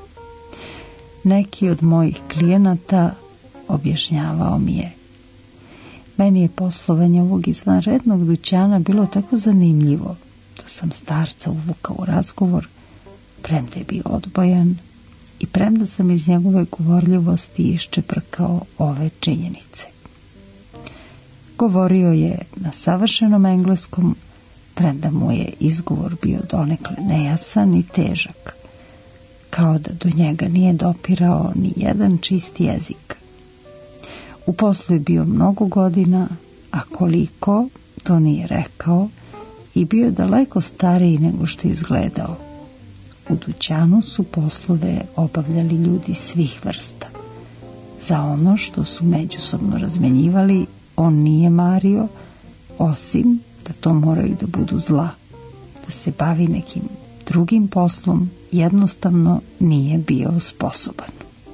Neki od mojih klijenata objašnjavao mi je: meni je poslovanje ovog izvanrednog dućana bilo tako zanimljivo da sam starca uvukao u razgovor, premda je bio odbojan i premda sam iz njegove govorljivosti iščeprkao ove činjenice. Govorio je na savršenom engleskom, premda mu je izgovor bio donekle nejasan i težak, kao da do njega nije dopirao ni jedan čist jezik. U poslu je bio mnogo godina, a koliko, to nije rekao, i bio je daleko stariji nego što je izgledao. U dućanu su poslove obavljali ljudi svih vrsta. Za ono što su međusobno razmenjivali, on nije mario, osim da to moraju da budu zla. Da se bavi nekim drugim poslom jednostavno nije bio sposoban.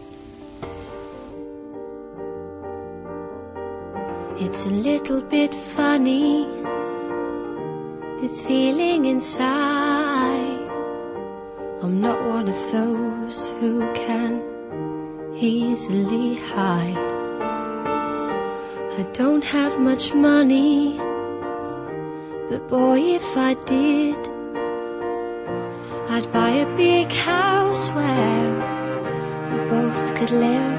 It's a little bit funny, this feeling inside. I'm not one of those who can easily hide. I don't have much money, but boy, if I did, I'd buy a big house where we both could live.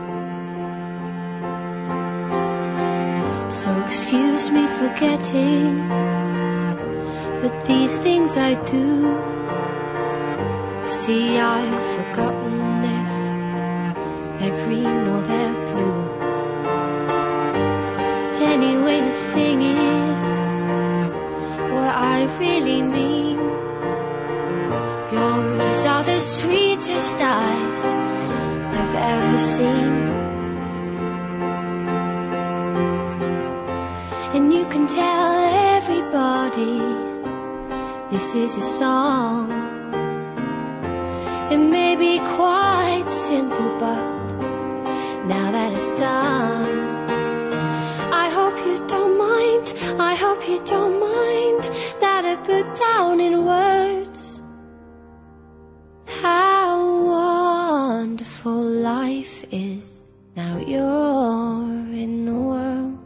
So excuse me for getting, but these things I do. You see, I've forgotten if they're green or they're blue. Anyway, the thing is, what I really mean, yours are the sweetest eyes I've ever seen. And you can tell everybody this is your song. It may be quite simple, but now that it's done, I hope you don't mind, I hope you don't mind that I put down in words how wonderful life is now you're in the world.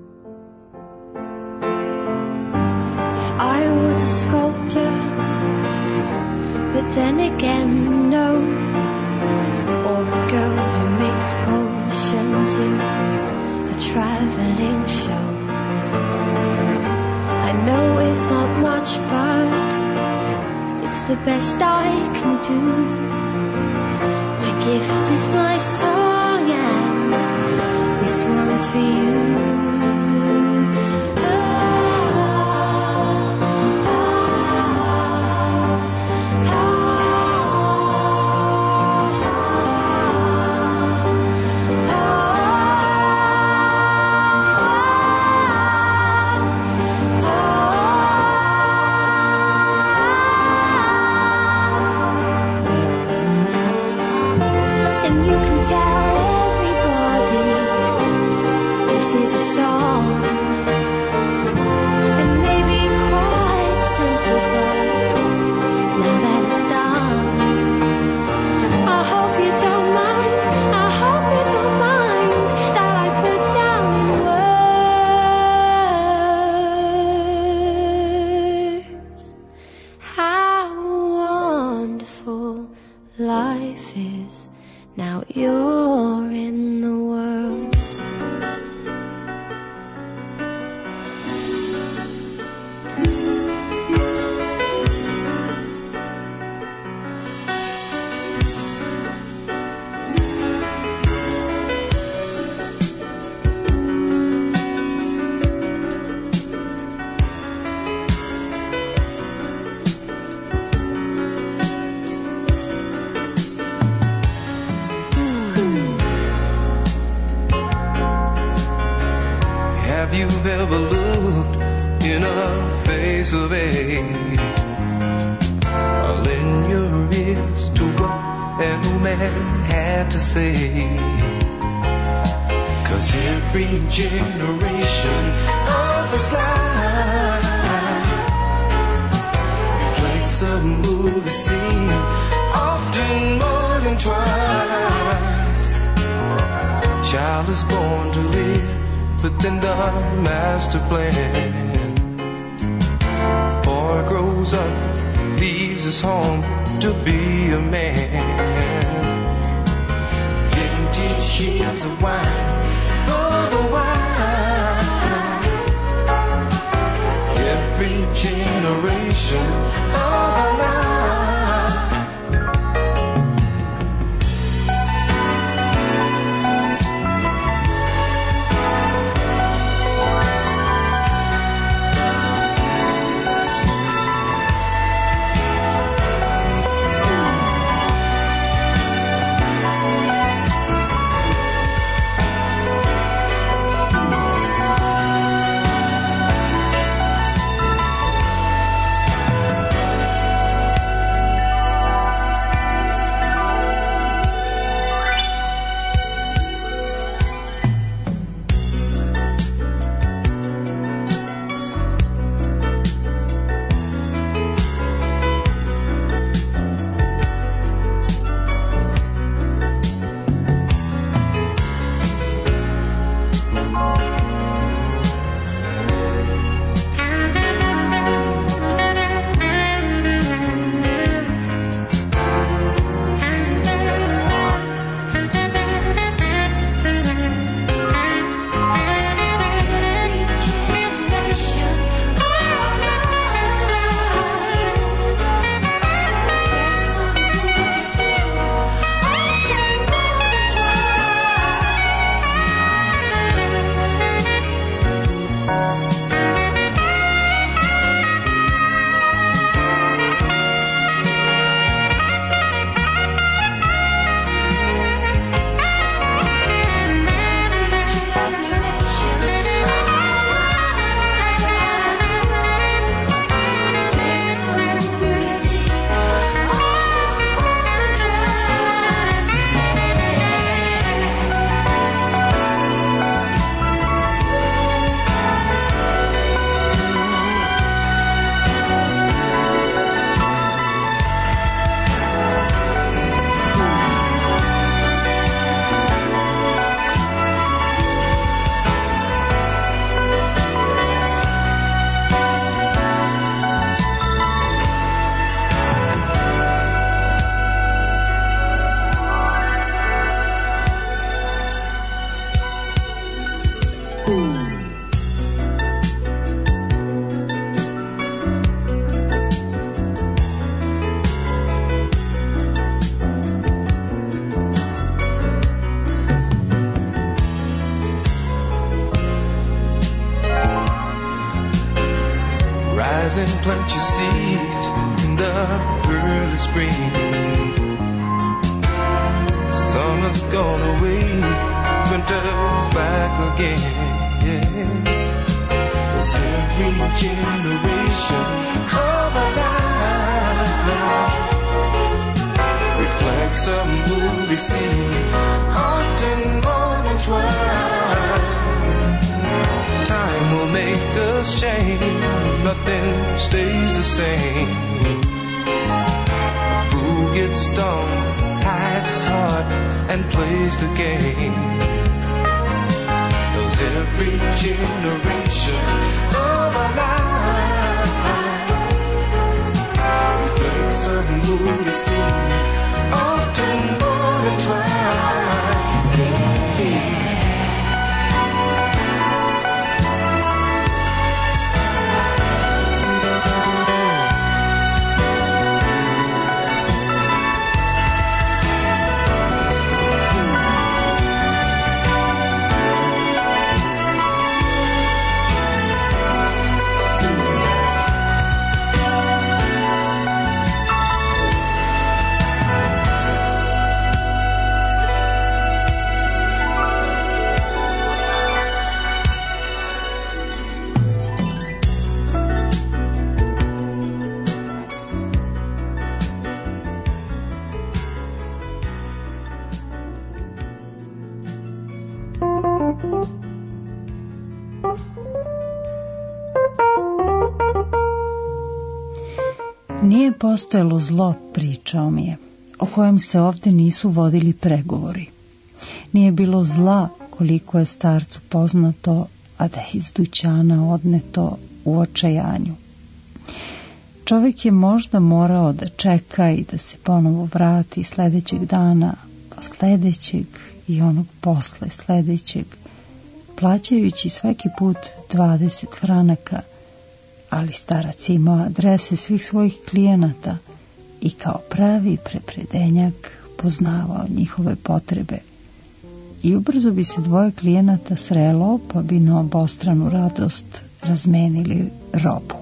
If I was a sculptor, but then again, no, the best I can do. My gift is my song, and this one's for you. Is a song. It may be quite simple, but now that it's done, I hope you don't mind, I hope you don't mind that I put down in words how wonderful life is. Now you're in the world. You've ever looked in a face of age, I'll lend your ears to what an old man had to say. 'Cause every generation of his life reflects a movie scene, often more than twice. Child is born to live within the master plan. Boy grows up, leaves his home to be a man. Vintage years of wine for the wine. Every generation of a life. and plant your seed in the early spring. Summer's gone away, winter's back again. Yeah. 'Cause every generation of a life reflects a movie scene, often more than twice. Time will make us change, nothing stays the same. A fool gets stoned, hides his heart, and plays the game. 'Cause every generation of a life reflects a movie scene, often more than twice. Yeah. Nije postojalo zlo, pričao mi je, o kojem se ovdje nisu vodili pregovori. Nije bilo zla koliko je starcu poznato, a da je iz dućana odneto u očajanju. Čovjek je možda morao da čeka i da se ponovo vrati sljedećeg dana, pa sljedećeg i onog posle sljedećeg, plaćajući svaki put dvadeset franaka, ali starac je imao adrese svih svojih klijenata i kao pravi prepredenjak poznavao njihove potrebe. I ubrzo bi se dvoje klijenata srelo, pa bi na obostranu radost razmenili robu.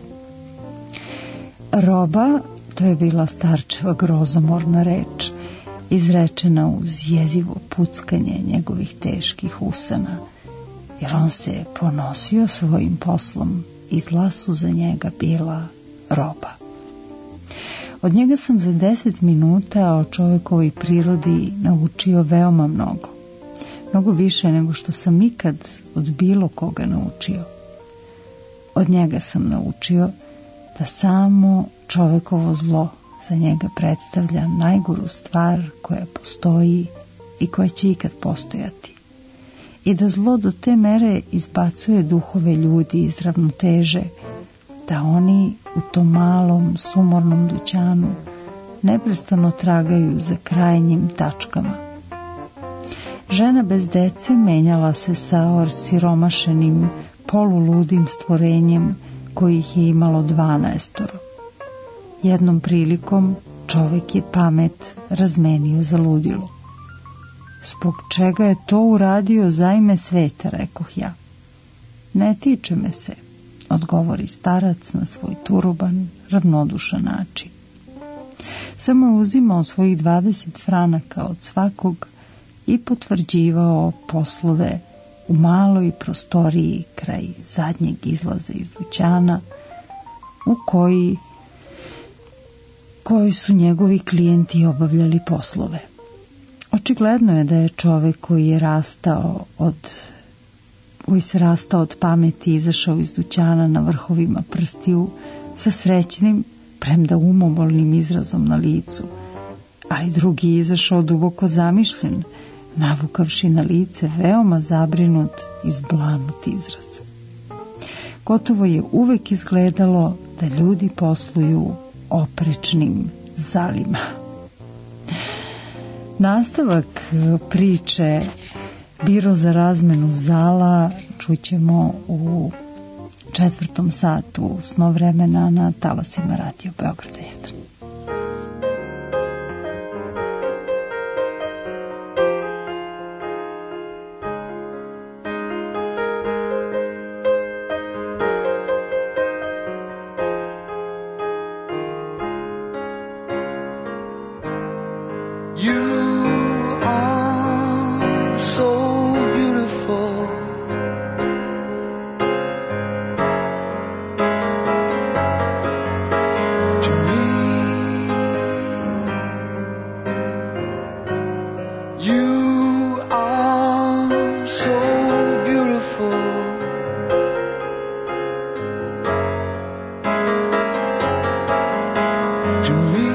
Roba, to je bila starčeva grozomorna reč, izrečena uz jezivo puckanje njegovih teških usana, jer on se ponosio svojim poslom i zla su za njega bila roba. Od njega sam za deset minuta o čovjekovoj prirodi naučio veoma mnogo. Mnogo više nego što sam ikad od bilo koga naučio. Od njega sam naučio da samo čovjekovo zlo za njega predstavlja najgoru stvar koja postoji i koja će ikad postojati. I da zlo do te mere izbacuje duhove ljudi iz ravnoteže, da oni u tom malom sumornom dućanu neprestano tragaju za krajnjim tačkama. Žena bez dece menjala se sa orsiromašenim, poluludim stvorenjem kojih je imalo dvanaestoro. Jednom prilikom čovjek je pamet razmenio za ludilo. Zbog čega je to uradio za ime sveta, rekoh ja. Ne tiče me se, odgovori starac na svoj turuban, ravnodušan način. Samo je uzimao svojih dvadeset franaka od svakog i potvrđivao poslove u maloj prostoriji kraj zadnjeg izlaza iz dućana u koji, koji su njegovi klijenti obavljali poslove. Očigledno je da je čovjek koji je rastao od koji se rastao od pameti izašao iz dućana na vrhovima prstiju sa srećnim, premda umobolnim izrazom na licu, ali drugi je izašao duboko zamišljen, navukavši na lice veoma zabrinut i zblanut izraz. Gotovo je uvek izgledalo da ljudi posluju oprečnim zalima. Nastavak priče Biro za razmenu zala čućemo u četvrtom satu snovremena na talasima Radio Beograda jedan. You are so beautiful. To me,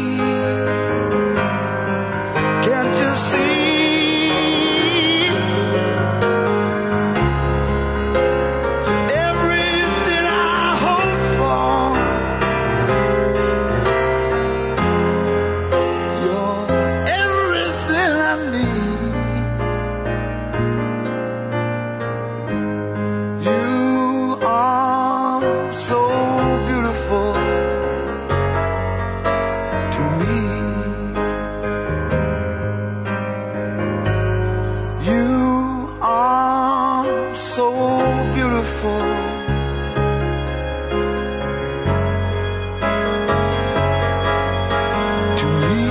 can't you see? Everything I hope for, you're everything I need. You are so beautiful. You are so beautiful. To me,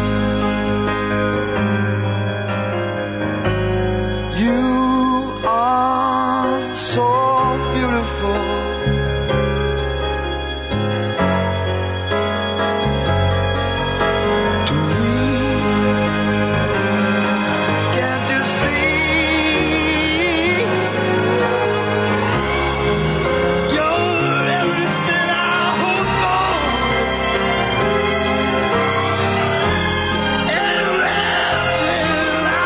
you are so beautiful. To me, can't you see? You're everything I hope for. Everything I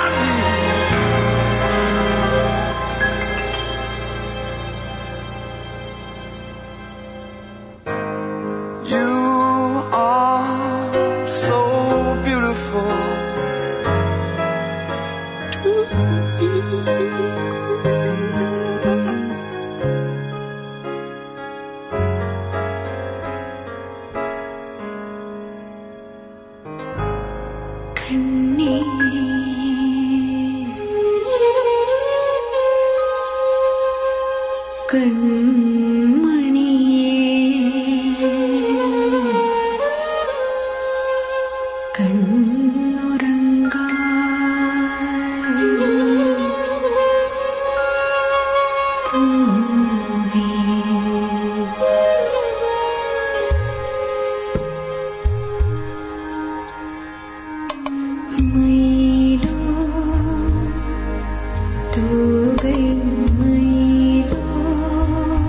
need. You are so beautiful. तू गई मैलो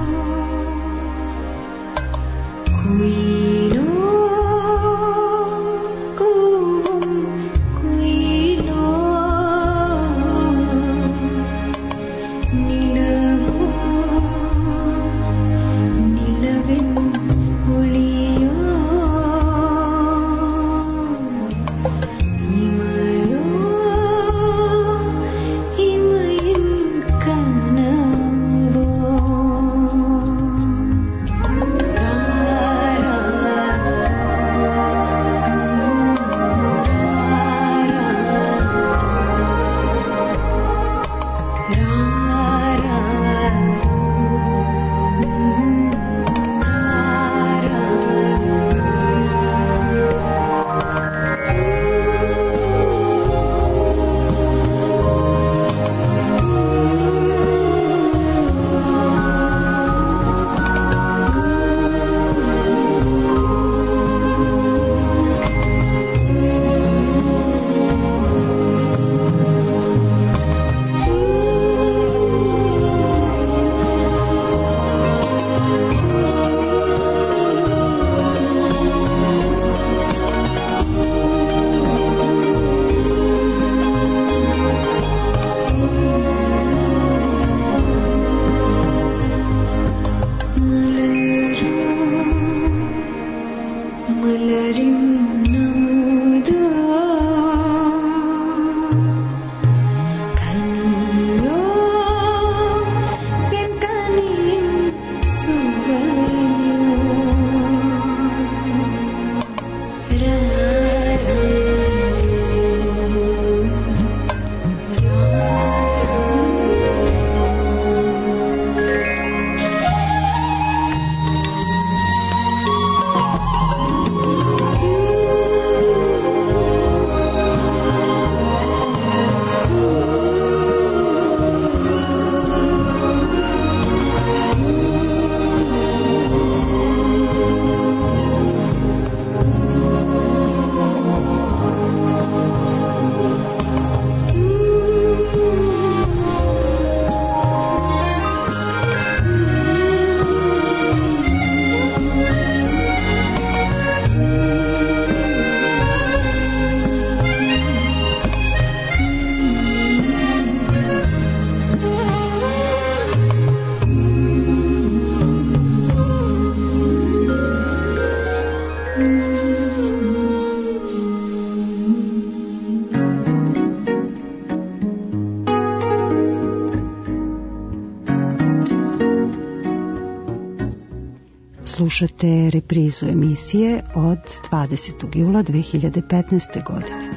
slušate reprizu emisije od dvadesetog jula dve hiljade petnaeste. godine.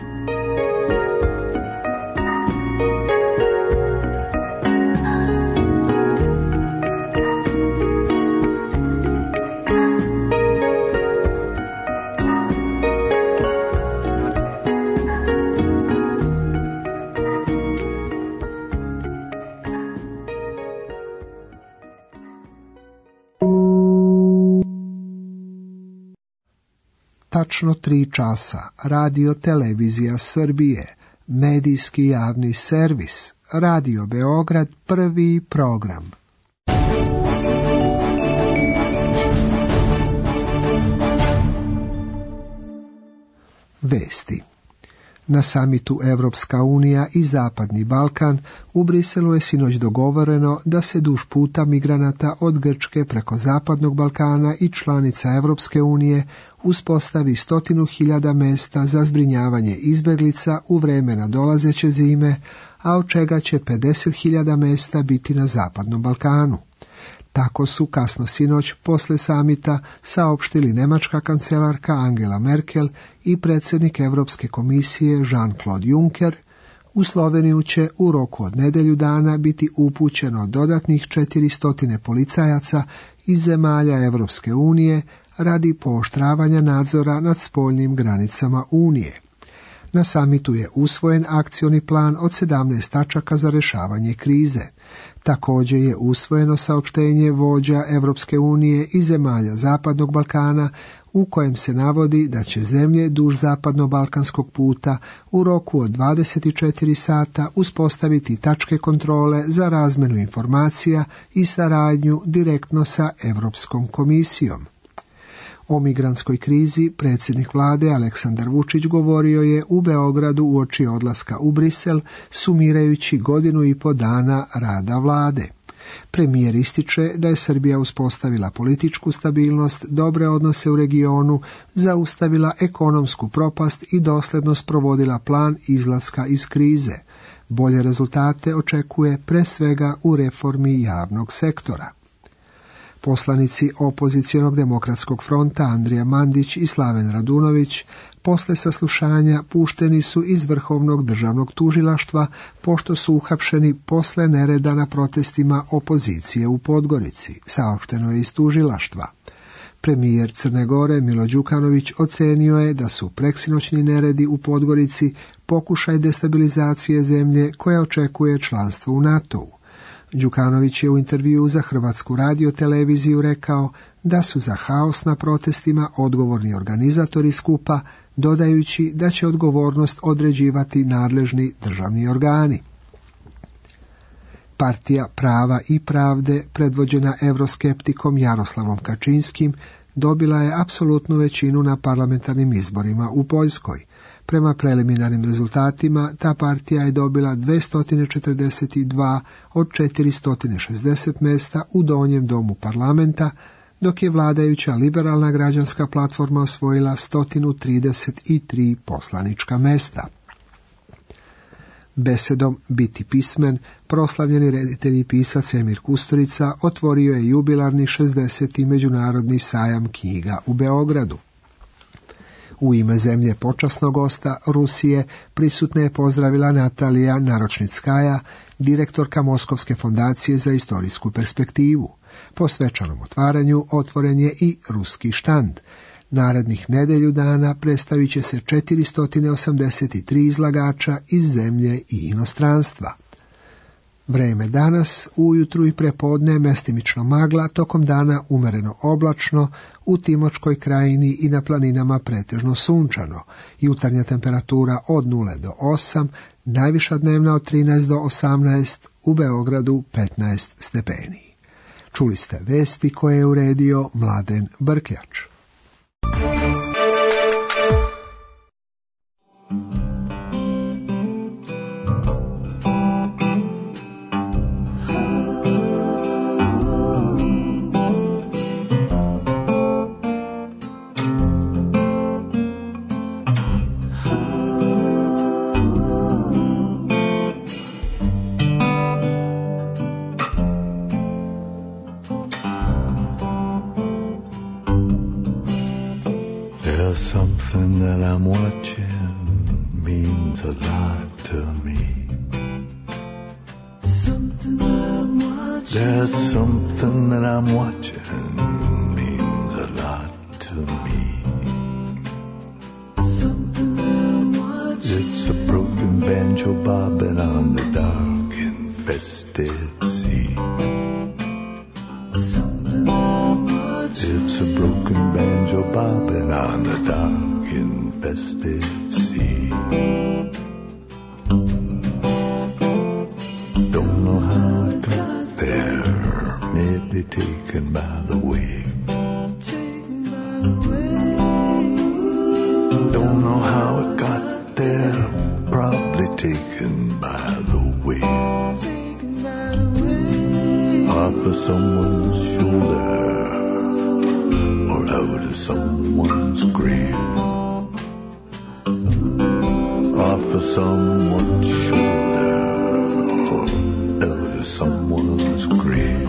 Tačno tri časa, Radio Televizija Srbije, medijski javni servis, Radio Beograd, prvi program. Vesti. Na samitu Evropska unija i Zapadni Balkan u Briselu je sinoć dogovoreno da se duž puta migranata od Grčke preko Zapadnog Balkana i članica Evropske unije uspostavi stotinu hiljada mesta za zbrinjavanje izbeglica u vreme nadolazeće zime, a od čega će pedeset hiljada mesta biti na Zapadnom Balkanu. Tako su kasno sinoć posle samita saopštili nemačka kancelarka Angela Merkel i predsjednik Europske komisije Jean-Claude Juncker. U Sloveniju će u roku od nedelju dana biti upućeno dodatnih četiristo policajaca iz zemalja Europske unije radi pooštravanja nadzora nad spoljnim granicama Unije. Na samitu je usvojen akcioni plan od sedamnaest tačaka za rješavanje krize. Također je usvojeno saopštenje vođa Evropske unije i zemalja Zapadnog Balkana u kojem se navodi da će zemlje duž zapadno-balkanskog puta u roku od dvadeset četiri sata uspostaviti tačke kontrole za razmjenu informacija i saradnju direktno sa Europskom komisijom. O migrantskoj krizi predsjednik vlade Aleksandar Vučić govorio je u Beogradu uoči odlaska u Brisel, sumirajući godinu i po dana rada vlade. Premijer ističe da je Srbija uspostavila političku stabilnost, dobre odnose u regionu, zaustavila ekonomsku propast i dosljedno sprovodila plan izlaska iz krize. Bolje rezultate očekuje pre svega u reformi javnog sektora. Poslanici Opozicijonog demokratskog fronta Andrija Mandić i Slaven Radunović posle saslušanja pušteni su iz Vrhovnog državnog tužilaštva pošto su uhapšeni posle nereda na protestima opozicije u Podgorici, saopšteno je iz tužilaštva. Premijer Crne Gore Milo Đukanović ocenio je da su preksinoćni neredi u Podgorici pokušaj destabilizacije zemlje koja očekuje članstvo u NATO-u. Đukanović je u intervjuu za Hrvatsku radioteleviziju rekao da su za haos na protestima odgovorni organizatori skupa, dodajući da će odgovornost određivati nadležni državni organi. Partija Prava i pravde, predvođena euroskeptikom Jaroslavom Kačinskim, dobila je apsolutnu većinu na parlamentarnim izborima u Poljskoj. Prema preliminarnim rezultatima, ta partija je dobila dvesta četrdeset dva od četiristo šezdeset mesta u donjem domu parlamenta, dok je vladajuća liberalna građanska platforma osvojila sto trideset tri poslanička mesta. Besedom Biti pismen, proslavljeni reditelj i pisac Emir Kusturica otvorio je jubilarni šezdeseti međunarodni sajam knjiga u Beogradu. U ime zemlje počasnog gosta Rusije prisutne je pozdravila Natalija Naročnickaja, direktorka Moskovske fondacije za istorijsku perspektivu. Po svečanom otvaranju otvoren je i ruski štand. Narednih nedelju dana predstavit će se četiristo osamdeset tri izlagača iz zemlje i inostranstva. Vreme danas, ujutru i prepodne mestimično magla, tokom dana umereno oblačno, u Timočkoj krajini i na planinama pretežno sunčano, jutarnja temperatura od nula do osam, najviša dnevna od trinaest do osamnaest, u Beogradu petnaest stepeni. Čuli ste vesti koje je uredio Mladen Brkljač. something that I'm watching means a lot to me. Something that I'm watching. There's something that I'm watching means a lot to me. Something that I'm watching. It's a broken banjo bobbing on the dark infested sea. Something that I'm watching. It's a broken banjo bobbing on the dark infested sea. Don't know how it got there, maybe taken by the wave. Taken by the wave. Don't know how it got there, probably taken by the wave. Taken by the wave. Off of someone's shoulder, or out of someone's grave. Off of someone's shoulder, or out of someone's grave.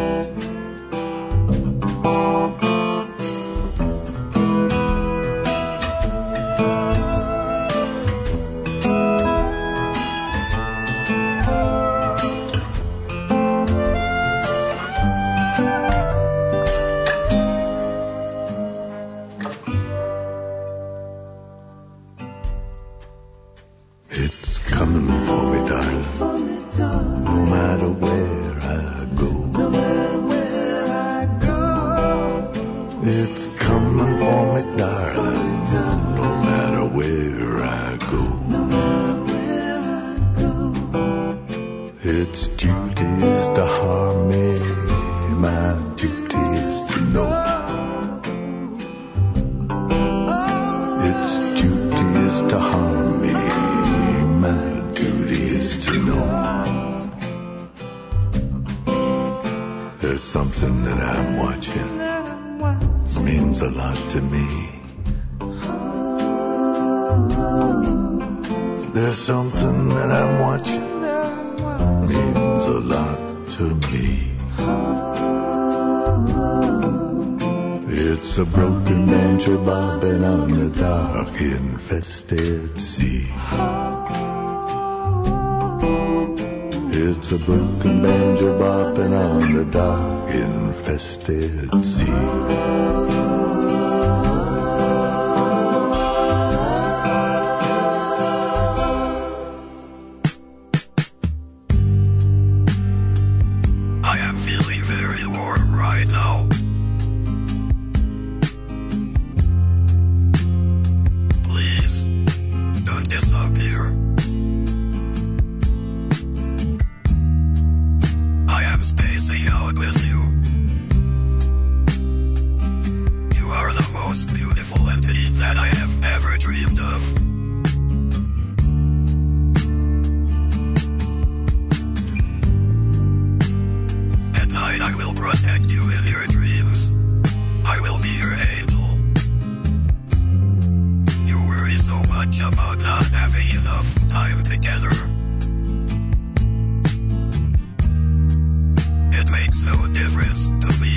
It's coming for me, darling. No matter where I go. No matter where I go. It's coming for me, darling. No matter where I go. No matter where I go. Its duty is to harm me. My duty is to know. Its duty is to harm me. My duty is to know. There's something that I'm watching. Means a lot to me. There's something that I'm watching. Means a lot to me. It's a broken banjo bobbing on the dark infested sea. It's a broken banjo bopping on the dark infested sea. I am feeling very warm right now. Please, don't disappear. I am spacing out with you. You are the most beautiful entity that I have ever dreamed of. At night I will protect you in your dreams. I will be your angel. You worry so much about not having enough time together. It makes no difference to me.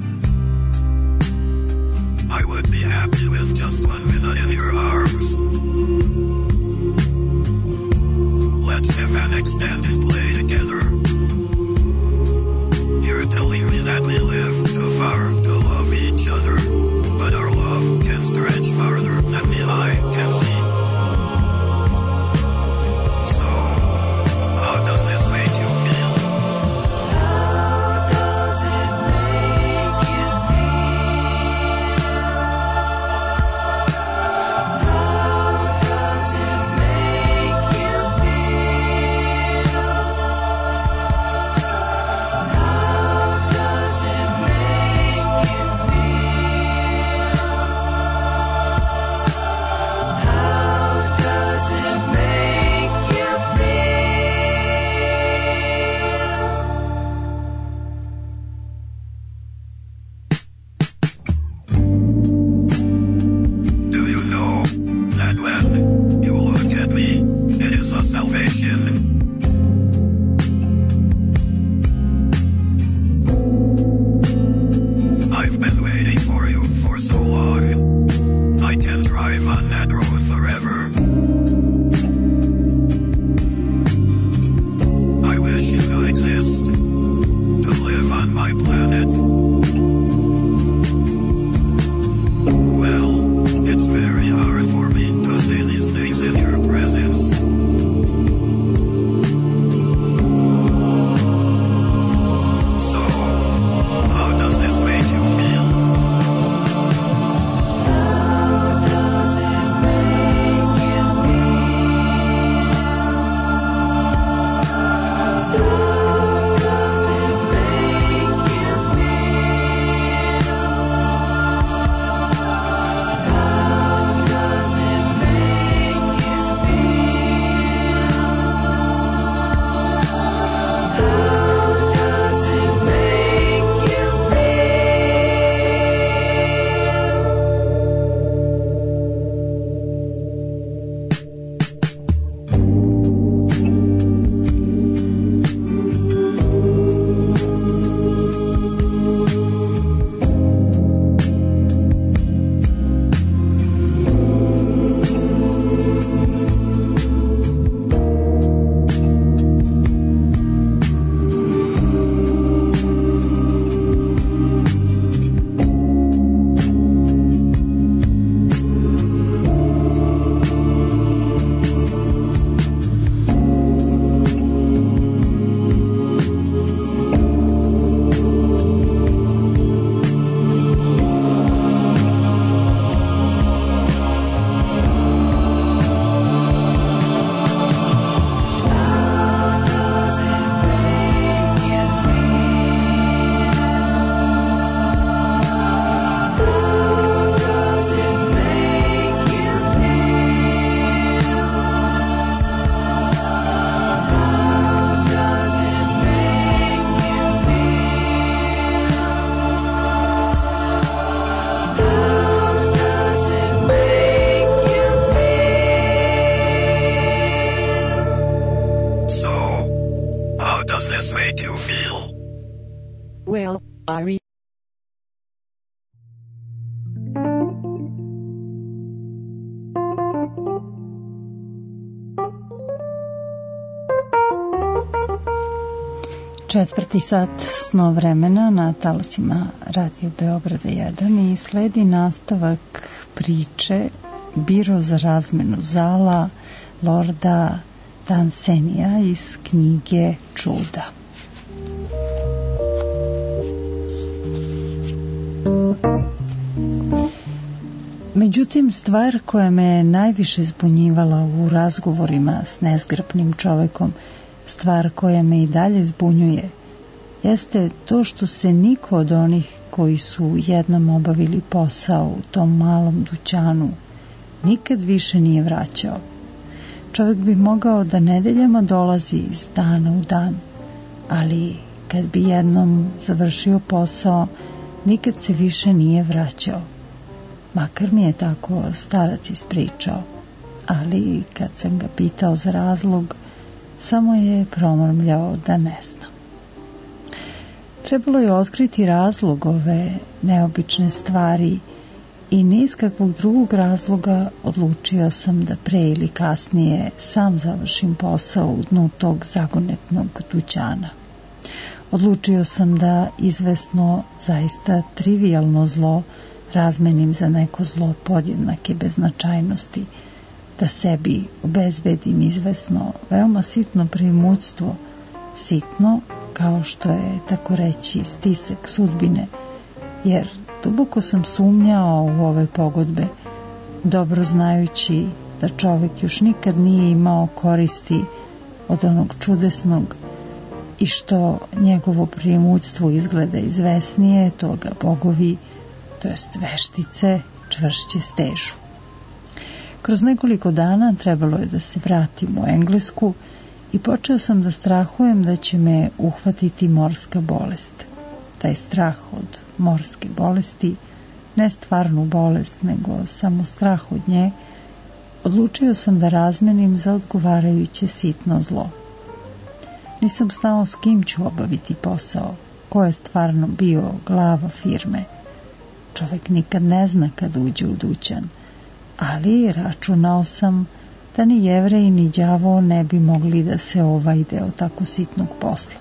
I would be happy with just one minute in your arms. Let's have an extended play together. You're telling me that we live too far to love each other, but our love can stretch farther than the eye can see. So, how does this make you feel? How does it make you feel? best way to feel? Well, I re- Četvrti sat sno vremena na talasima Radio Beograda jedan i sledi nastavak priče Biro za razmenu zala Lorda Dansenija iz knjige Čuda. Međutim, stvar koja me najviše zbunjivala u razgovorima s nezgrapnim čovekom, stvar koja me i dalje zbunjuje, jeste to što se niko od onih koji su jednom obavili posao u tom malom dućanu nikad više nije vraćao. Čovjek bi mogao da nedeljama dolazi iz dana u dan, ali kad bi jednom završio posao, nikad se više nije vraćao. Makar mi je tako starac ispričao, ali kad sam ga pitao za razlog, samo je promrmljao da ne zna. Trebalo je otkriti razlog ove neobične stvari i niz kakvog drugog razloga odlučio sam da pre ili kasnije sam završim posao u dnu tog zagonetnog dućana. Odlučio sam da izvesno, zaista trivijalno zlo razmenim za neko zlo podjednake beznačajnosti, da sebi obezbedim izvesno, veoma sitno preimućstvo, sitno kao što je, tako reći, stisak sudbine, jer duboko sam sumnjao u ove pogodbe, dobro znajući da čovjek još nikad nije imao koristi od onog čudesnog i što njegovo preimućstvo izgleda izvesnije, toga bogovi, to jest veštice, čvršće stežu. Kroz nekoliko dana trebalo je da se vratim u Englesku i počeo sam da strahujem da će me uhvatiti morska bolest. Taj strah od morske bolesti, ne stvarnu bolest, nego samo strah od nje, odlučio sam da razmenim za odgovarajuće sitno zlo. Nisam znao s kim ću obaviti posao, ko je stvarno bio glava firme. Čovjek nikad ne zna kad uđe u dućan, ali računao sam da ni Jevrej ni đavo ne bi mogli da se ovajde od tako sitnog posla.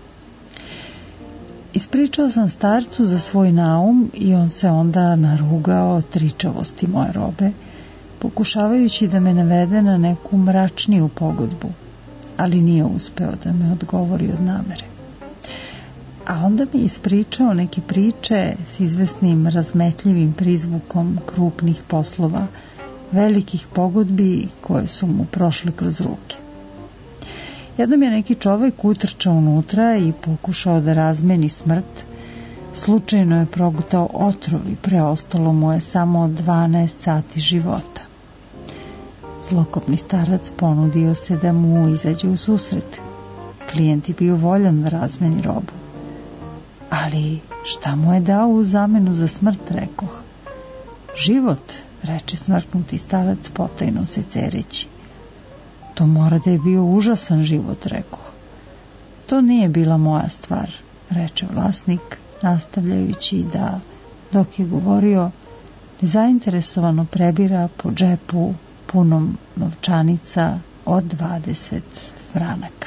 Ispričao sam starcu za svoj naum i on se onda narugao tričavosti moje robe, pokušavajući da me navede na neku mračniju pogodbu, ali nije uspeo da me odgovori od namere. A onda mi ispričao neke priče s izvesnim razmetljivim prizvukom krupnih poslova, velikih pogodbi koje su mu prošle kroz ruke. Jednom je neki čovjek utrčao unutra i pokušao da razmeni smrt. Slučajno je progutao otrov i preostalo mu je samo dvanaest sati života. Zlokobni starac ponudio se da mu izađe u susret. Klijent je bio voljan da razmeni robu. Ali šta mu je dao u zamenu za smrt, rekoh. Život, reče smrknuti starac potajno se cereći. To mora da je bio užasan život, rekoh. To nije bila moja stvar, reče vlasnik, nastavljajući da, dok je govorio, nezainteresovano prebira po džepu punom novčanica od dvadeset franaka.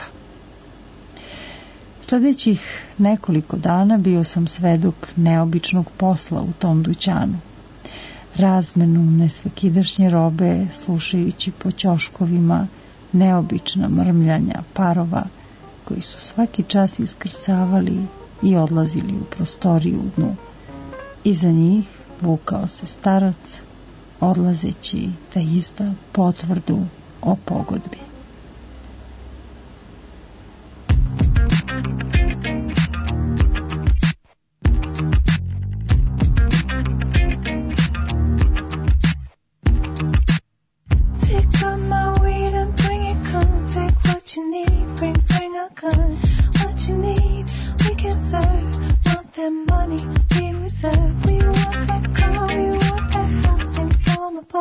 Sljedećih nekoliko dana bio sam svedok neobičnog posla u tom dućanu. Razmenu nesvakidašnje robe, slušajući po ćoškovima neobična mrmljanja parova koji su svaki čas iskrcavali i odlazili u prostoriju u dnu. Iza njih vukao se starac, odlazeći da izda potvrdu o pogodbi.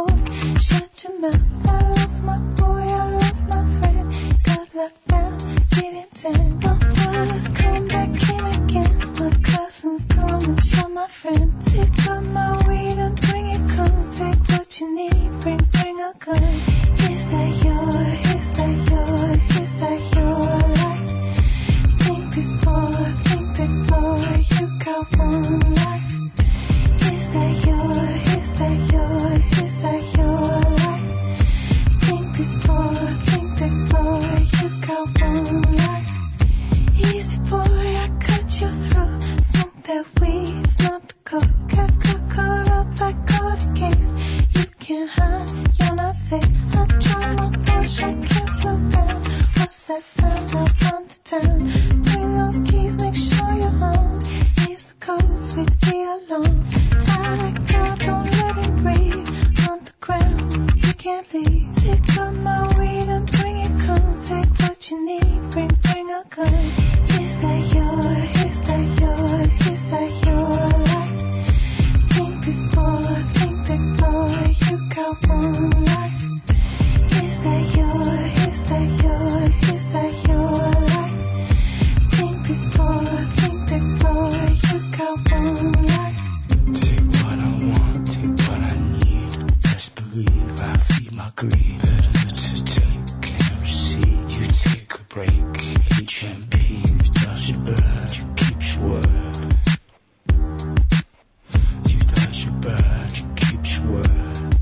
Shut your mouth, I lost my boy, I lost my friend. Got locked down, give you ten. My brother's come back in again. My cousin's come and show my friend. Pick up my weed and bring it, come. Take what you need, bring, bring a gun. Is that your, is that your, is that your life? Think before, think before you got one life. Is that your, is that your, is that your life? Think before, think before you got one life. Easy boy, I cut your throat. Smoke that weed, smoke the coke. I got caught up, I caught a case. You can't hide, you're not safe. I drive my Porsche, I can't slow down. What's that sound up on the town? Bring those keys, make sure you're home. Here's the code, switch the alarm. Tie that guy, don't let him breathe. On the ground, you can't leave. Pick up my weed and bring it, come. Take what you need, bring, bring a gun. Is that your, is that your, is that your life? Think before, think before you got one life. Is that your, is that your, is that your life? Think before, think before you got one life. Take what I want, take what I need. Just believe I feed my greed. Better to take and receive. You take a break. H M P, you touch a bird, you keep your word. You touch a bird, you keep your word.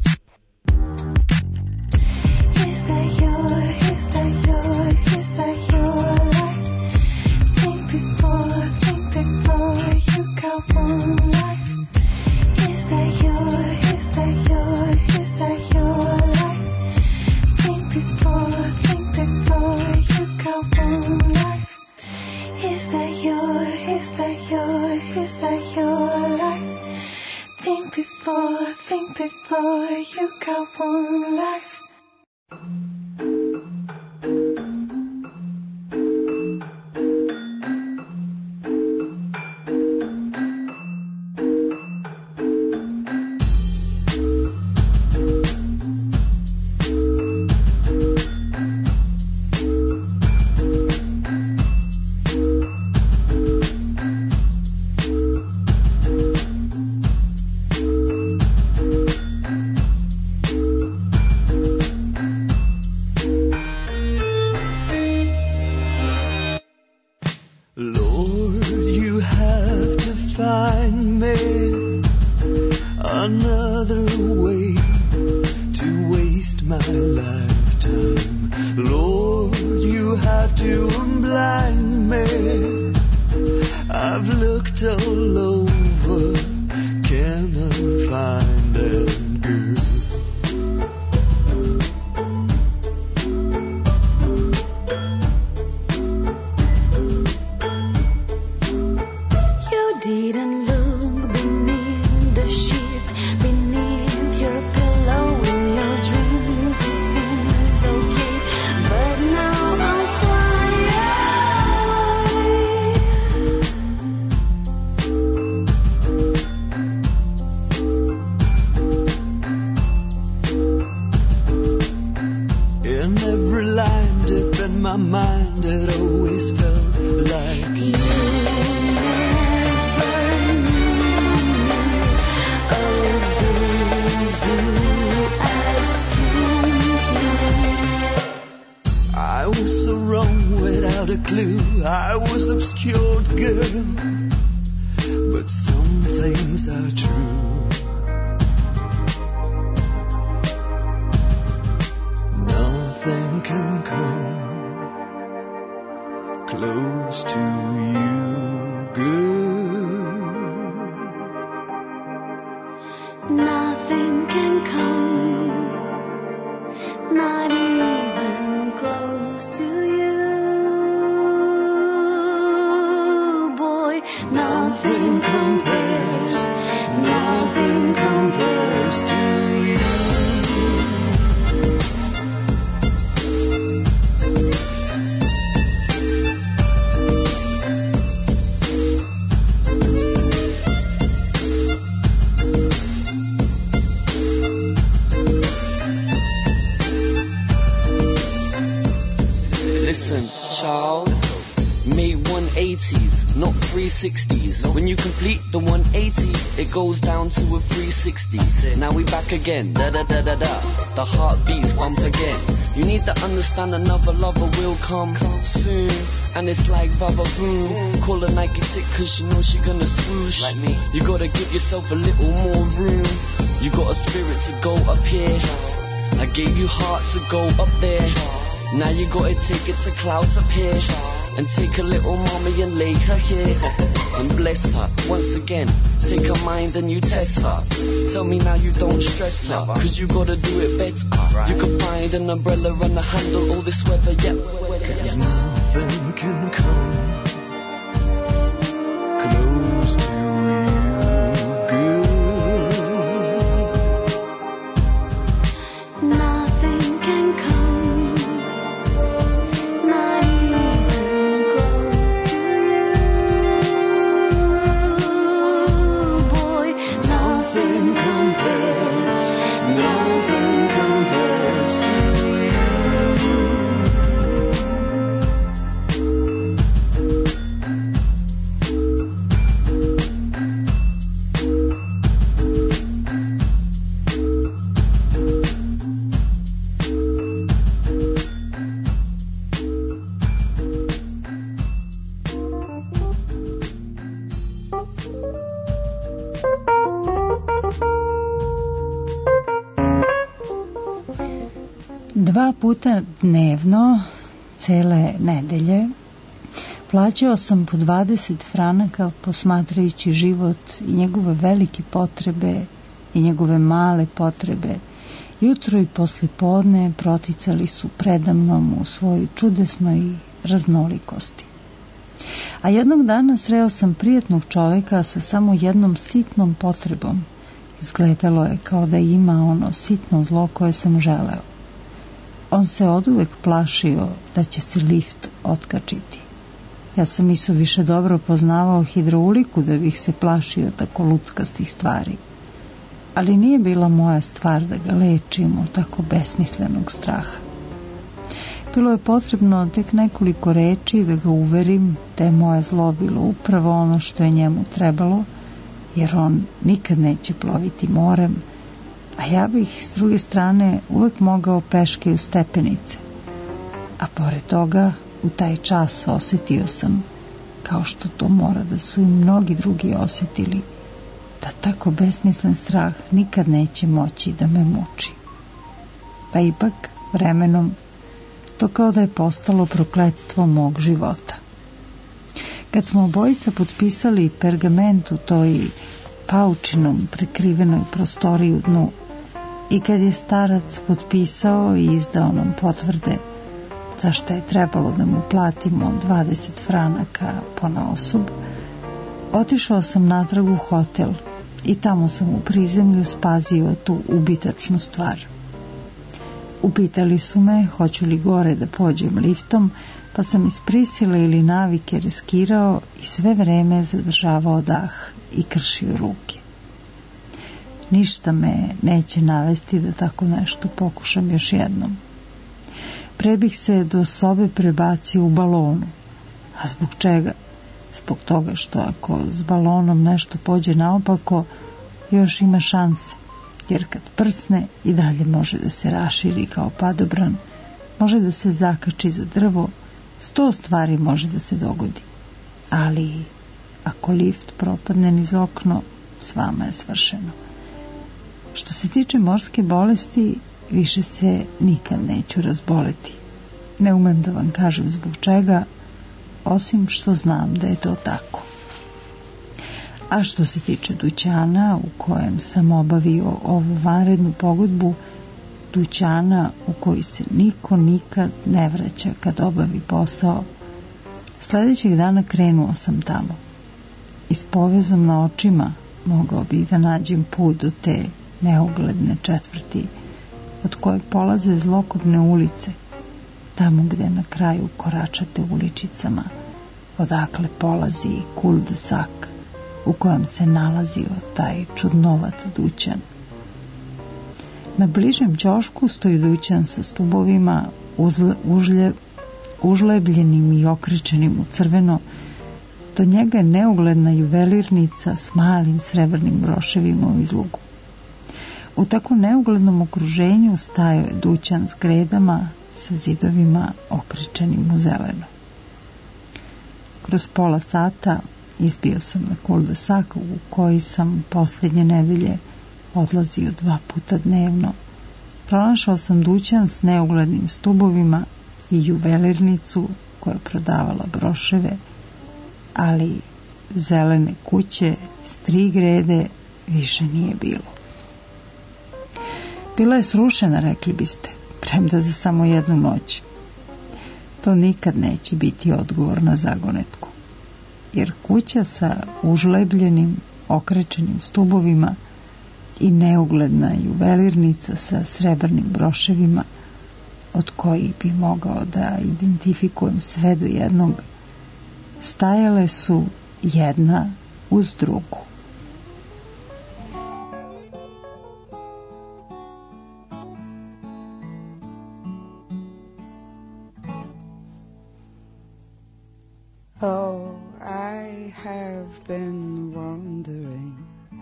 Is that your, is that your, is that your life? Think before, think before you got one life. Is that your, is that your, is that your life? Think before, think before you got one life. Is that your, is that your, is that your life? Think before, think before you got one life. Lord, you have to find me another way to waste my lifetime. Lord, you have to unblind me. I've looked all over, cannot find that girl. Didn't look beneath the sheets, beneath your pillow in your dreams. It seems okay, but now I'm quiet. In every line deep in my mind, it always felt like you. I was so wrong without a clue. I was obscured, girl. But some things are true. Nothing can come close to you, girl. Nothing can come, not even close to you, boy. Nothing compares, nothing compares to you. Listen, Charles. yo. Made one eighties, not three sixties. When you complete the one eighty, it goes down to a three sixty. Now we back again, da da da da da. The heart beats once again. You need to understand another lover will come soon. And it's like baba boom. Call her Nike tick cause she knows she gonna swoosh. Like me. You gotta give yourself a little more room. You got a spirit to go up here. I gave you heart to go up there. Now you gotta take it to clouds up here. And take a little mommy and lay her here. And bless her once again. Take her mind and you test her. Tell me now you don't stress her. Cause you gotta do it better. You can find an umbrella and a handle all this weather. Yeah. Cause nothing can come close to you, girl. Nothing can come, not even close to you, boy. Nothing compares, nothing compares to you. Dva puta dnevno, cele nedelje, plaćao sam po dvadeset franaka posmatrajući život i njegove velike potrebe i njegove male potrebe. Jutro i poslijepodne proticali su predamnom u svojoj čudesnoj raznolikosti. A jednog dana sreo sam prijatnog čovjeka sa samo jednom sitnom potrebom. Izgledalo je kao da ima ono sitno zlo koje sam želeo. On se oduvek plašio da će se lift otkačiti. Ja sam isto više dobro poznavao hidrauliku da bih se plašio tako luckastih stvari. Ali nije bila moja stvar da ga lečim od tako besmislenog straha. Bilo je potrebno tek nekoliko reči da ga uverim da je moje zlo bilo upravo ono što je njemu trebalo, jer on nikad neće ploviti morem, a ja bih s druge strane uvek mogao peške u stepenice. A pored toga, u taj čas osjetio sam, kao što to mora da su i mnogi drugi osjetili, da tako besmislen strah nikad neće moći da me muči. Pa ipak, vremenom, to kao da je postalo prokletstvo mog života. Kad smo obojica potpisali pergament u toj paučinom prekrivenoj prostoriji u dnu, i kad je starac potpisao i izdao nam potvrde zašto je trebalo da mu platimo dvadeset franaka ponaosob, otišao sam natrag u hotel i tamo sam u prizemlju spazio tu ubitačnu stvar. Upitali su me hoću li gore da pođem liftom, pa sam iz prisile ili navike riskirao i sve vreme zadržavao dah i kršio ruke. Ništa me neće navesti da tako nešto pokušam još jednom. Pre bih se do sobe prebacio u balonu. A zbog čega? Zbog toga što ako s balonom nešto pođe naopako, još ima šanse, jer kad prsne i dalje može da se raširi kao padobran, može da se zakači za drvo, sto stvari može da se dogodi. Ali ako lift propadne niz okno, s vama je svršeno. Što se tiče morske bolesti, više se nikad neću razboleti. Ne umem da vam kažem zbog čega, osim što znam da je to tako. A što se tiče dućana u kojem sam obavio ovu vanrednu pogodbu, dućana u koji se niko nikad ne vraća kad obavi posao, sljedećeg dana krenuo sam tamo. I s povezom na očima mogao bih da nađem put do te neugledne četvrti od koje polaze zlokobne ulice, tamo gde na kraju koračate uličicama, odakle polazi cul-de-sac u kojem se nalazio taj čudnovat dućan. Na bližem ćošku stoji dućan sa stubovima uzle, užlje, užlebljenim i okrečenim u crveno, do njega je neugledna juvelirnica s malim srebrnim broševima u izlugu. U tako neuglednom okruženju stajao je dućan s gredama sa zidovima okrečenim u zeleno. Kroz pola sata izbio sam na cul-de-sac u koji sam posljednje nedelje odlazio dva puta dnevno. Pronašao sam dućan s neuglednim stubovima i juvelirnicu koja je prodavala broševe, ali zelene kuće s tri grede više nije bilo. Bila je srušena, rekli biste, premda za samo jednu noć. To nikad neće biti odgovor na zagonetku, jer kuća sa užlebljenim, okrečenim stubovima i neugledna juvelirnica sa srebrnim broševima, od kojih bi mogao da identifikujem sve do jednog, stajale su jedna uz drugu. Oh, I have been wandering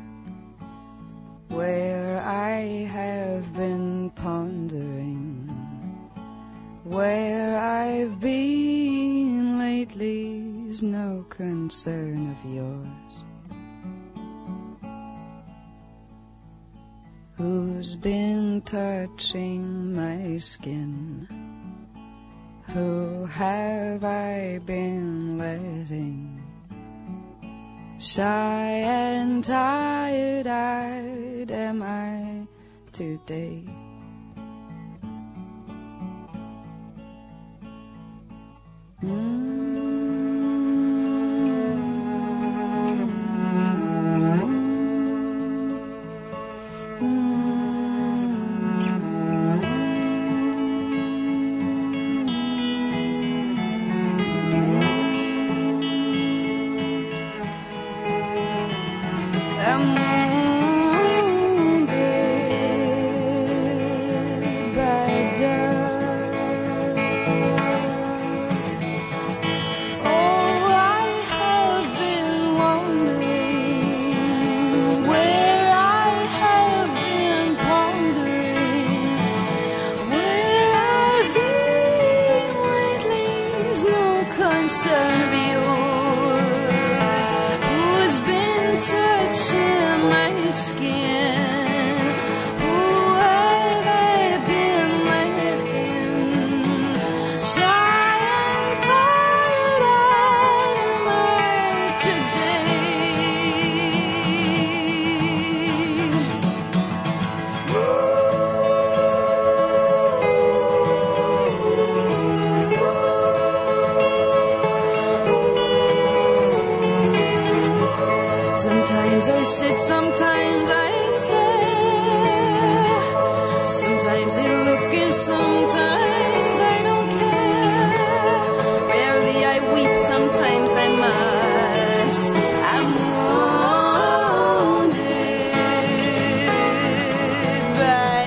where I have been pondering where I've been lately is no concern of yours. Who's been touching my skin? Who have I been letting shy and tired-eyed am I today? Mm. Sometimes I sit, sometimes I stare. Sometimes I look and sometimes I don't care. Rarely I weep, sometimes I must. I'm wounded by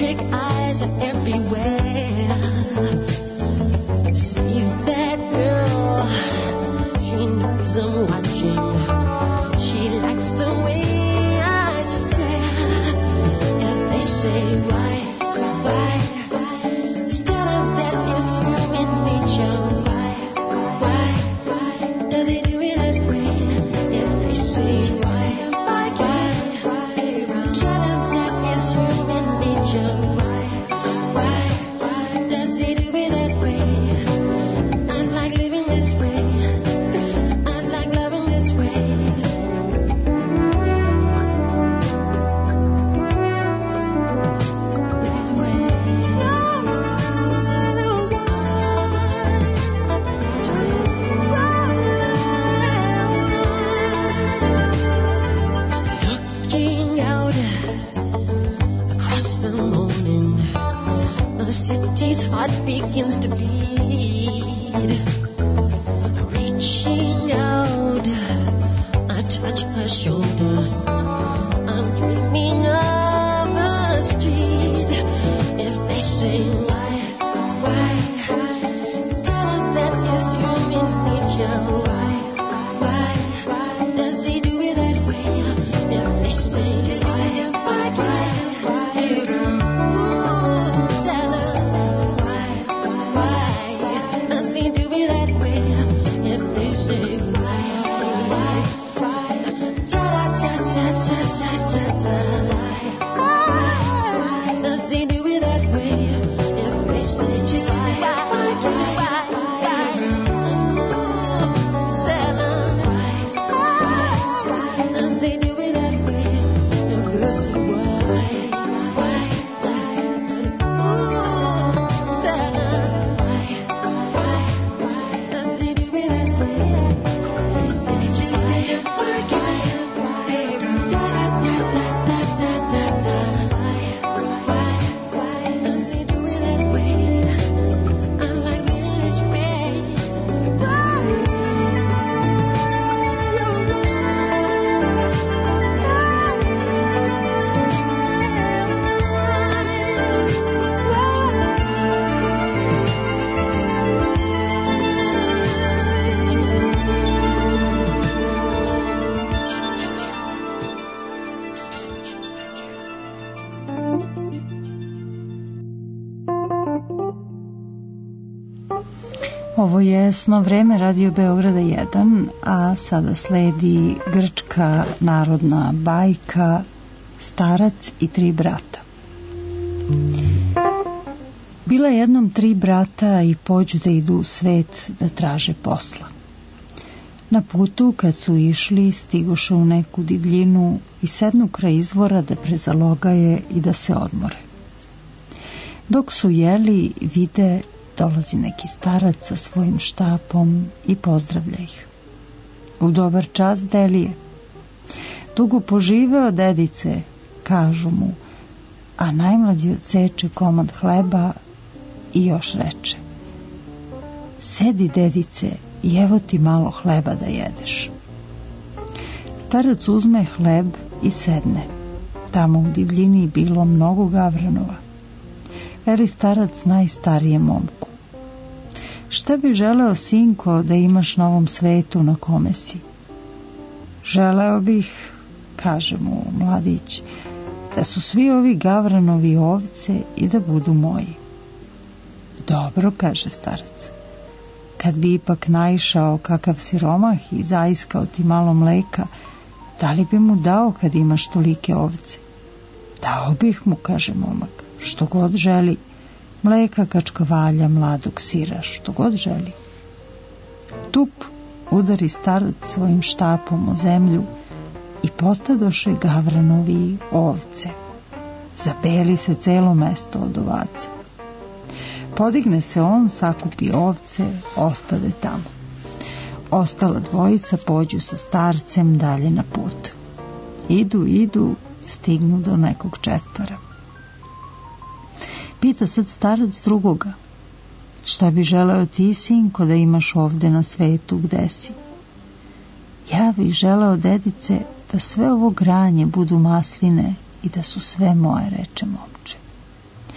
magic eyes are everywhere. See that girl, she knows I'm watching. She likes the way I stare. If they say why, why, still I'm that is human nature. Why, why, why, do they do it that way? If they say why, why, why, tell them that is human nature. Why, why, why, does he do it that way? I like living this way. I like loving this way. Looking out across the morning, the city's heart begins to bleed. Reaching out, I touch her shoulder. I'm dreaming of a street. If they say why, why, tell them that is human nature. Why, why, why, does he do it that way? If they say why, why, why, ooh, tell them why, why, does he do it that way? If they say why, why, why, cha cha cha cha cha cha cha, why, does he do it that way? If they say just why, why, why, why, ooh, tell them why, why, does he do it that way? If they say why, why, why, ooh, tell them why, why, does he do it that way? They say just why, why, why, da da da da da da da, why, why, does he do it that way? I like living this way. Ovo je Sno vreme Radio Beograda jedan, a sada sledi grčka narodna bajka Starac i tri brata. Bila jednom tri brata i pođu da idu u svet da traže posla. Na putu kad su išli stigoše u neku divljinu i sednu kraj izvora da prezalogaje i da se odmore. Dok su jeli vide dolazi neki starac sa svojim štapom i pozdravlja ih. U dobar čas, Delije. Dugo poživeo, dedice, kažu mu, a najmlađi odseče komad hleba i još reče: sedi, dedice, i evo ti malo hleba da jedeš. Starac uzme hleb i sedne. Tamo u divljini bilo mnogo gavranova. Veli starac najstarijem momku: šta bi želeo, sinko, da imaš na ovom svetu na kome si? Želeo bih, kaže mu mladić, da su svi ovi gavranovi ovce i da budu moji. Dobro, kaže starac, kad bi ipak naišao kakav siromah i zaiskao ti malo mleka, da li bi mu dao kad imaš tolike ovce? Dao bih mu, kaže momak, što god želi, mleka, kačkavalja, mladog sira, što god želi. Tup udari starac svojim štapom o zemlju i postadoše gavranovi ovce. Zabeli se celo mesto od ovaca. Podigne se on, sakupi ovce, ostade tamo. Ostala dvojica pođu sa starcem dalje na put. Idu, idu, stignu do nekog četvara. Pita sad starac drugoga: šta bi želeo ti, sinko, da imaš ovde na svetu, gde si? Ja bih želeo, dedice, da sve ovo granje budu masline i da su sve moje, reče momče.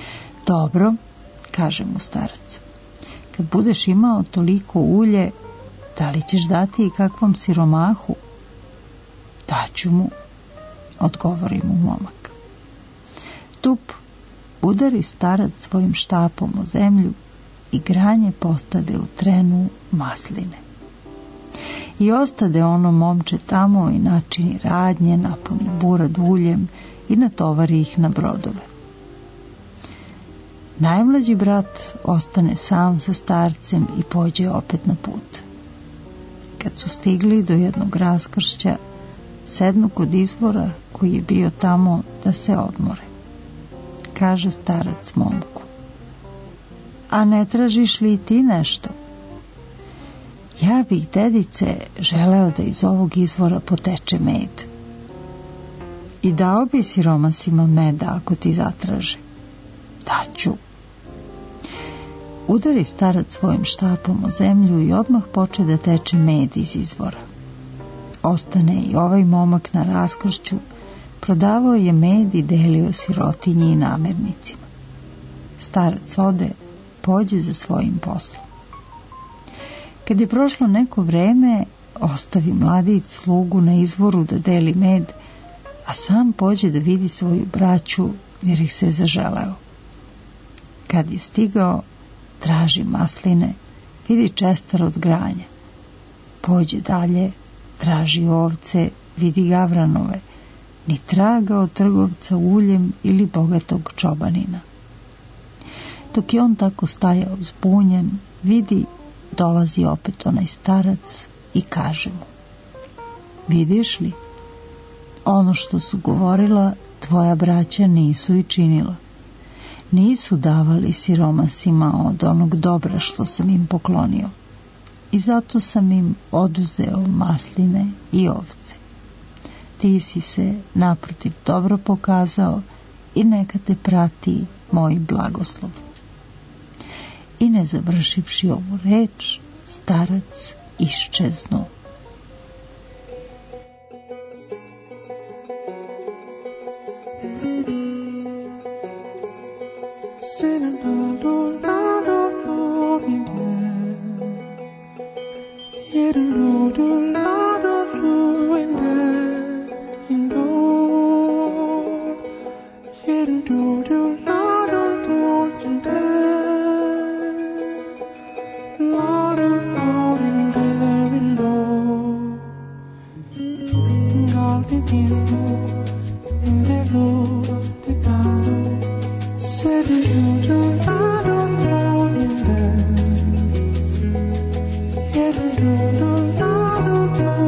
Dobro, kaže mu starac, kad budeš imao toliko ulje, da li ćeš dati i kakvom siromahu? Daću mu, odgovori mu momak. Tup, udari starac svojim štapom o zemlju i granje postade u trenu masline. I ostade ono momče tamo i načini radnje, napuni burad uljem i natovari ih na brodove. Najmlađi brat ostane sam sa starcem i pođe opet na put. Kad su stigli do jednog raskršća, sednu kod izvora koji je bio tamo da se odmore. Kaže starac momku: a ne tražiš li ti nešto? Ja bih, dedice, želeo da iz ovog izvora poteče med. I dao bi siromasima meda ako ti zatraže. Daću. Udari starac svojim štapom o zemlju i odmah poče da teče med iz izvora. Ostane i ovaj momak na raskršću, prodavao je med i delio sirotinji i namernicima. Starac ode, pođe za svojim poslom. Kad je prošlo neko vreme, ostavi mladić slugu na izvoru da deli med, a sam pođe da vidi svoju braću jer ih se zaželeo. Kad je stigao, traži masline, vidi čestar od granja. Pođe dalje, traži ovce, vidi gavranove, ni traga od trgovca uljem ili bogatog čobanina. Dok je on tako stajao zbunjen, vidi, dolazi opet onaj starac i kaže mu: vidiš li, ono što su govorila tvoja braća nisu i činila. Nisu davali siromasima od onog dobra što sam im poklonio i zato sam im oduzeo masline i ovce. Ti si se naprotiv dobro pokazao i neka te prati moj blagoslov. I ne završivši ovu reč, starac iščeznuo. Do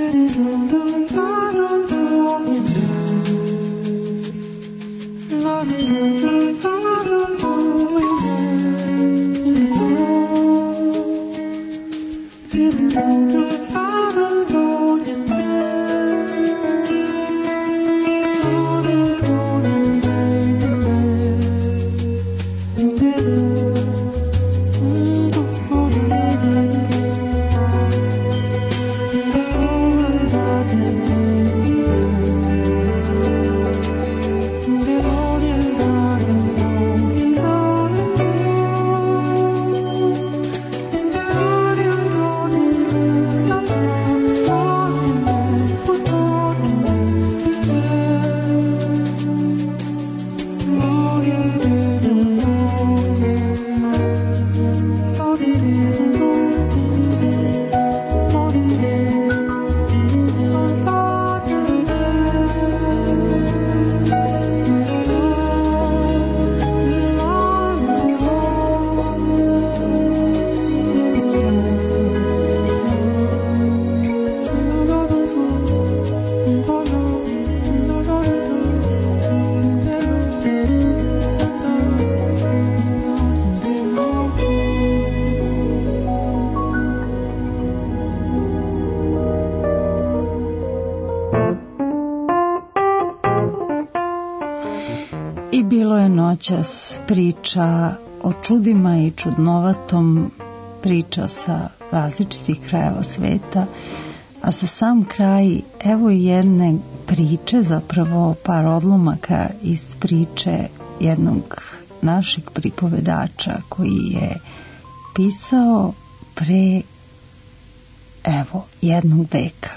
I bilo je noćas priča o čudima i čudnovatom, priča sa različitih krajeva sveta, a za sam kraj evo jedne priče, zapravo par odlomaka iz priče jednog našeg pripovedača koji je pisao pre evo jednog veka.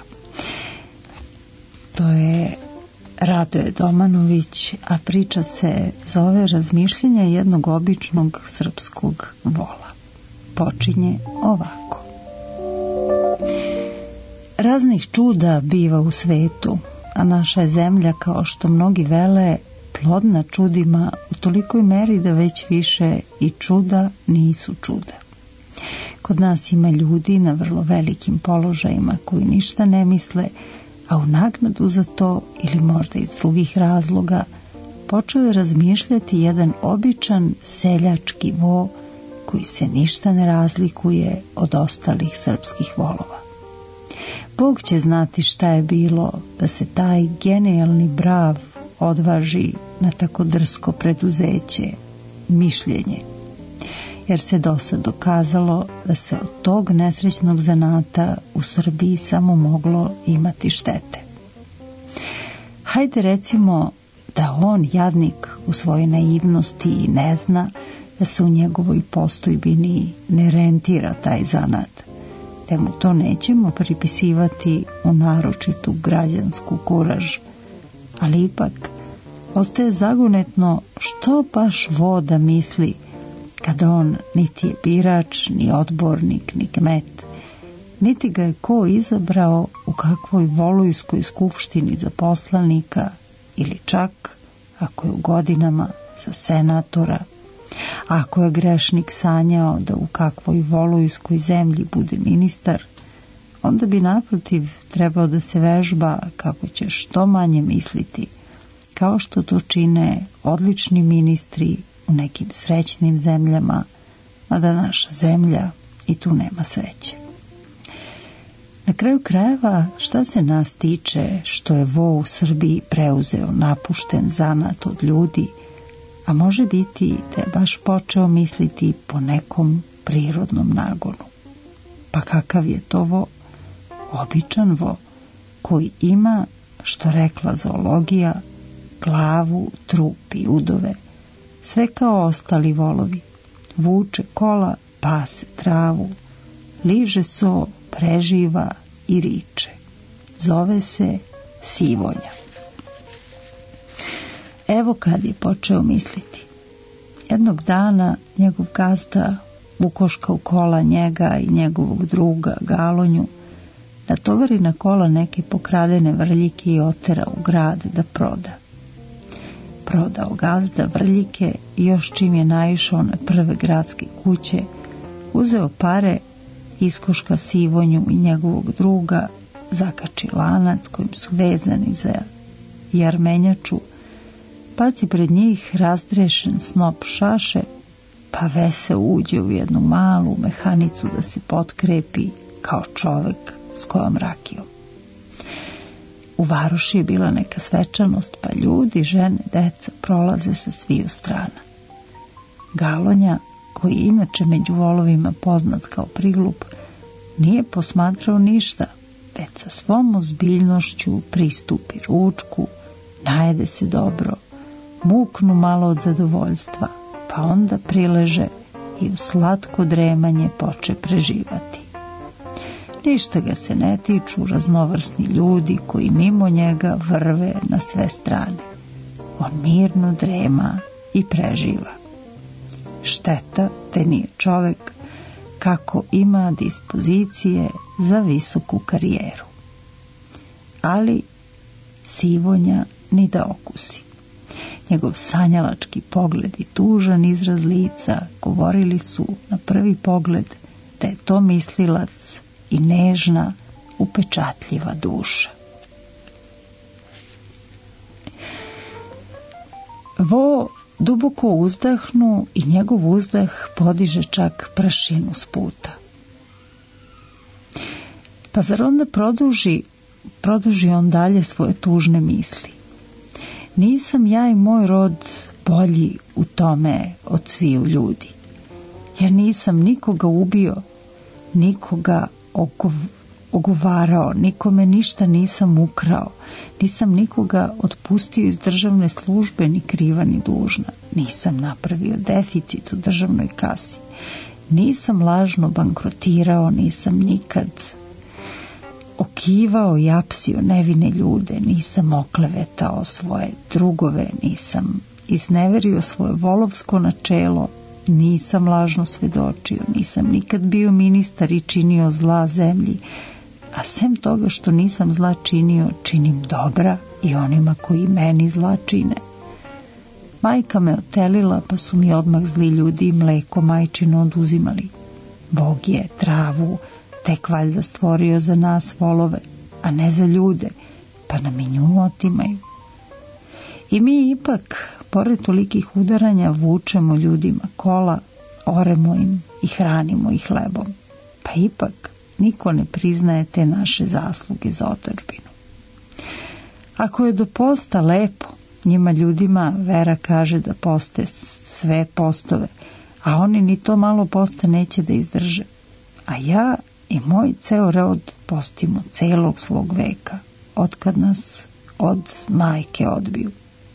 To je Radoje Domanović, a priča se zove Razmišljenja jednog običnog srpskog vola. Počinje ovako. Raznih čuda biva u svetu, a naša je zemlja, kao što mnogi vele, plodna čudima u tolikoj meri da već više i čuda nisu čuda. Kod nas ima ljudi na vrlo velikim položajima koji ništa ne misle, a u naknadu za to, ili možda iz drugih razloga, počeo je razmišljati jedan običan seljački vo koji se ništa ne razlikuje od ostalih srpskih volova. Bog će znati šta je bilo da se taj genijalni brav odvaži na tako drsko preduzeće, mišljenje, jer se dosad dokazalo da se od tog nesrećnog zanata u Srbiji samo moglo imati štete. Hajde recimo da on, jadnik, u svojoj naivnosti ne zna da se u njegovoj postojbini ne rentira taj zanat, te mu to nećemo pripisivati u naročitu građansku kuraž, ali ipak ostaje zagonetno što baš voda misli kada on niti je birač, ni odbornik, ni kmet, niti ga je ko izabrao u kakvoj volujskoj skupštini za poslanika ili čak, ako je u godinama, za senatora. Ako je grešnik sanjao da u kakvoj volujskoj zemlji bude ministar, onda bi naprotiv trebao da se vežba kako će što manje misliti, kao što to čine odlični ministri u nekim srećnim zemljama, mada naša zemlja i tu nema sreće. Na kraju krajeva, šta se nas tiče što je vo u Srbiji preuzeo napušten zanat od ljudi, a može biti da je baš počeo misliti po nekom prirodnom nagonu. Pa kakav je to vo? Običan vo, koji ima, što rekla zoologija, glavu, trup i udove, sve kao ostali volovi, vuče kola, pase travu, liže so, preživa i riče. Zove se Sivonja. Evo kad je počeo misliti. Jednog dana njegov gazda ukoška u kola njega i njegovog druga Galonju, natovari na kola neke pokradene vrljike i otera u grad da proda. Prodao gazda vrljike i još čim je naišao na prve gradske kuće, uzeo pare, iskoška Sivonju i njegovog druga, zakači lanac kojim su vezani za jarmenjaču, baci pred njih razdrešen snop šaše, pa veseo uđe u jednu malu mehanicu da se potkrepi kao čovek s kojom rakijom. U varoši je bila neka svečanost, pa ljudi, žene, deca prolaze sa sviju strana. Galonja, koji je inače među volovima poznat kao priglup, nije posmatrao ništa, već sa svom ozbiljnošću pristupi ručku, najede se dobro, muknu malo od zadovoljstva, pa onda prileže i u slatko dremanje poče preživati. Ništa ga se ne tiču raznovrsni ljudi koji mimo njega vrve na sve strane. On mirno drema i preživa. Šteta te nije čovek kako ima dispozicije za visoku karijeru. Ali Sivonja ni da okusi. Njegov sanjalački pogled i tužan izraz lica govorili su na prvi pogled da je to mislilac i nežna, upečatljiva duša. Vo duboko uzdahnu i njegov uzdah podiže čak prašinu s puta. Pa zar onda produži, produži on dalje svoje tužne misli. Nisam ja i moj rod bolji u tome od sviju ljudi. Ja nisam nikoga ubio, nikoga ogovarao, nikome ništa nisam ukrao, nisam nikoga otpustio iz državne službe ni kriva ni dužna, nisam napravio deficit u državnoj kasi, nisam lažno bankrotirao, nisam nikad okivao i apsio nevine ljude, nisam oklevetao svoje drugove, nisam izneverio svoje volovsko načelo, nisam lažno svedočio, nisam nikad bio ministar i činio zla zemlji, a sem toga što nisam zla činio, činim dobra i onima koji meni zla čine. Majka me otelila, pa su mi odmah zli ljudi i mleko majčino oduzimali. Bog je travu tek valjda stvorio za nas volove, a ne za ljude, pa nam i nju otimaju. I mi ipak, pored tolikih udaranja, vučemo ljudima kola, oremo im i hranimo ih hlebom. Pa ipak niko ne priznaje te naše zasluge za otadžbinu. Ako je do posta lepo, njima ljudima vera kaže da poste sve postove, a oni ni to malo posta neće da izdrže. A ja i moj ceo rod postimo celog svog veka, otkad nas od majke odbiju.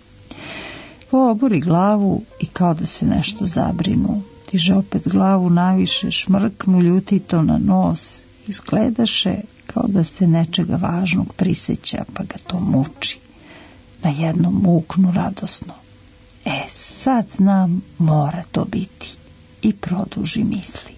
Vo obori glavu i kao da se nešto zabrinu, diže opet glavu naviše, šmrknu ljutito na nos, izgledaše kao da se nečega važnog priseća, pa ga to muči. Na jednom muknu radosno. E, sad znam, mora to biti. I produži misli.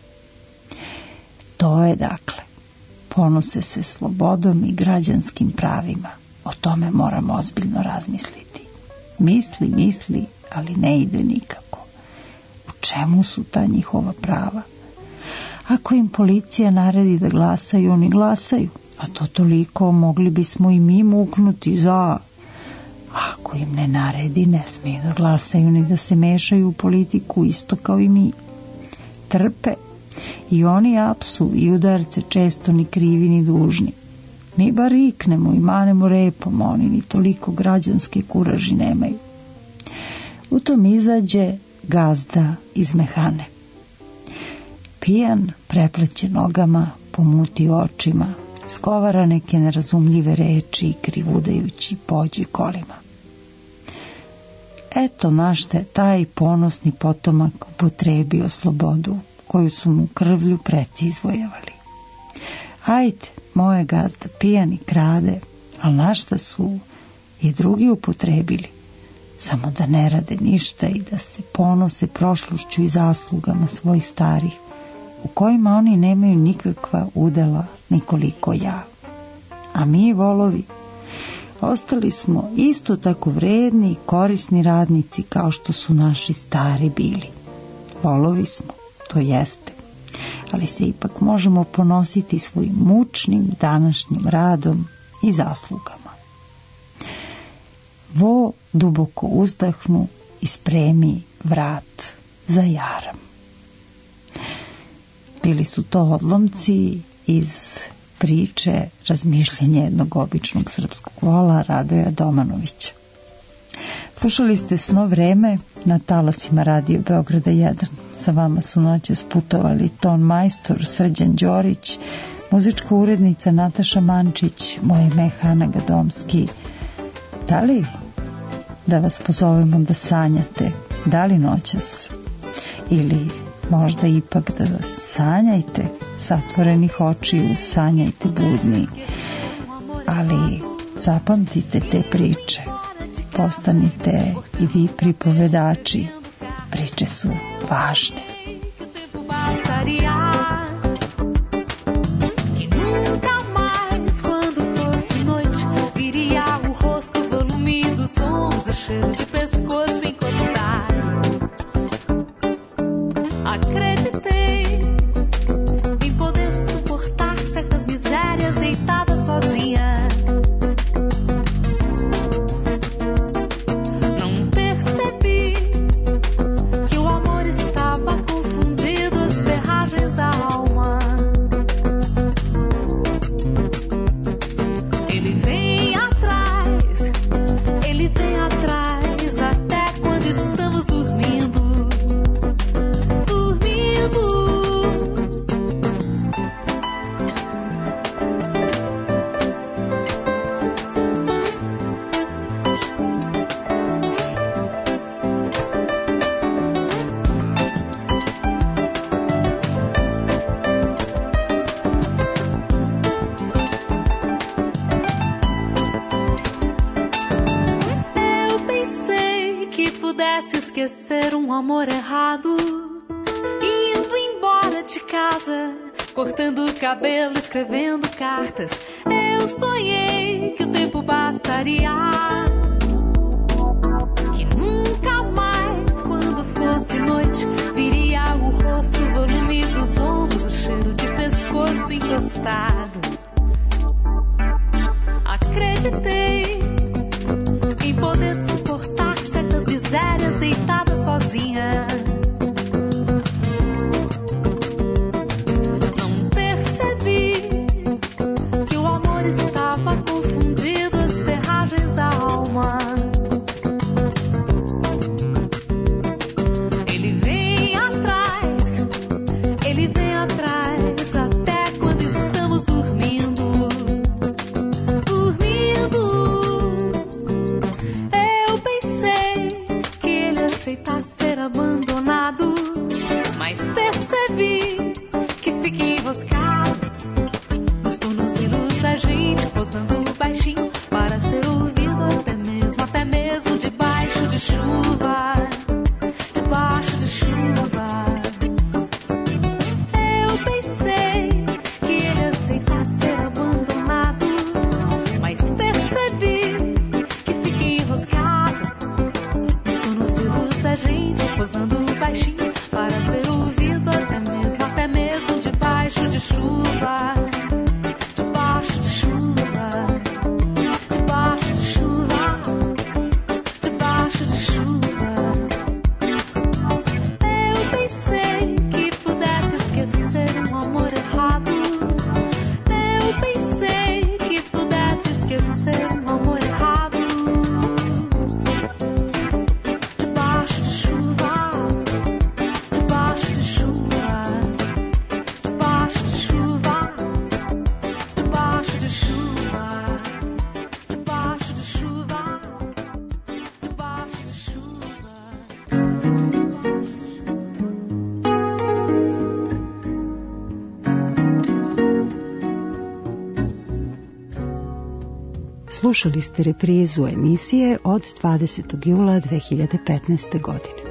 To je dakle, ponose se slobodom i građanskim pravima. O tome moram ozbiljno razmisliti. Misli, misli, ali ne ide nikako. U čemu su ta njihova prava? Ako im policija naredi da glasaju, oni glasaju. A to toliko mogli bismo i mi muknuti za... Ako im ne naredi, ne smiju da glasaju ni da se mešaju u politiku isto kao i mi. Trpe i oni apsu i udarce često ni krivi ni dužni. Mi bar riknemo i manemo repom, oni ni toliko građanske kuraži nemaju. U tom izađe gazda iz mehane. Pijan, prepleće nogama, pomuti očima, skovara neke nerazumljive reči i krivudajući pođe kolima. Eto našta je taj ponosni potomak upotrebio slobodu koju su mu krvlju preci izvojevali. Ajde, moje gazda pijan i krade, ali našta su i drugi upotrebili, samo da ne rade ništa i da se ponose prošlošću i zaslugama svojih starih, u kojima oni nemaju nikakva udela nikoliko ja. A mi, volovi, ostali smo isto tako vredni i korisni radnici kao što su naši stari bili. Volovi smo, to jeste, ali se ipak možemo ponositi svojim mučnim današnjim radom i zaslugama. Vo duboko uzdahnu i spremi vrat za jaram. Bili su to odlomci iz priče Razmišljanje jednog običnog srpskog vola Radoja Domanovića. Slušali ste Sno vreme na talasima Radio Beograda jedan. Sa vama su noćas putovali ton majstor Srđan Đorić, muzička urednica Nataša Mančić, moje ime Hana Gadomski. Da li da vas pozovemo da sanjate? Da li noćas? Ili možda ipak da sanjajte zatvorenih očiju, sanjajte budni, ali zapamtite te priče, postanite i vi pripovedači, priče su važne. Cheiro de pescoço encostado. Acreditei em poder suportar certas misérias deitada sozinha. Não percebi que o amor estava confundindo as ferragens da alma. Ele vem atrás, ele vem atrás até quando estamos dormindo, dormindo. Eu pensei que pudesse esquecer um amor errado, indo embora de casa, cortando o cabelo, escrevendo cartas. Eu sonhei que o tempo bastaria, que nunca mais, quando fosse noite, viria o rosto, o volume dos ombros, o cheiro de pescoço encostado. Acreditei em poder suportar certas misérias deitada sozinha. Não percebi que o amor estava confundindo as ferragens da alma. Ele vem atrás, ele vem atrás até quando estamos dormindo, dormindo. Eu pensei que ele aceitasse ser abandonado, mas percebi que fiquei enroscado nos tornozelos da gente, postando baixinho para ser ouvido até mesmo, até mesmo debaixo de chuva, debaixo de chuva. Eu pensei que ele aceitasse ser abandonado, mas percebi que fiquei enroscado nos tornozelos da gente, postando baixinho para ser ouvido até mesmo, até mesmo debaixo de chuva, debaixo de chuva, debaixo de chuva, debaixo de chuva. Eu pensei que pudesse esquecer um amor errado. Eu pensei que pudesse esquecer um amor errado. Debaixo de chuva, debaixo de chuva, debaixo de chuva, debaixo de chuva, debaixo de chuva, debaixo de chuva. Slušali ste reprizu emisije od dvadesetog jula dve hiljade petnaeste godine.